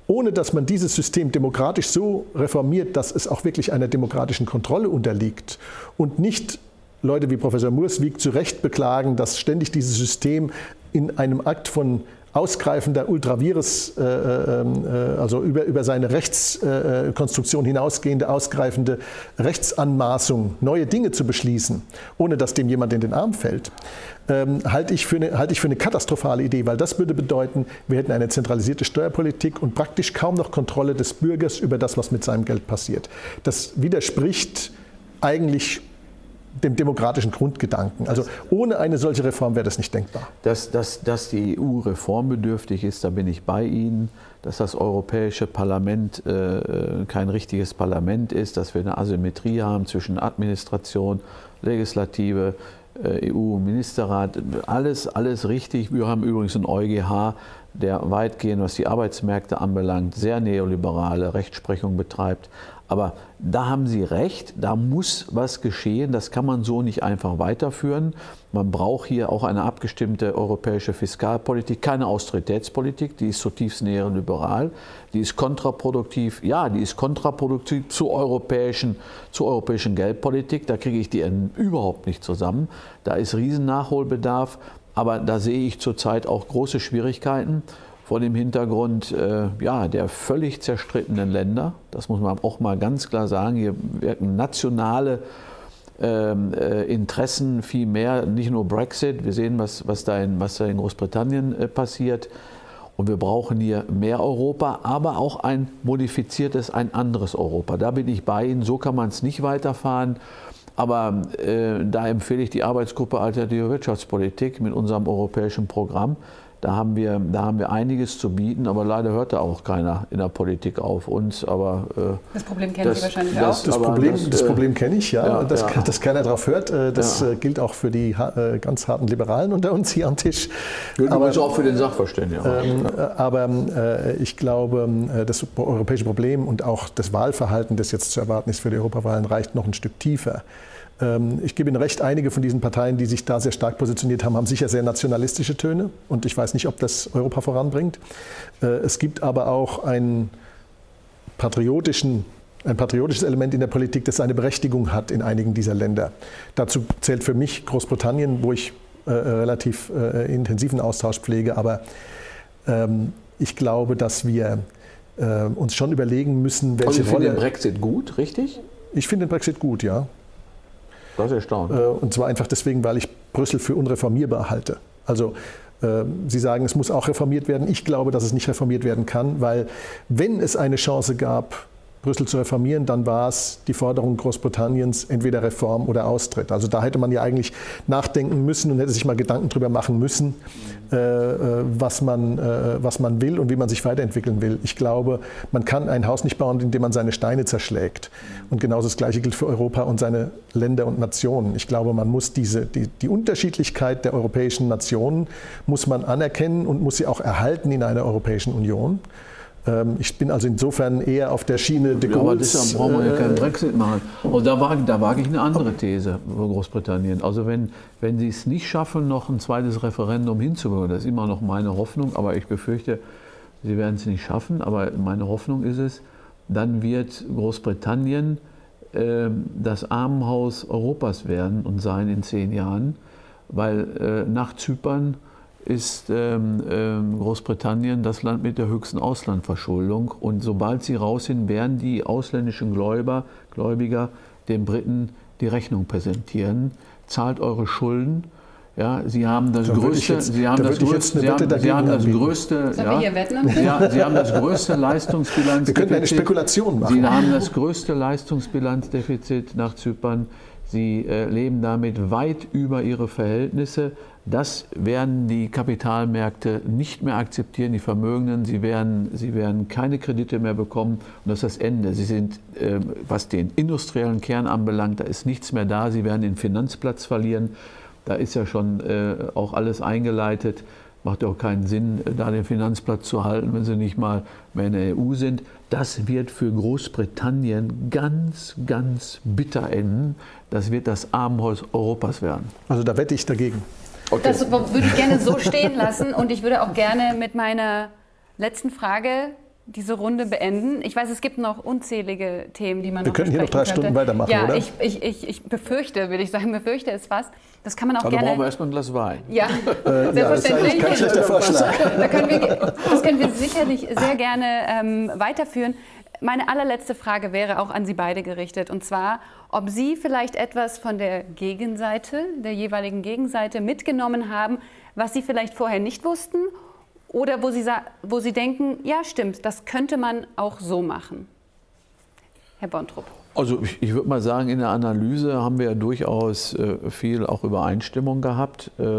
ohne dass man dieses System demokratisch so reformiert, dass es auch wirklich einer demokratischen Kontrolle unterliegt und nicht Leute wie Professor Murswig zu Recht beklagen, dass ständig dieses System in einem Akt von ausgreifender Ultravirus, äh, äh, also über, über seine Rechtskonstruktion äh, hinausgehende, ausgreifende Rechtsanmaßung, neue Dinge zu beschließen, ohne dass dem jemand in den Arm fällt, ähm, halte ich für eine, halte ich für eine katastrophale Idee, weil das würde bedeuten, wir hätten eine zentralisierte Steuerpolitik und praktisch kaum noch Kontrolle des Bürgers über das, was mit seinem Geld passiert. Das widerspricht eigentlich dem demokratischen Grundgedanken. Also ohne eine solche Reform wäre das nicht denkbar. Dass, dass, dass die E U reformbedürftig ist, da bin ich bei Ihnen. Dass das Europäische Parlament äh, kein richtiges Parlament ist, dass wir eine Asymmetrie haben zwischen Administration, Legislative, äh, E U-Ministerrat, alles, alles richtig. Wir haben übrigens einen EuGH, der weitgehend, was die Arbeitsmärkte anbelangt, sehr neoliberale Rechtsprechung betreibt. Aber da haben Sie recht, da muss was geschehen, das kann man so nicht einfach weiterführen. Man braucht hier auch eine abgestimmte europäische Fiskalpolitik, keine Austeritätspolitik, die ist zutiefst neoliberal, die ist kontraproduktiv, ja, die ist kontraproduktiv zur europäischen, zur europäischen Geldpolitik, da kriege ich die überhaupt nicht zusammen. Da ist Riesennachholbedarf, aber da sehe ich zurzeit auch große Schwierigkeiten. Vor dem Hintergrund äh, ja, der völlig zerstrittenen Länder, das muss man auch mal ganz klar sagen, hier wirken nationale ähm, äh, Interessen viel mehr, nicht nur Brexit, wir sehen, was, was, da, in, was da in Großbritannien äh, passiert und wir brauchen hier mehr Europa, aber auch ein modifiziertes, ein anderes Europa. Da bin ich bei Ihnen, so kann man es nicht weiterfahren. Aber äh, da empfehle ich die Arbeitsgruppe Alternative Wirtschaftspolitik mit unserem europäischen Programm. Da haben wir, da haben wir einiges zu bieten, aber leider hört da auch keiner in der Politik auf uns. Aber, äh, das Problem kennen das, Sie wahrscheinlich das, auch. Das Problem, das, das Problem kenne ich, ja. ja, dass, ja. dass keiner darauf hört. Das ja. gilt auch für die ganz harten Liberalen unter uns hier am Tisch. Gilt übrigens auch für den Sachverständigen. Ähm, aber äh, ich glaube, das europäische Problem und auch das Wahlverhalten, das jetzt zu erwarten ist für die Europawahlen, reicht noch ein Stück tiefer. Ich gebe Ihnen recht, einige von diesen Parteien, die sich da sehr stark positioniert haben, haben sicher sehr nationalistische Töne und ich weiß nicht, ob das Europa voranbringt. Es gibt aber auch einen patriotischen, ein patriotisches Element in der Politik, das seine Berechtigung hat in einigen dieser Länder. Dazu zählt für mich Großbritannien, wo ich äh, relativ äh, intensiven Austausch pflege, aber ähm, ich glaube, dass wir äh, uns schon überlegen müssen, welche also Sie Rolle... finden den Brexit gut, richtig? Ich finde den Brexit gut, ja. Das ist erstaunlich. Und zwar einfach deswegen, weil ich Brüssel für unreformierbar halte. Also Sie sagen, es muss auch reformiert werden. Ich glaube, dass es nicht reformiert werden kann, weil wenn es eine Chance gab, Brüssel zu reformieren, dann war es die Forderung Großbritanniens, entweder Reform oder Austritt. Also da hätte man ja eigentlich nachdenken müssen und hätte sich mal Gedanken darüber machen müssen, äh, was man, äh, was man will und wie man sich weiterentwickeln will. Ich glaube, man kann ein Haus nicht bauen, indem man seine Steine zerschlägt. Und genauso das Gleiche gilt für Europa und seine Länder und Nationen. Ich glaube, man muss diese, die, die Unterschiedlichkeit der europäischen Nationen muss man anerkennen und muss sie auch erhalten in einer Europäischen Union. Ich bin also insofern eher auf der Schiene de Gaulle's. Ja, aber deshalb brauchen wir ja keinen Brexit machen. Und da wage, da wage ich eine andere These für Großbritannien. Also wenn, wenn sie es nicht schaffen, noch ein zweites Referendum hinzubekommen, das ist immer noch meine Hoffnung, aber ich befürchte, sie werden es nicht schaffen, aber meine Hoffnung ist es, dann wird Großbritannien äh, das Armenhaus Europas werden und sein in zehn Jahren, weil äh, nach Zypern ist ähm, ähm, Großbritannien das Land mit der höchsten Auslandverschuldung. Und sobald sie raus sind, werden die ausländischen Gläubiger, Gläubiger den Briten die Rechnung präsentieren. Zahlt eure Schulden. Ja, sie haben das da größte, jetzt, sie haben das größte, sie haben, sie haben das größte, ja, ja, sie haben das größte Leistungsbilanzdefizit. Wir könnten eine Spekulation machen. Sie haben das größte Leistungsbilanzdefizit nach Zypern. Sie äh, leben damit weit über ihre Verhältnisse. Das werden die Kapitalmärkte nicht mehr akzeptieren, die Vermögenden. Sie werden, sie werden keine Kredite mehr bekommen. Und das ist das Ende. Sie sind, äh, was den industriellen Kern anbelangt, da ist nichts mehr da. Sie werden den Finanzplatz verlieren. Da ist ja schon äh, auch alles eingeleitet. Macht ja auch keinen Sinn, da den Finanzplatz zu halten, wenn sie nicht mal mehr in der E U sind. Das wird für Großbritannien ganz, ganz bitter enden. Das wird das Armenhaus Europas werden. Also da wette ich dagegen. Okay. Das würde ich gerne so stehen lassen und ich würde auch gerne mit meiner letzten Frage diese Runde beenden. Ich weiß, es gibt noch unzählige Themen, die man Wir noch könnten hier noch drei könnte. Stunden weitermachen, ja, oder? Ich, ich, ich, ich befürchte, würde ich sagen, befürchte es fast. Das kann man auch Also gerne... brauchen wir erstmal ein Glas Wein. Ja, Äh, ja, das ist eigentlich kein schlechter Vorschlag. Da können wir, das können wir sicherlich sehr gerne ähm, weiterführen. Meine allerletzte Frage wäre auch an Sie beide gerichtet, und zwar, ob Sie vielleicht etwas von der Gegenseite, der jeweiligen Gegenseite mitgenommen haben, was Sie vielleicht vorher nicht wussten oder wo Sie, wo Sie denken, ja stimmt, das könnte man auch so machen. Herr Bontrop. Also ich, ich würde mal sagen, in der Analyse haben wir ja durchaus äh, viel auch Übereinstimmung gehabt. Äh,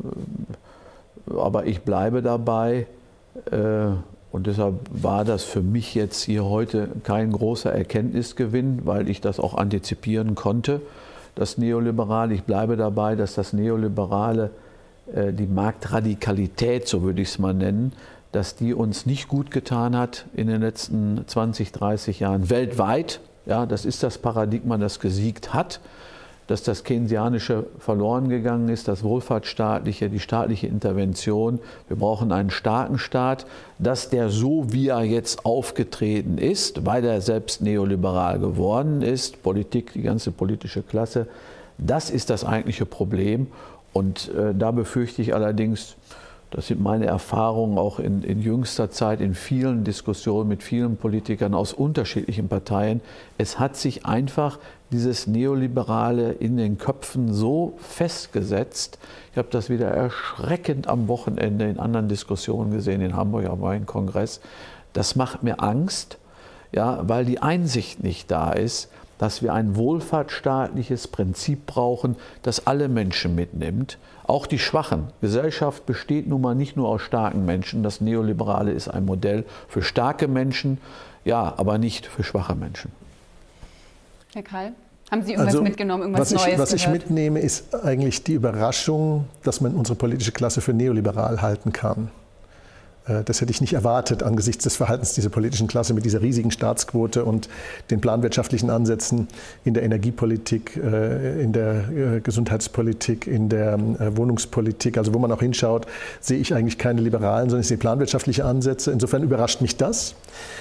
aber ich bleibe dabei. Äh, Und deshalb war das für mich jetzt hier heute kein großer Erkenntnisgewinn, weil ich das auch antizipieren konnte. Das Neoliberale, ich bleibe dabei, dass das Neoliberale, äh, die Marktradikalität, so würde ich es mal nennen, dass die uns nicht gut getan hat in den letzten zwanzig, dreißig Jahren weltweit. Ja, das ist das Paradigma, das gesiegt hat. Dass das Keynesianische verloren gegangen ist, das Wohlfahrtsstaatliche, die staatliche Intervention. Wir brauchen einen starken Staat, dass der so, wie er jetzt aufgetreten ist, weil er selbst neoliberal geworden ist, Politik, die ganze politische Klasse, das ist das eigentliche Problem. Und äh, da befürchte ich allerdings, das sind meine Erfahrungen auch in, in jüngster Zeit in vielen Diskussionen mit vielen Politikern aus unterschiedlichen Parteien. Es hat sich einfach dieses Neoliberale in den Köpfen so festgesetzt. Ich habe das wieder erschreckend am Wochenende in anderen Diskussionen gesehen, in Hamburg am Weinkongress. Das macht mir Angst, ja, weil die Einsicht nicht da ist, dass wir ein wohlfahrtsstaatliches Prinzip brauchen, das alle Menschen mitnimmt, auch die Schwachen. Gesellschaft besteht nun mal nicht nur aus starken Menschen. Das Neoliberale ist ein Modell für starke Menschen, ja, aber nicht für schwache Menschen. Herr Krall, haben Sie irgendwas also, mitgenommen, irgendwas was ich, Neues Was gehört? ich mitnehme, ist eigentlich die Überraschung, dass man unsere politische Klasse für neoliberal halten kann. Das hätte ich nicht erwartet angesichts des Verhaltens dieser politischen Klasse mit dieser riesigen Staatsquote und den planwirtschaftlichen Ansätzen in der Energiepolitik, in der Gesundheitspolitik, in der Wohnungspolitik. Also wo man auch hinschaut, sehe ich eigentlich keine liberalen, sondern ich sehe planwirtschaftliche Ansätze. Insofern überrascht mich das.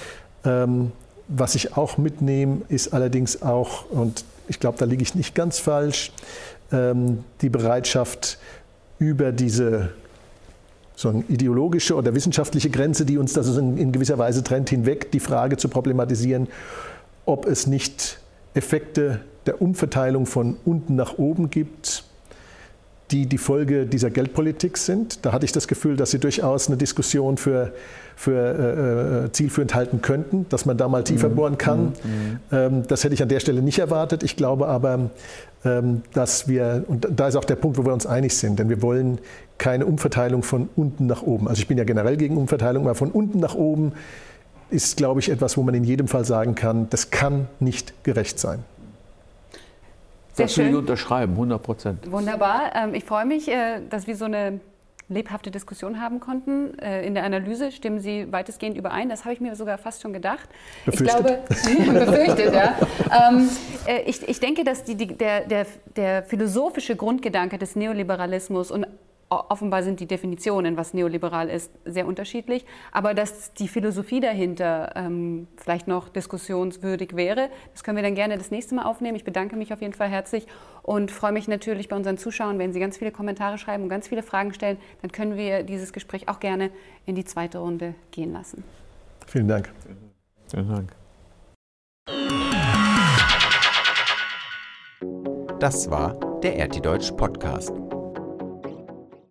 Was ich auch mitnehme, ist allerdings auch, und ich glaube, da liege ich nicht ganz falsch, die Bereitschaft, über diese so eine ideologische oder wissenschaftliche Grenze, die uns da so in gewisser Weise trennt, hinweg, die Frage zu problematisieren, ob es nicht Effekte der Umverteilung von unten nach oben gibt, die die Folge dieser Geldpolitik sind. Da hatte ich das Gefühl, dass sie durchaus eine Diskussion für, für äh, zielführend halten könnten, dass man da mal tiefer mhm. bohren kann. Mhm. Ähm, das hätte ich an der Stelle nicht erwartet. Ich glaube aber, ähm, dass wir, und da ist auch der Punkt, wo wir uns einig sind, denn wir wollen keine Umverteilung von unten nach oben. Also ich bin ja generell gegen Umverteilung, aber von unten nach oben ist, glaube ich, etwas, wo man in jedem Fall sagen kann, das kann nicht gerecht sein. Sehr das will ich schön. unterschreiben, hundert Prozent. Wunderbar. Ich freue mich, dass wir so eine lebhafte Diskussion haben konnten. In der Analyse stimmen Sie weitestgehend überein. Das habe ich mir sogar fast schon gedacht. Befürchtet. Ich glaube, befürchtet, ja. ich, ich denke, dass die, der, der, der philosophische Grundgedanke des Neoliberalismus, und offenbar sind die Definitionen, was neoliberal ist, sehr unterschiedlich, aber dass die Philosophie dahinter ähm, vielleicht noch diskussionswürdig wäre, das können wir dann gerne das nächste Mal aufnehmen. Ich bedanke mich auf jeden Fall herzlich und freue mich natürlich bei unseren Zuschauern, wenn Sie ganz viele Kommentare schreiben und ganz viele Fragen stellen, dann können wir dieses Gespräch auch gerne in die zweite Runde gehen lassen. Vielen Dank. Vielen Dank. Das war der R T Deutsch Podcast.